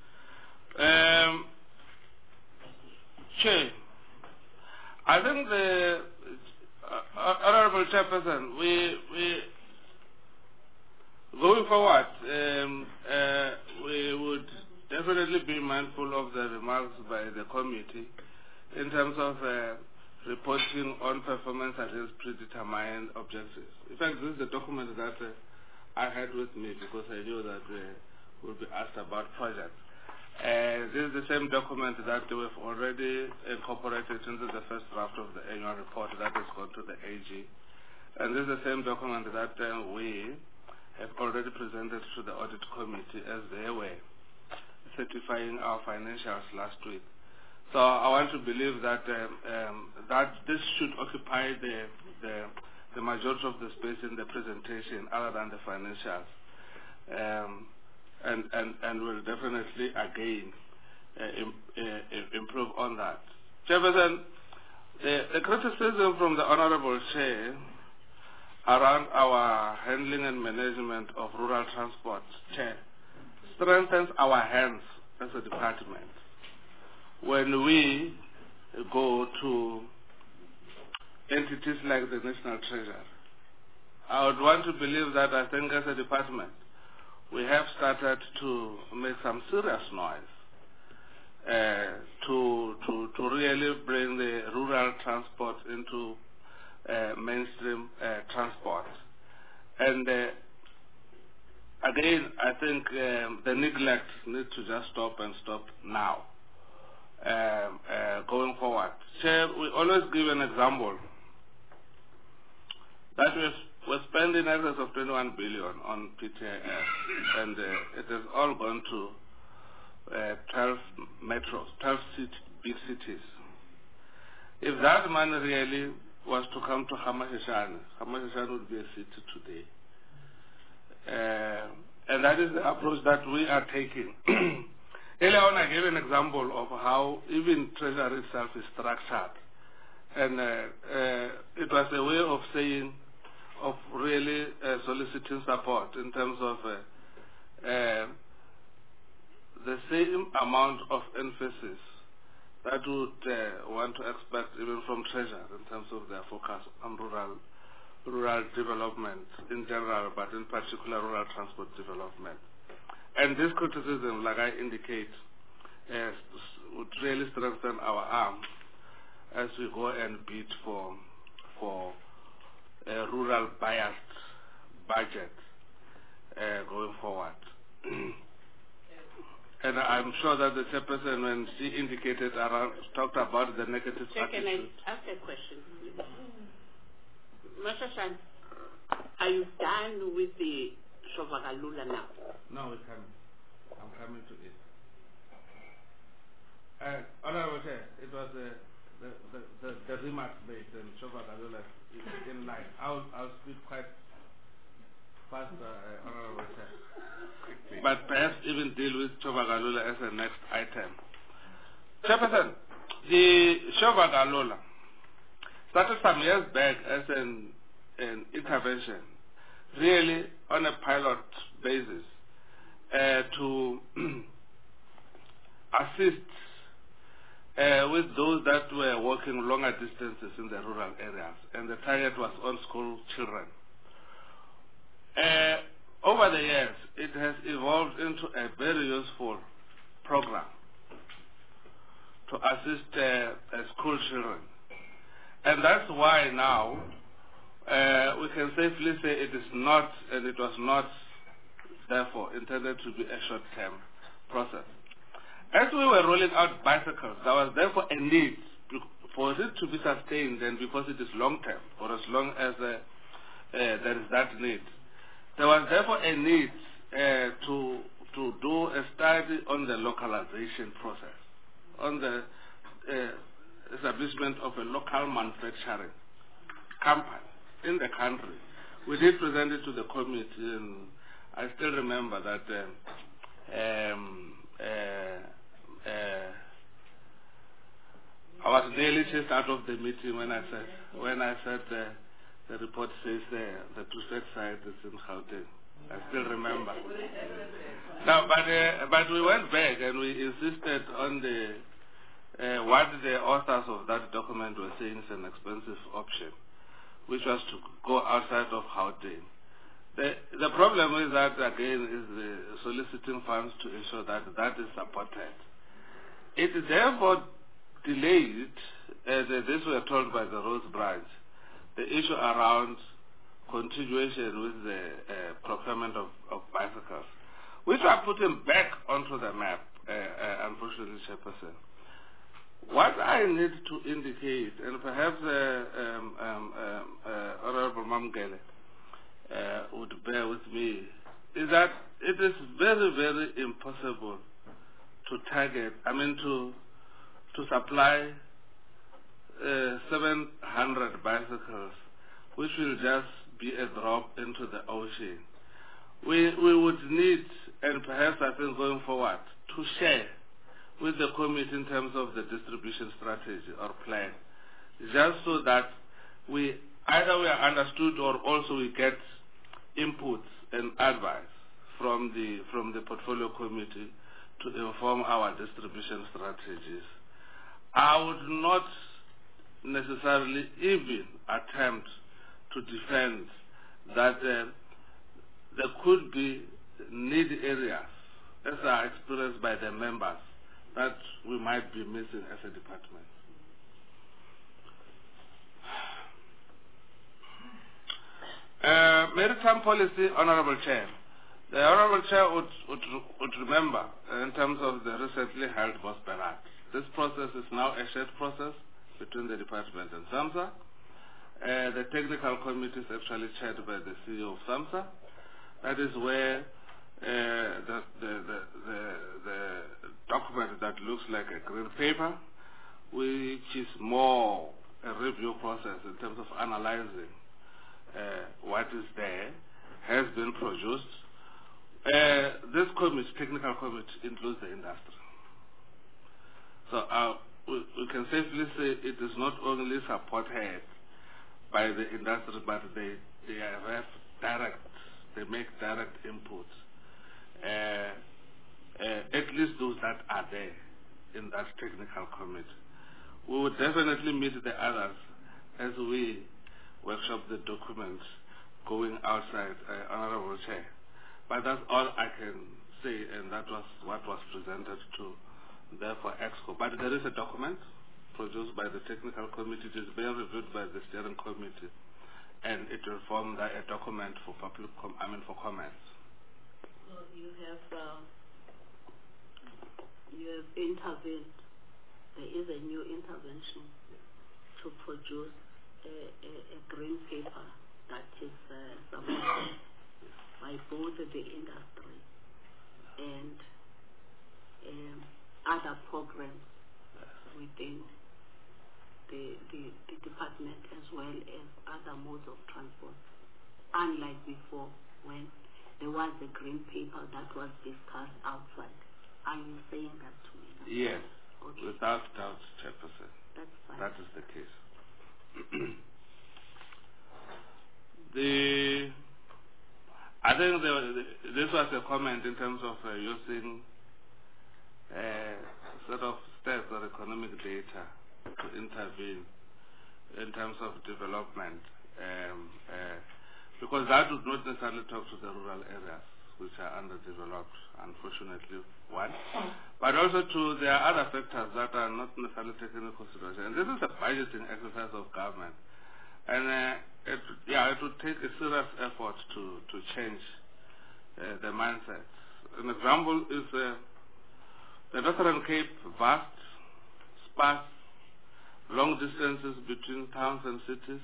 Chair, I think the Honorable Chairperson, we going forward, we would definitely be mindful of the remarks by the committee in terms of reporting on performance against predetermined objectives. In fact, this is the document that I had with me because I knew that we would be asked about projects. This is the same document that we've already incorporated into the first draft of the annual report that has gone to the AG. And this is the same document that we have already presented to the audit committee as they were certifying our financials last week. So I want to believe that that this should occupy the majority of the space in the presentation other than the financials. And will definitely again improve on that. Chairperson, the criticism from the Honorable Chair around our handling and management of rural transport, Chair, strengthens our hands as a department. When we go to entities like the National Treasury, I would want to believe that I think as a department, we have started to make some serious noise to really bring the rural transport into mainstream transport. And again, I think the neglect needs to just stop now. Going forward. Chair, we always give an example that we're spending in excess of 21 billion on PTIS, and it has all gone to 12 metros, 12 big cities. If that money really was to come to Hamashishane would be a city today. And that is the approach that we are taking. Earlier on, I gave an example of how even Treasury itself is structured. And it was a way of saying, of really soliciting support in terms of the same amount of emphasis that would want to expect even from Treasury in terms of their focus on rural development in general, but in particular rural transport development. And this criticism, like I indicate, would really strengthen our arm as we go and bid for a rural biased budget going forward. And I'm sure that the chairperson, when she indicated talked about the negative Chair, can I ask a question? Mashashan, are you done with the Shovagalula now? No, we're coming. I'm coming to it. Honorable Chair, it was the remarks made and Shoba Galula is in line. I'll speak quite fast, Honorable Chair. But perhaps even deal with Shoba Galula as the next item. Chairperson, the Shoba Galula started some years back as an intervention, really on a pilot basis, to assist with those that were working longer distances in the rural areas, and the target was on school children. Over the years, it has evolved into a very useful program to assist school children. And that's why now we can safely say it is not, and it was not, therefore, intended to be a short-term process. As we were rolling out bicycles, there was therefore a need for it to be sustained, and because it is long-term, for as long as there is that need. There was therefore a need to do a study on the localization process, on the establishment of a local manufacturing company in the country. We did present it to the committee, and I still remember that I was nearly chased out of the meeting when I said the report says the prefect site is in Gauteng. I still remember. Now, but we went back and we insisted on what the authors of that document were saying is an expensive option, which was to go outside of Gauteng. The problem is that, again, is the soliciting funds to ensure that that is supported. It is therefore delayed, as this were told by the Rhodes branch, the issue around continuation with the procurement of bicycles, which are putting back onto the map, unfortunately, Chairperson. What I need to indicate, and perhaps Honorable Mamgele would bear with me, is that it is very, very impossible to target, to supply 700 bicycles, which will just be a drop into the ocean. We would need, and perhaps I think going forward, to share with the committee in terms of the distribution strategy or plan, just so that either we are understood or also we get inputs and advice from the portfolio committee to inform our distribution strategies. I would not necessarily even attempt to defend that there could be need areas, as are experienced by the members, that we might be missing as a department. Maritime policy, Honorable Chair. The Honorable Chair would remember, in terms of the recently held Bosberat, this process is now a shared process between the department and SAMSA. The technical committee is actually chaired by the CEO of SAMSA. That is where the document that looks like a green paper, which is more a review process in terms of analyzing what is there, has been produced. This committee, technical committee, includes the industry. So we can safely say it is not only supported by the industry, but they make direct inputs. At least those that are there in that technical committee. We would definitely meet the others as we workshop the documents going outside, Honorable Chair. But that's all I can say, and that was what was presented to, therefore, EXCO. But there is a document produced by the technical committee. It is being reviewed by the steering committee, and it will form a document for public, for comments. So you have intervened. There is a new intervention to produce a green paper that is supported by both the industry and other programs within the department as well as other modes of transport, unlike before when there was a green paper that was discussed outside. Are you saying that to me now? Yes, Okay. without doubt, Chairperson. That's fine. That is the case. I think this was a comment in terms of using sort of stats or economic data to intervene in terms of development, because that would not necessarily talk to the rural areas which are underdeveloped, unfortunately, one. But also there are other factors that are not necessarily taken into consideration. And this is a budgeting exercise of government. And it would take a serious effort to change the mindset. An example is the Northern Cape, vast, sparse, long distances between towns and cities.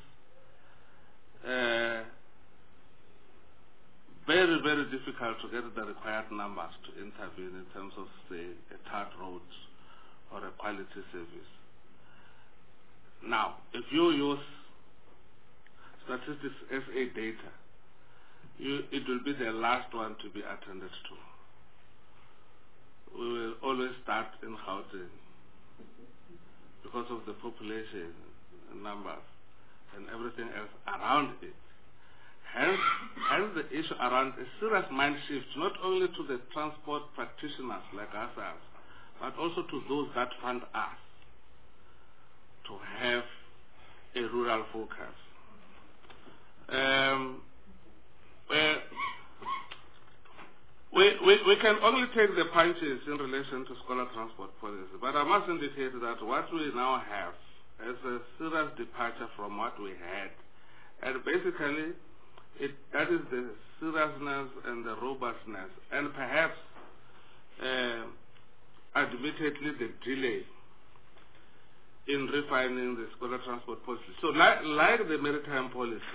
Very, very difficult to get the required numbers to intervene in terms of, say, a tarred road or a quality service. Now, if you use Statistics SA data, it will be the last one to be attended to. We will always start in Gauteng because of the population numbers and everything else around it. Hence the issue around a serious mind shift, not only to the transport practitioners like ourselves, but also to those that fund us to have a rural focus. We can only take the punches in relation to scholar transport policy, but I must indicate that what we now have is a serious departure from what we had. And basically, that is the seriousness and the robustness, and perhaps, admittedly, the delay in refining the scholar transport policy. So like the maritime policy,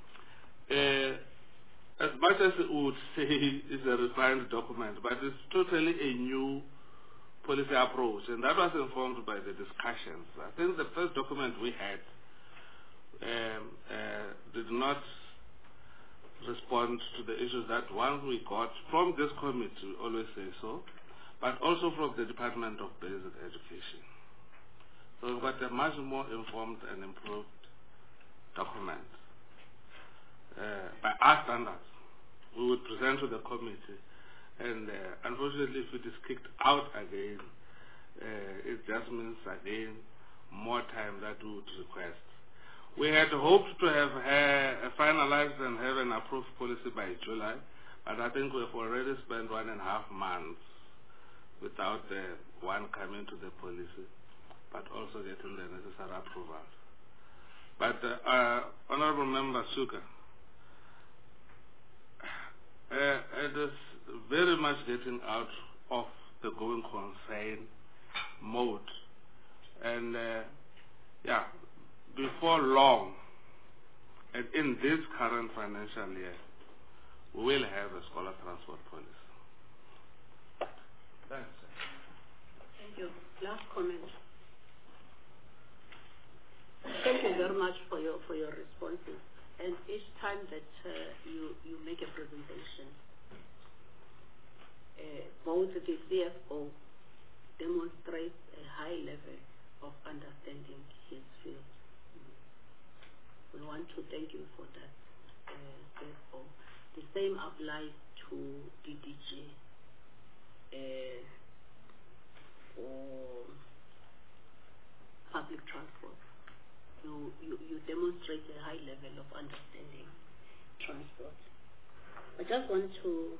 as much as it would say it's a refined document, but it's totally a new policy approach, and that was informed by the discussions. I think the first document we had did not respond to the issues that one we got from this committee, we always say so, but also from the Department of Basic Education. So we've got a much more informed and improved document. By our standards, we would present to the committee, and unfortunately if it is kicked out again, it just means again more time that we would request. We had hoped to have finalized and have an approved policy by July, but I think we've already spent 1.5 months without the one coming to the policy, but also getting the necessary approval. But Honorable Member Suka, it is very much getting out of the going concern mode, and before long, and in this current financial year, we will have a scholar transport policy. Thanks. Thank you. Last comment. Thank you very much for your responses. And each time that you make a presentation, both the CFO demonstrates a high level of understanding his field. We want to thank you for that, CFO. The same applies to DDG for public transport. You demonstrate a high level of understanding transport. I just want to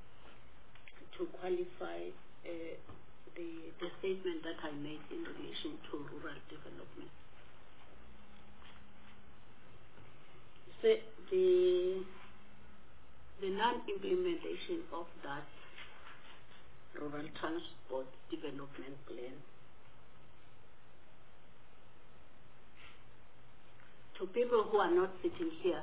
qualify the statement that I made in relation to rural development. So the non-implementation of that rural transport development plan to people who are not sitting here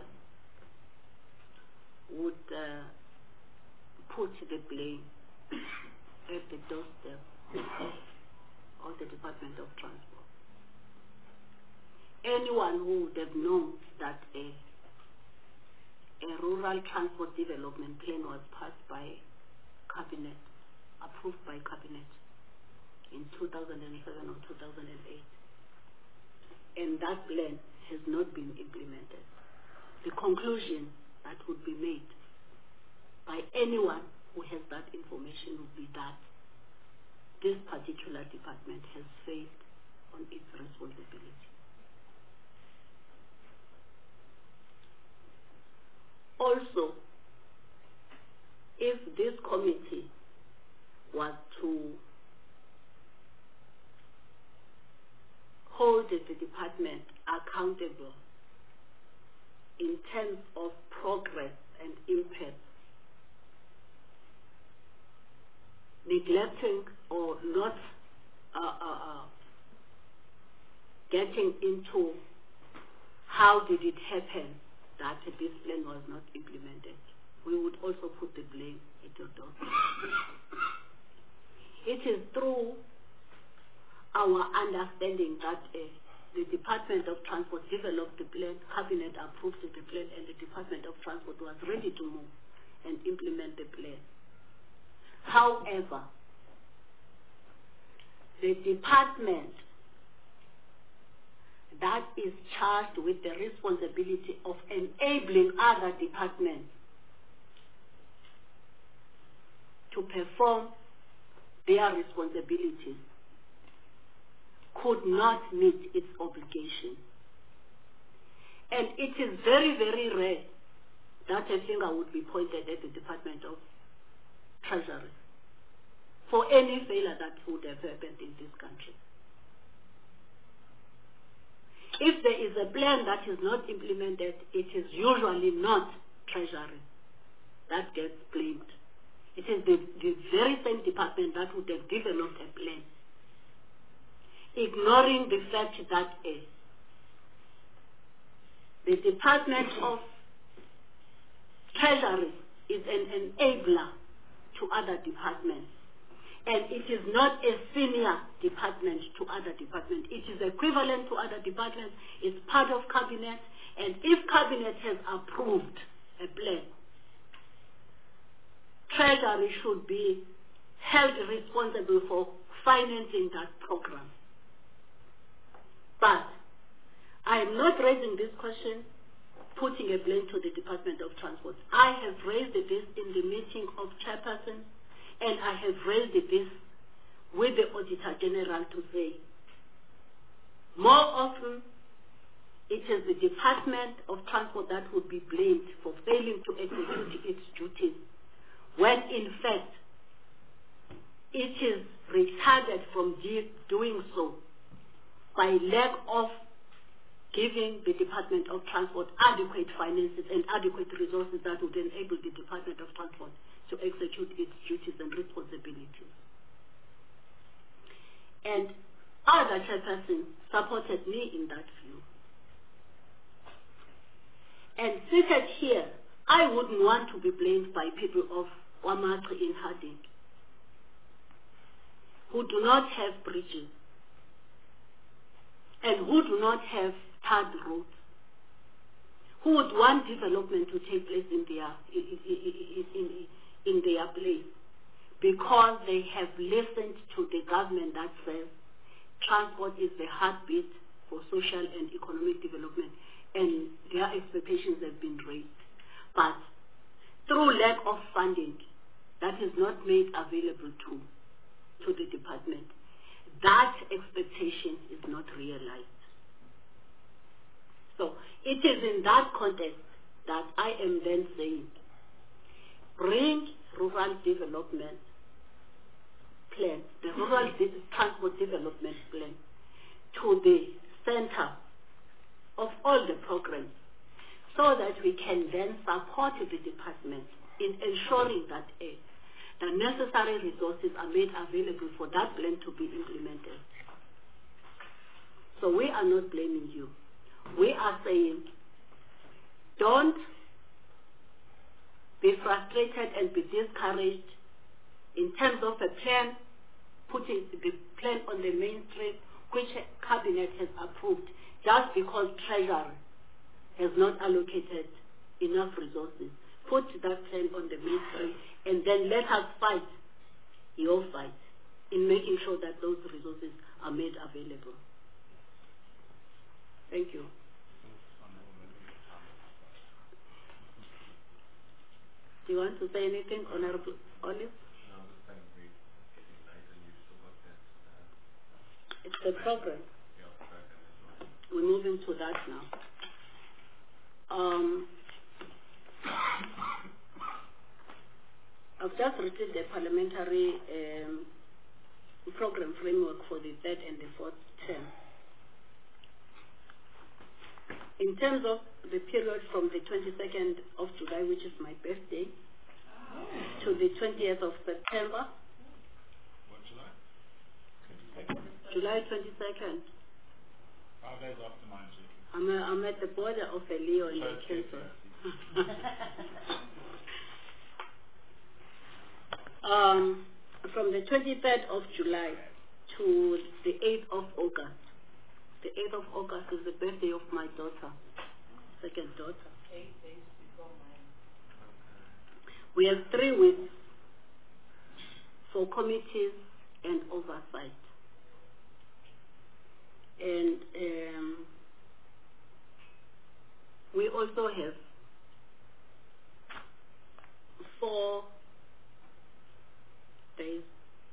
would put the blame at the doorstep of the Department of Transport. anyone who would have known that a rural transport development plan was passed by cabinet, approved by cabinet in 2007 or 2008, and that plan has not been implemented. The conclusion that would be made by anyone who has that information would be that this particular department has failed on its responsibility. Also, if this committee was to hold the department accountable in terms of progress and impact, neglecting or not getting into how did it happen that this plan was not implemented, we would also put the blame at your door. It is through our understanding that the Department of Transport developed the plan, Cabinet approved the plan, and the Department of Transport was ready to move and implement the plan. However, the department that is charged with the responsibility of enabling other departments to perform their responsibilities could not meet its obligation. And it is very, very rare that a finger would be pointed at the Department of Treasury for any failure that would have happened in this country. If there is a plan that is not implemented, it is usually not Treasury that gets blamed. It is the very same department that would have developed a plan, ignoring the fact that the Department of Treasury is an enabler to other departments. And it is not a senior department to other departments. It is equivalent to other departments. It's part of cabinet. And if cabinet has approved a plan, Treasury should be held responsible for financing that program. But I am not raising this question, putting a blame to the Department of Transport. I have raised this in the meeting of chairpersons, and I have raised this with the Auditor General to say, more often, it is the Department of Transport that would be blamed for failing to execute its duties, when in fact, it is retarded from doing so by lack of giving the Department of Transport adequate finances and adequate resources that would enable the Department of Transport to execute its duties and responsibilities. And other chairpersons supported me in that view. And seated here, I wouldn't want to be blamed by people of Wamatri in Harding who do not have bridges and who do not have tarred roads, who would want development to take place in their place, because they have listened to the government that says transport is the heartbeat for social and economic development, and their expectations have been raised. But through lack of funding, that is not made available to the department, that expectation is not realized. So it is in that context that I am then saying, bring rural development plan, the rural transport development plan, to the center of all the programs, so that we can then support the department in ensuring that the necessary resources are made available for that plan to be implemented. So we are not blaming you. We are saying, don't be frustrated and be discouraged in terms of a plan, putting the plan on the mainstream, which cabinet has approved, just because Treasury has not allocated enough resources. Put that claim on the ministry and then let us fight your fight in making sure that those resources are made available. Thank you. Do you want to say anything, Honorable Olive? It's the program. We're moving to that now. I've just received a parliamentary program framework for the third and the fourth term. In terms of the period from the 22nd of July, which is my birthday, to the 20th of September. What, July? July 22nd. 5 days after mine, I'm at the border of a Leo and a Cancer. From the 23rd of July to the 8th of August. The 8th of August is the birthday of my daughter, second daughter. 8 days before mine. We have 3 weeks for committees and oversight. And we also have 4 days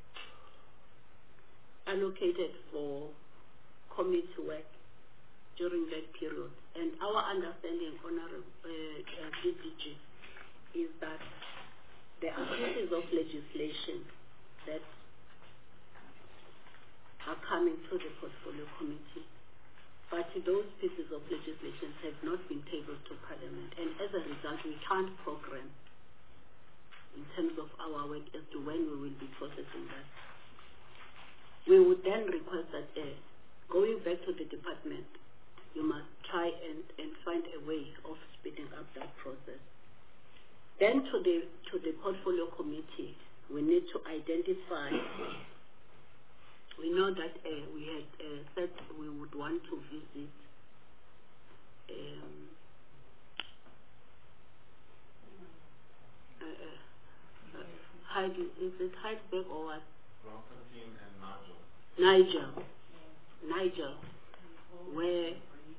allocated for committee work during that period. And our understanding, Honorable DDG, is that there are pieces of legislation that are coming to the portfolio committee, but those pieces of legislation have not been tabled to Parliament, and as a result we can't program in terms of our work as to when we will be processing that. We would then request that going back to the department, you must try and find a way of speeding up that process. Then to the portfolio committee, we need to identify. We know that we had said we would want to visit is it Heidelberg or what? Niger, where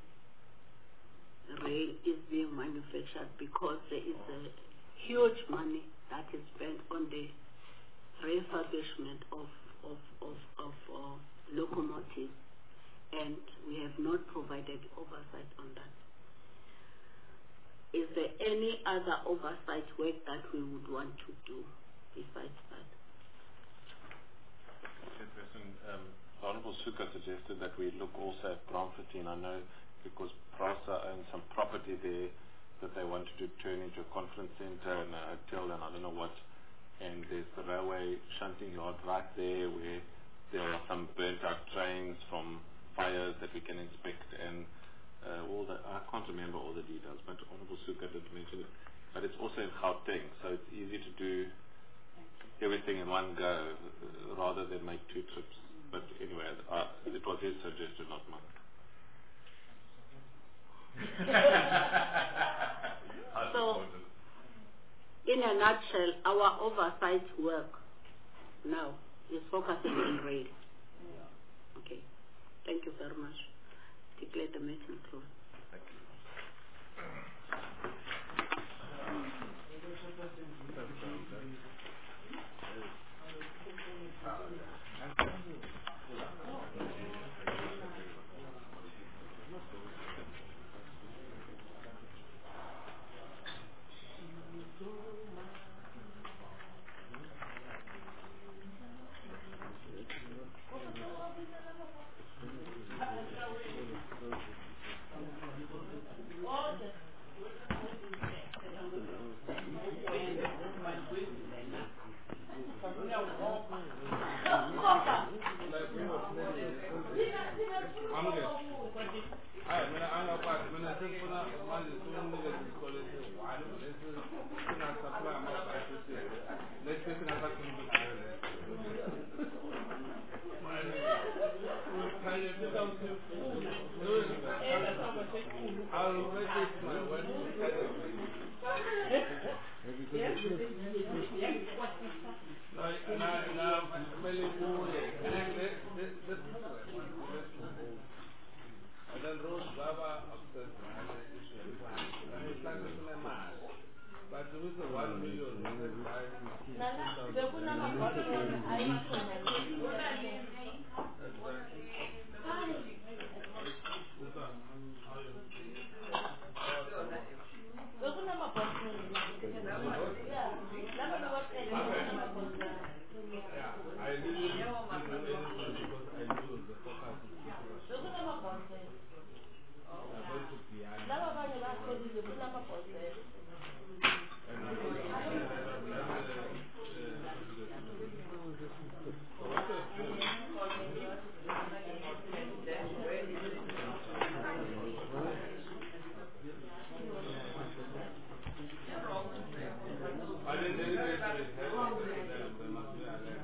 rail is being manufactured, because there is a huge money that is spent on the refurbishment of locomotives, and we have not provided oversight on that. Is there any other oversight work that we would want to do besides that? Honorable Suka suggested that we look also at Braamfontein. I know because PRASA owns some property there that they want to turn into a conference center and a hotel and I don't know what. And there's the railway shunting yard right there where there are some burnt out trains from fires that we can inspect, and I can't remember all the details, but Honorable Suka did mention it. But it's also in Gauteng, so it's easy to do everything in one go rather than make 2 trips. But anyway, it was his suggestion, not mine. So, in a nutshell, our oversight work now is focusing on rail. Okay. Thank you very much. Declare the meeting closed. Thank you. I didn't